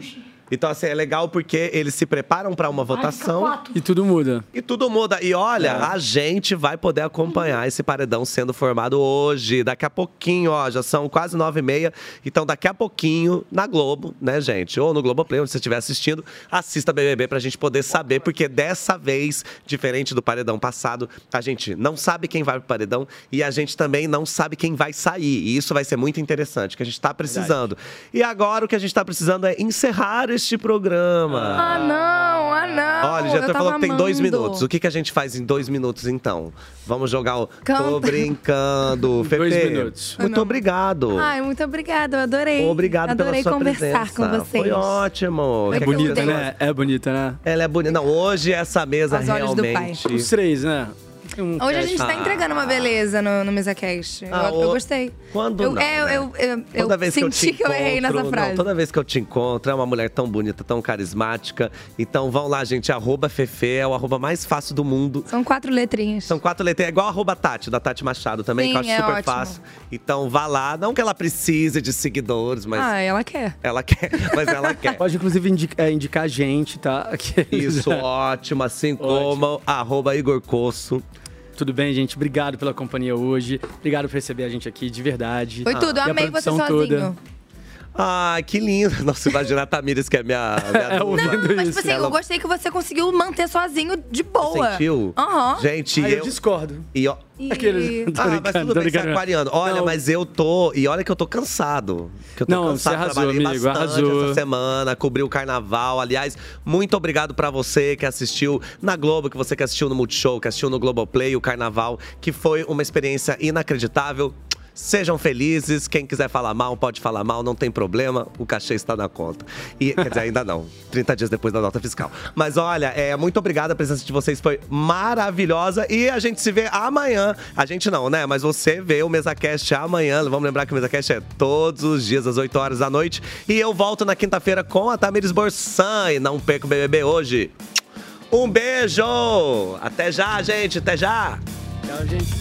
Então, assim, é legal porque eles se preparam para uma votação. E tudo muda. E tudo muda. E olha, É. a gente vai poder acompanhar esse paredão sendo formado hoje. Daqui a pouquinho, ó, já são quase nove e meia. Então, daqui a pouquinho, na Globo, né, gente? Ou no Globoplay, onde você estiver assistindo, assista B B B pra gente poder saber. Porque dessa vez, diferente do paredão passado, a gente não sabe quem vai pro paredão e a gente também não sabe quem vai sair. E isso vai ser muito interessante, que a gente tá precisando. E agora, o que a gente tá precisando é encerrar este programa. Ah, não, ah, não. Olha, já Eu falou tava que tem dois amando. minutos. O que, que a gente faz em dois minutos, então? Vamos jogar o Canta. Tô Brincando. Fefe, Dois minutos. muito obrigado. Ai, muito obrigada, eu adorei. Obrigado adorei pela sua conversar presença. com vocês. Foi ótimo. Foi Quer É que bonita, você- né? É bonita, né? Ela é bonita. Não, hoje essa mesa Aos olhos do pai. realmente... Os três, né? Um Hoje a gente tá Ah. entregando uma beleza no, no MesaCast. Eu, Ah, eu o- gostei. Quando eu, não, é, eu, né? eu, eu, eu Toda vez que eu te senti que eu errei nessa encontro- frase. Não, toda vez que eu te encontro, é uma mulher tão bonita, tão carismática. Então vão lá, gente, arroba Fefe, é o arroba mais fácil do mundo. São quatro letrinhas. São quatro letras, é igual a arroba Tati, da Tati Machado também, Sim, que eu acho é super ótimo. fácil. Então vá lá, não que ela precise de seguidores, mas Ah, ela quer. ela quer, mas ela quer. Pode, inclusive, indicar, é, indicar a gente, tá? Isso, ótimo, assim como arroba Igor Cosso. Tudo bem, gente? Obrigado pela companhia hoje. Obrigado por receber a gente aqui, de verdade. Foi tudo, eu E a amei você produção sozinho. toda. Ai, que lindo. Nossa, imagina a Tamires, que é minha, minha É, dupla. ouvindo Mas, isso. tipo assim, Ela- eu gostei que você conseguiu manter sozinho de boa. Sentiu? Aham. Gente, Ah, eu eu... discordo. E, ó... Aqueles- Tô Ah, mas brincando, tudo tô bem, você é brincando. aquariano. Olha, Não. mas eu tô... E olha que eu tô cansado. Que eu tô Não, cansado, você arrasou, trabalhei amigo, bastante arrasou. essa semana, cobri o carnaval. Aliás, muito obrigado pra você que assistiu na Globo, que você que assistiu no Multishow, que assistiu no Globoplay, o carnaval, que foi uma experiência inacreditável. Sejam felizes, quem quiser falar mal, pode falar mal, não tem problema, o cachê está na conta. E, quer dizer, ainda não, trinta dias depois da nota fiscal. Mas olha, é, muito obrigado, a presença de vocês foi maravilhosa e a gente se vê amanhã. A gente não, né? Mas você vê o MesaCast amanhã. Vamos lembrar que o MesaCast é todos os dias, às oito horas da noite. E eu volto na quinta-feira com a Tamires Borsan. E não perca o B B B hoje. Um beijo! Até já, gente, até já! Tchau, gente.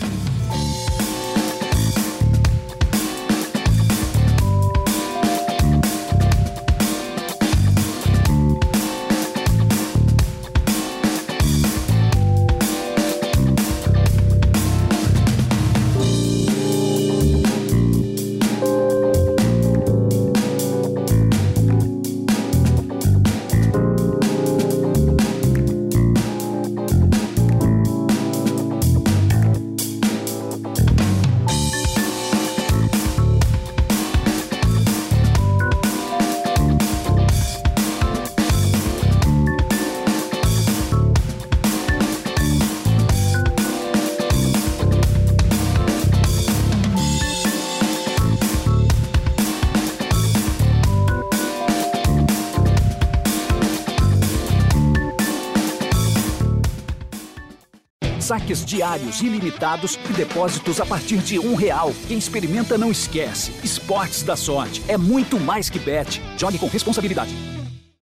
Saques diários ilimitados e depósitos a partir de um real. Quem experimenta não esquece. Esportes da Sorte é muito mais que bet. Jogue com responsabilidade.